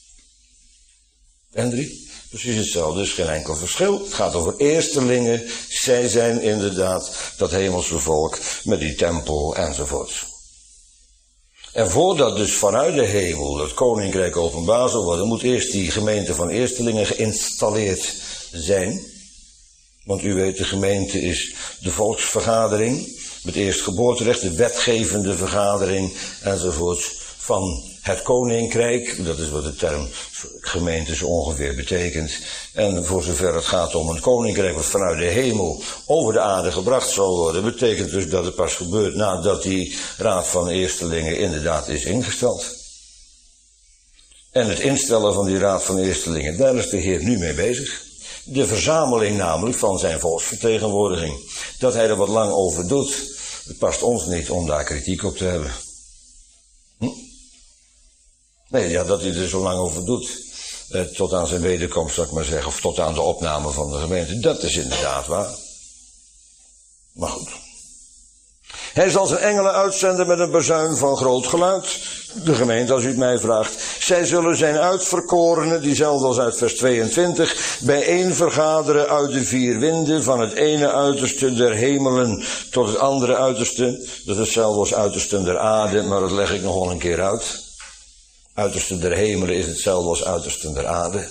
En drie. Precies hetzelfde, dus geen enkel verschil. Het gaat over eerstelingen. Zij zijn inderdaad dat hemelse volk met die tempel enzovoort. En voordat dus vanuit de hemel het koninkrijk openbaar zal worden, moet eerst die gemeente van eerstelingen geïnstalleerd zijn. Want u weet, de gemeente is de volksvergadering, met eerstgeboorterecht, de wetgevende vergadering enzovoort van het koninkrijk. Dat is wat de term gemeente zo ongeveer betekent. En voor zover het gaat om een koninkrijk wat vanuit de hemel over de aarde gebracht zal worden, betekent dus dat het pas gebeurt nadat die raad van eerstelingen inderdaad is ingesteld. En het instellen van die raad van eerstelingen, daar is de Heer nu mee bezig. De verzameling namelijk van zijn volksvertegenwoordiging. Dat hij er wat lang over doet, het past ons niet om daar kritiek op te hebben. Hm? Nee, ja, dat hij er zo lang over doet, eh, tot aan zijn wederkomst, zou ik maar zeggen, of tot aan de opname van de gemeente, dat is inderdaad waar. Maar goed. Hij zal zijn engelen uitzenden met een bazuin van groot geluid. De gemeente, als u het mij vraagt. Zij zullen zijn uitverkorenen, diezelfde als uit vers tweeëntwintig, bijeen vergaderen uit de vier winden, van het ene uiterste der hemelen tot het andere uiterste. Dat is hetzelfde als uiterste der aarde, maar dat leg ik nog wel een keer uit. Uiterste der hemelen is hetzelfde als uiterste der aarde.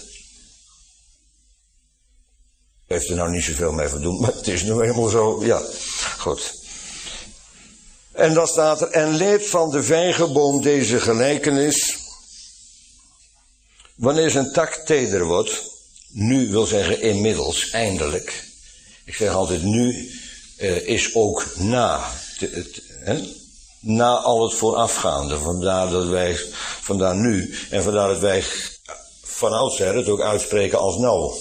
Heeft er nou niet zoveel mee verdoen, maar het is nu helemaal zo, ja, goed. En dan staat er, en leert van de vijgenboom deze gelijkenis. Wanneer zijn tak teder wordt, nu wil zeggen inmiddels, eindelijk. Ik zeg altijd nu uh, is ook na, te, te, hè? Na al het voorafgaande. Vandaar dat wij, vandaar nu, en vandaar dat wij van oudsher het ook uitspreken als nou.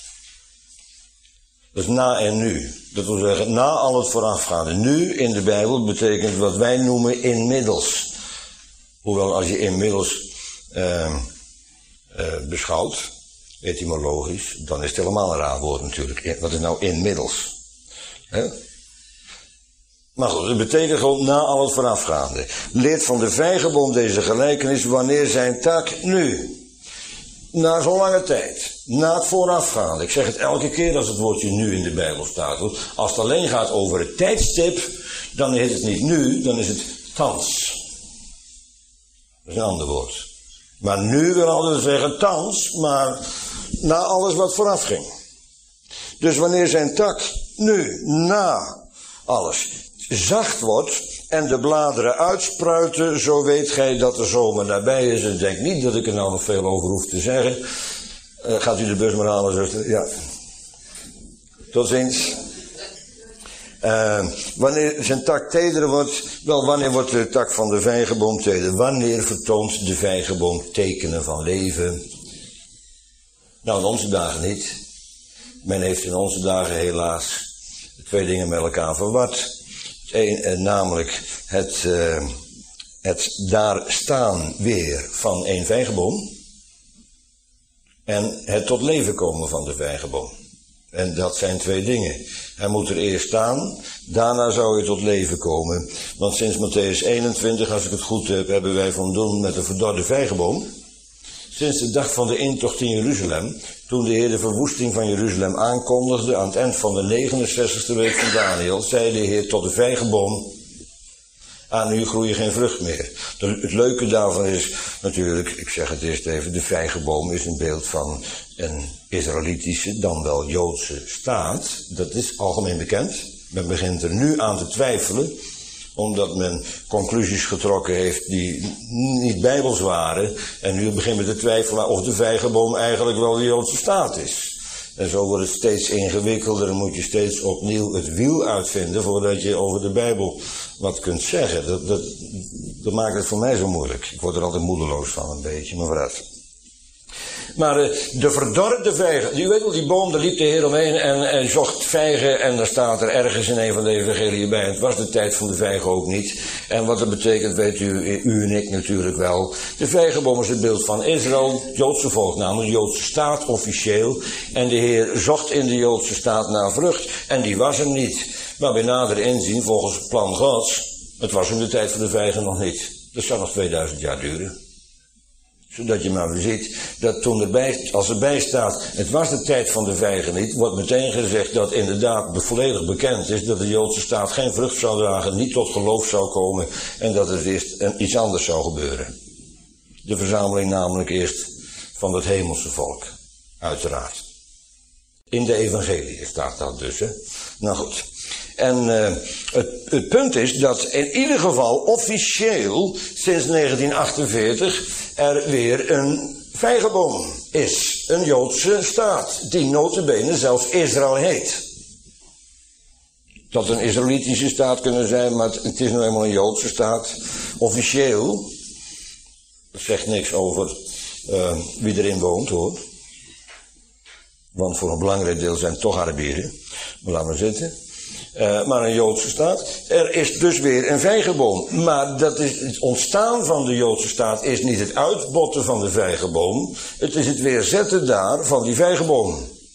Dus na en nu. Dat wil zeggen, na al het voorafgaande. Nu in de Bijbel betekent wat wij noemen inmiddels. Hoewel als je inmiddels uh, uh, beschouwt, etymologisch, dan is het helemaal een raar woord natuurlijk. Wat is nou inmiddels? Hè? Maar goed, het betekent gewoon na al het voorafgaande. Leert van de vijgenboom deze gelijkenis wanneer zijn tak nu. Na zo'n lange tijd. Na het voorafgaande. Ik zeg het elke keer als het woordje nu in de Bijbel staat. Als het alleen gaat over het tijdstip, dan is het niet nu, dan is het thans. Dat is een ander woord. Maar nu wil altijd zeggen thans, maar na alles wat vooraf ging. Dus wanneer zijn tak nu, na alles, zacht wordt en de bladeren uitspruiten, zo weet gij dat de zomer nabij is. En denk niet dat ik er nou nog veel over hoef te zeggen. Uh, gaat u de bus maar halen, zuster? Ja. Tot ziens. Uh, wanneer zijn tak teder wordt, wel wanneer wordt de tak van de vijgenboom teder? Wanneer vertoont de vijgenboom tekenen van leven? Nou, in onze dagen niet. Men heeft in onze dagen helaas twee dingen met elkaar verward. Een, eh, namelijk het, uh, het daar staan weer van een vijgenboom en het tot leven komen van de vijgenboom. En dat zijn twee dingen. Hij moet er eerst staan, daarna zou hij tot leven komen. Want sinds Mattheüs eenentwintig, als ik het goed heb, hebben wij van doen met de verdorde vijgenboom. Sinds de dag van de intocht in Jeruzalem, toen de Heer de verwoesting van Jeruzalem aankondigde, aan het eind van de negenenzestigste week van Daniel, zei de Heer tot de vijgenboom, aan u groeit geen vrucht meer. Het leuke daarvan is natuurlijk, ik zeg het eerst even, de vijgenboom is een beeld van een Israëlitische, dan wel Joodse staat. Dat is algemeen bekend. Men begint er nu aan te twijfelen, omdat men conclusies getrokken heeft die niet bijbels waren. En nu begint men te twijfelen of de vijgenboom eigenlijk wel de Joodse staat is. En zo wordt het steeds ingewikkelder en moet je steeds opnieuw het wiel uitvinden voordat je over de Bijbel wat kunt zeggen. Dat, dat, dat maakt het voor mij zo moeilijk. Ik word er altijd moedeloos van een beetje, maar vooruit. Maar uh, de verdorde vijgen, u weet wel, die boom, daar liep de Heer omheen en, en zocht vijgen. En daar staat er ergens in een van de evangeliën bij. Het was de tijd van de vijgen ook niet. En wat dat betekent weet u, u en ik natuurlijk wel. De vijgenboom is het beeld van Israël, het Joodse volk, namelijk de Joodse staat officieel. En de Heer zocht in de Joodse staat naar vrucht. En die was er niet. Maar bij nader inzien, volgens het plan Gods, het was in de tijd van de vijgen nog niet. Dat zou nog tweeduizend jaar duren. Zodat je maar weer ziet dat toen erbij, als erbij staat, het was de tijd van de vijgen niet, wordt meteen gezegd dat inderdaad volledig bekend is dat de Joodse staat geen vrucht zou dragen, niet tot geloof zou komen en dat het eerst iets anders zou gebeuren. De verzameling namelijk eerst van het hemelse volk, uiteraard. In de evangelie staat dat dus, hè. Nou goed. En uh, het, het punt is dat in ieder geval officieel sinds negentien achtenveertig er weer een vijgenboom is. Een Joodse staat, die nota bene zelfs Israël heet. Het had een Israëlitische staat kunnen zijn, maar het, het is nu eenmaal een Joodse staat. Officieel, dat zegt niks over uh, wie erin woont hoor. Want voor een belangrijk deel zijn het toch Arabieren. Maar laat maar zitten. Uh, maar een Joodse staat. Er is dus weer een vijgenboom. Maar dat is, het ontstaan van de Joodse staat is niet het uitbotten van de vijgenboom. Het is het weerzetten daar van die vijgenboom.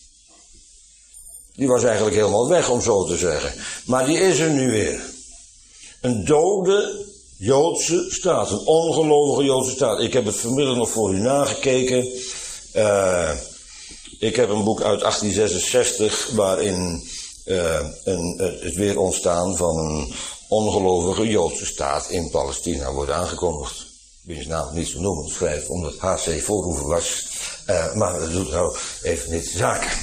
Die was eigenlijk helemaal weg, om zo te zeggen. Maar die is er nu weer. Een dode Joodse staat. Een ongelovige Joodse staat. Ik heb het vanmiddag nog voor u nagekeken. Uh, ik heb een boek uit achttien zesenzestig waarin uh, een, het weer ontstaan van een ongelovige Joodse staat in Palestina wordt aangekondigd. Wie is nou niet zo noemen, schrijft omdat H C Voorhoeven was. Uh, maar dat doet nou even niet de zaak.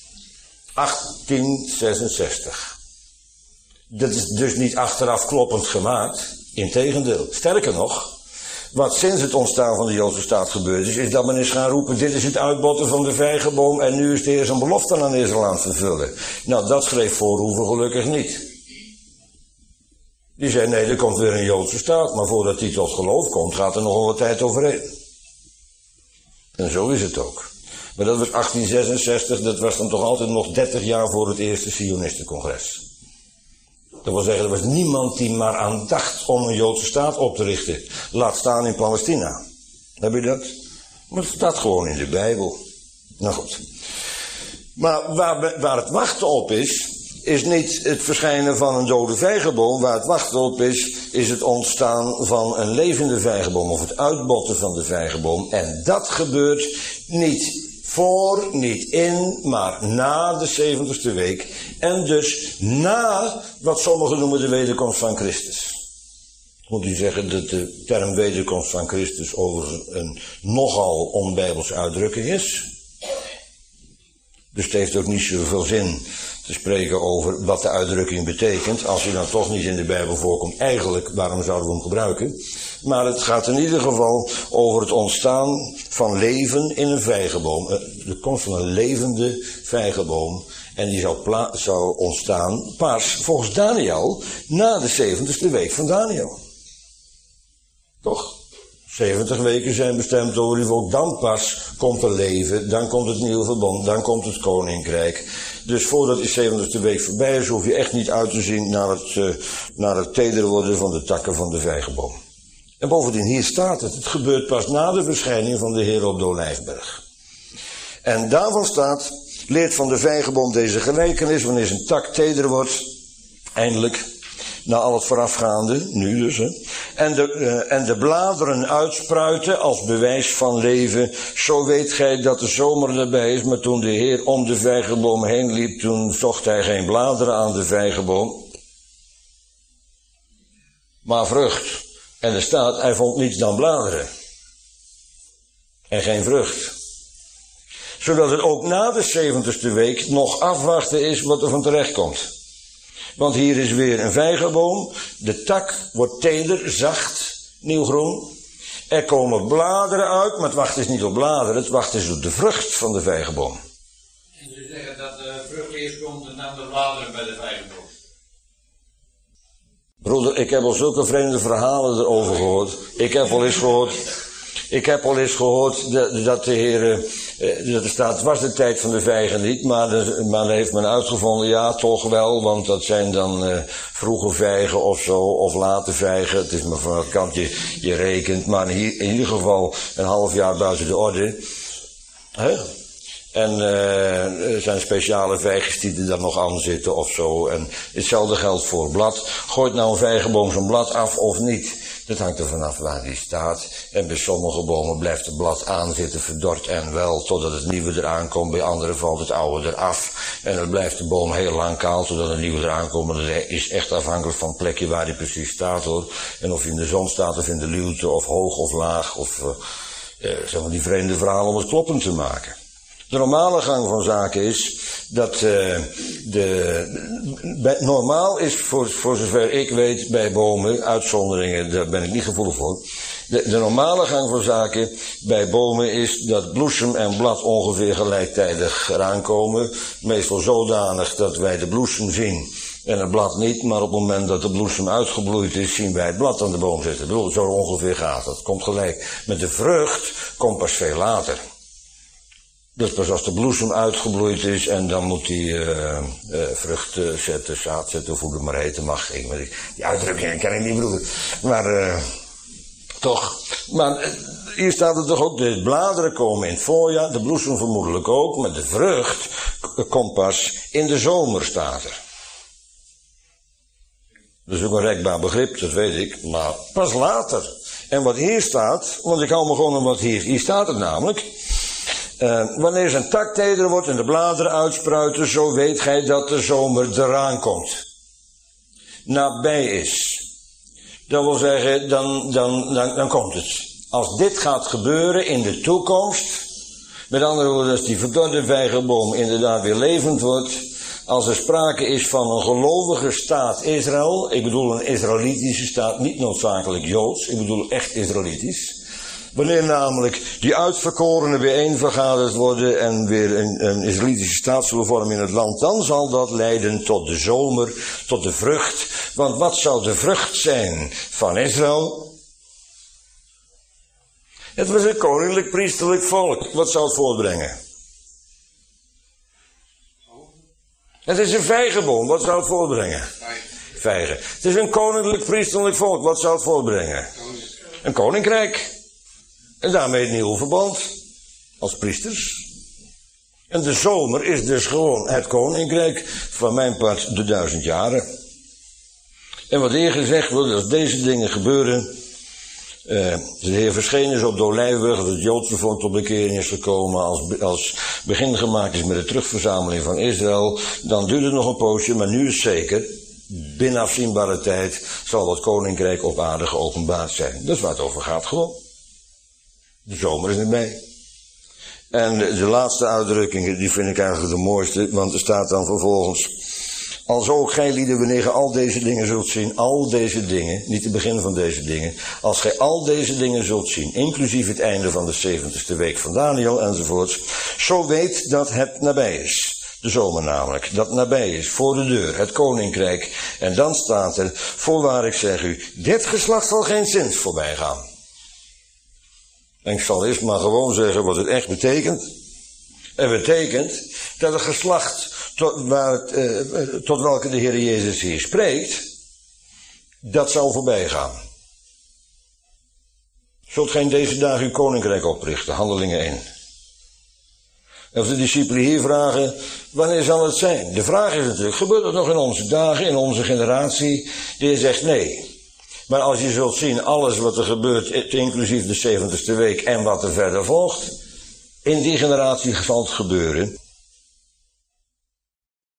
achttien zesenzestig. Dat is dus niet achteraf kloppend gemaakt. Integendeel. Sterker nog, wat sinds het ontstaan van de Joodse staat gebeurd is, is dat men is gaan roepen, dit is het uitbotten van de vijgenboom en nu is de Heer zijn belofte aan Israël aan het vervullen. Nou, dat schreef Voorhoeven gelukkig niet. Die zei, nee, er komt weer een Joodse staat, maar voordat die tot geloof komt, gaat er nogal wat tijd overheen. En zo is het ook. Maar dat was achttien zesenzestig, dat was dan toch altijd nog dertig jaar voor het eerste Zionistencongres. Dat wil zeggen, er was niemand die maar aan dacht om een Joodse staat op te richten. Laat staan in Palestina. Heb je dat? Maar het staat gewoon in de Bijbel. Nou goed. Maar waar, waar het wachten op is, is niet het verschijnen van een dode vijgenboom. Waar het wachten op is, is het ontstaan van een levende vijgenboom. Of het uitbotten van de vijgenboom. En dat gebeurt niet voor, niet in, maar na de zeventigste week. En dus na wat sommigen noemen de wederkomst van Christus. Moet u zeggen dat de term wederkomst van Christus over een nogal onbijbelse uitdrukking is. Dus het heeft ook niet zoveel zin te spreken over wat de uitdrukking betekent. Als hij dan toch niet in de Bijbel voorkomt, eigenlijk, waarom zouden we hem gebruiken? Maar het gaat in ieder geval over het ontstaan van leven in een vijgenboom. De komst van een levende vijgenboom. En die zou, pla- zou ontstaan pas, volgens Daniel, na de zeventigste week van Daniel. Toch? zeventig weken zijn bestemd over die volk. Dan pas komt er leven, dan komt het nieuwe verbond, dan komt het koninkrijk. Dus voordat die zeventigste week voorbij is, hoef je echt niet uit te zien naar het, uh, naar het teder worden van de takken van de vijgenboom. En bovendien, hier staat het, het gebeurt pas na de verschijning van de Heer op de Olijfberg. En daarvan staat, leert van de vijgenboom deze gelijkenis, wanneer zijn tak teder wordt, eindelijk, na al het voorafgaande, nu dus, hè, en, de, uh, en de bladeren uitspruiten als bewijs van leven, zo weet gij dat de zomer erbij is, maar toen de Heer om de vijgenboom heen liep, toen zocht hij geen bladeren aan de vijgenboom, maar vrucht. En er staat, hij vond niets dan bladeren. En geen vrucht. Zodat het ook na de zeventigste week nog afwachten is wat er van terecht komt. Want hier is weer een vijgenboom. De tak wordt teder, zacht, nieuwgroen. Er komen bladeren uit, maar het wacht is niet op bladeren. Het wacht is op de vrucht van de vijgenboom. En ze zeggen dat de vrucht eerst komt en dan de bladeren bij de vijgenboom. Broeder, ik heb al zulke vreemde verhalen erover gehoord. Ik heb al eens gehoord Ik heb al eens gehoord dat, dat de Heer, eh, dat er staat, het was de tijd van de vijgen niet, maar, de, maar dan heeft men uitgevonden, ja toch wel, want dat zijn dan eh, vroege vijgen of zo, of late vijgen. Het is maar van welke kant je, je rekent, maar hier, in ieder geval een half jaar buiten de orde. Hè? En uh, er zijn speciale vijgers die er dan nog aan zitten of zo. En hetzelfde geldt voor blad. Gooit nou een vijgenboom zo'n blad af of niet? Dat hangt er vanaf waar die staat. En bij sommige bomen blijft het blad aan zitten, verdord en wel, totdat het nieuwe eraan komt. Bij anderen valt het oude eraf. En dan blijft de boom heel lang kaal, totdat het nieuwe eraan komt. Maar dat is echt afhankelijk van het plekje waar die precies staat, hoor. En of hij in de zon staat of in de luwte, of hoog of laag. Of, uh, uh, zeg maar die vreemde verhalen om het kloppend te maken. De normale gang van zaken is dat uh, de, bij, normaal is, voor, voor zover ik weet, bij bomen, uitzonderingen, daar ben ik niet gevoelig voor. De, de normale gang van zaken bij bomen is dat bloesem en blad ongeveer gelijktijdig eraan komen. Meestal zodanig dat wij de bloesem zien en het blad niet, maar op het moment dat de bloesem uitgebloeid is, zien wij het blad aan de boom zitten. Ik bedoel, zo ongeveer gaat dat. Komt gelijk. Met de vrucht komt pas veel later. Dus pas als de bloesem uitgebloeid is en dan moet hij uh, uh, vruchten zetten, zaad zetten, of hoe het maar heten mag. Ik, die, die uitdrukking kan ik niet bedoelen. Maar uh, toch. Maar uh, hier staat er toch ook, de bladeren komen in het voorjaar, de bloesem vermoedelijk ook, maar de vrucht komt pas in de zomer, staat er. Dat is ook een rekbaar begrip, dat weet ik, maar pas later. En wat hier staat, want ik hou me gewoon om wat hier, hier staat het namelijk. Uh, wanneer zijn tak teder wordt en de bladeren uitspruiten, zo weet gij dat de zomer eraan komt. Nabij is. Dat wil zeggen, dan, dan, dan, dan komt het. Als dit gaat gebeuren in de toekomst, met andere woorden, als die verdorde vijgenboom inderdaad weer levend wordt, als er sprake is van een gelovige staat Israël, ik bedoel een Israëlitische staat, niet noodzakelijk Joods, ik bedoel echt Israëlitisch. Wanneer namelijk die uitverkorenen bijeen vergaderd worden en weer een, een Israëlitische staat zullen vormen in het land, dan zal dat leiden tot de zomer, tot de vrucht. Want wat zou de vrucht zijn van Israël? Het was een koninklijk priesterlijk volk. Wat zou het voortbrengen? Het is een vijgenboom. Wat zou het voortbrengen? Vijgen. Het is een koninklijk priesterlijk volk. Wat zou het voortbrengen? Een koninkrijk. En daarmee het nieuwe verbond, als priesters. En de zomer is dus gewoon het koninkrijk, van mijn part de duizend jaren. En wat hier gezegd wordt, als deze dingen gebeuren, uh, de Heer verschenen is op de Olijfberg, dat het Joodse volk tot bekering is gekomen, als, als begin gemaakt is met de terugverzameling van Israël, dan duurt het nog een poosje, maar nu is zeker, binnen afzienbare tijd, zal het koninkrijk op aarde geopenbaard zijn. Dat is waar het over gaat gewoon. De zomer is niet mee. En de, de laatste uitdrukking, die vind ik eigenlijk de mooiste, want er staat dan vervolgens, alzo ook gij lieden, wanneer gij al deze dingen zult zien, al deze dingen, niet het begin van deze dingen, als gij al deze dingen zult zien, inclusief het einde van de zeventigste week van Daniel enzovoorts, zo weet dat het nabij is. De zomer namelijk, dat nabij is, voor de deur, het koninkrijk. En dan staat er, voorwaar ik zeg u, dit geslacht zal geen zins voorbij gaan. En ik zal eerst maar gewoon zeggen wat het echt betekent. Het betekent dat het geslacht tot, waar het, uh, tot welke de Heer Jezus hier spreekt, dat zal voorbij gaan. Zult gij in deze dagen uw koninkrijk oprichten, Handelingen één. En of de discipelen hier vragen, wanneer zal het zijn? De vraag is natuurlijk, gebeurt het nog in onze dagen, in onze generatie? De Heer zegt nee. Maar als je zult zien, alles wat er gebeurt, inclusief de zeventigste week en wat er verder volgt, in die generatie zal het gebeuren.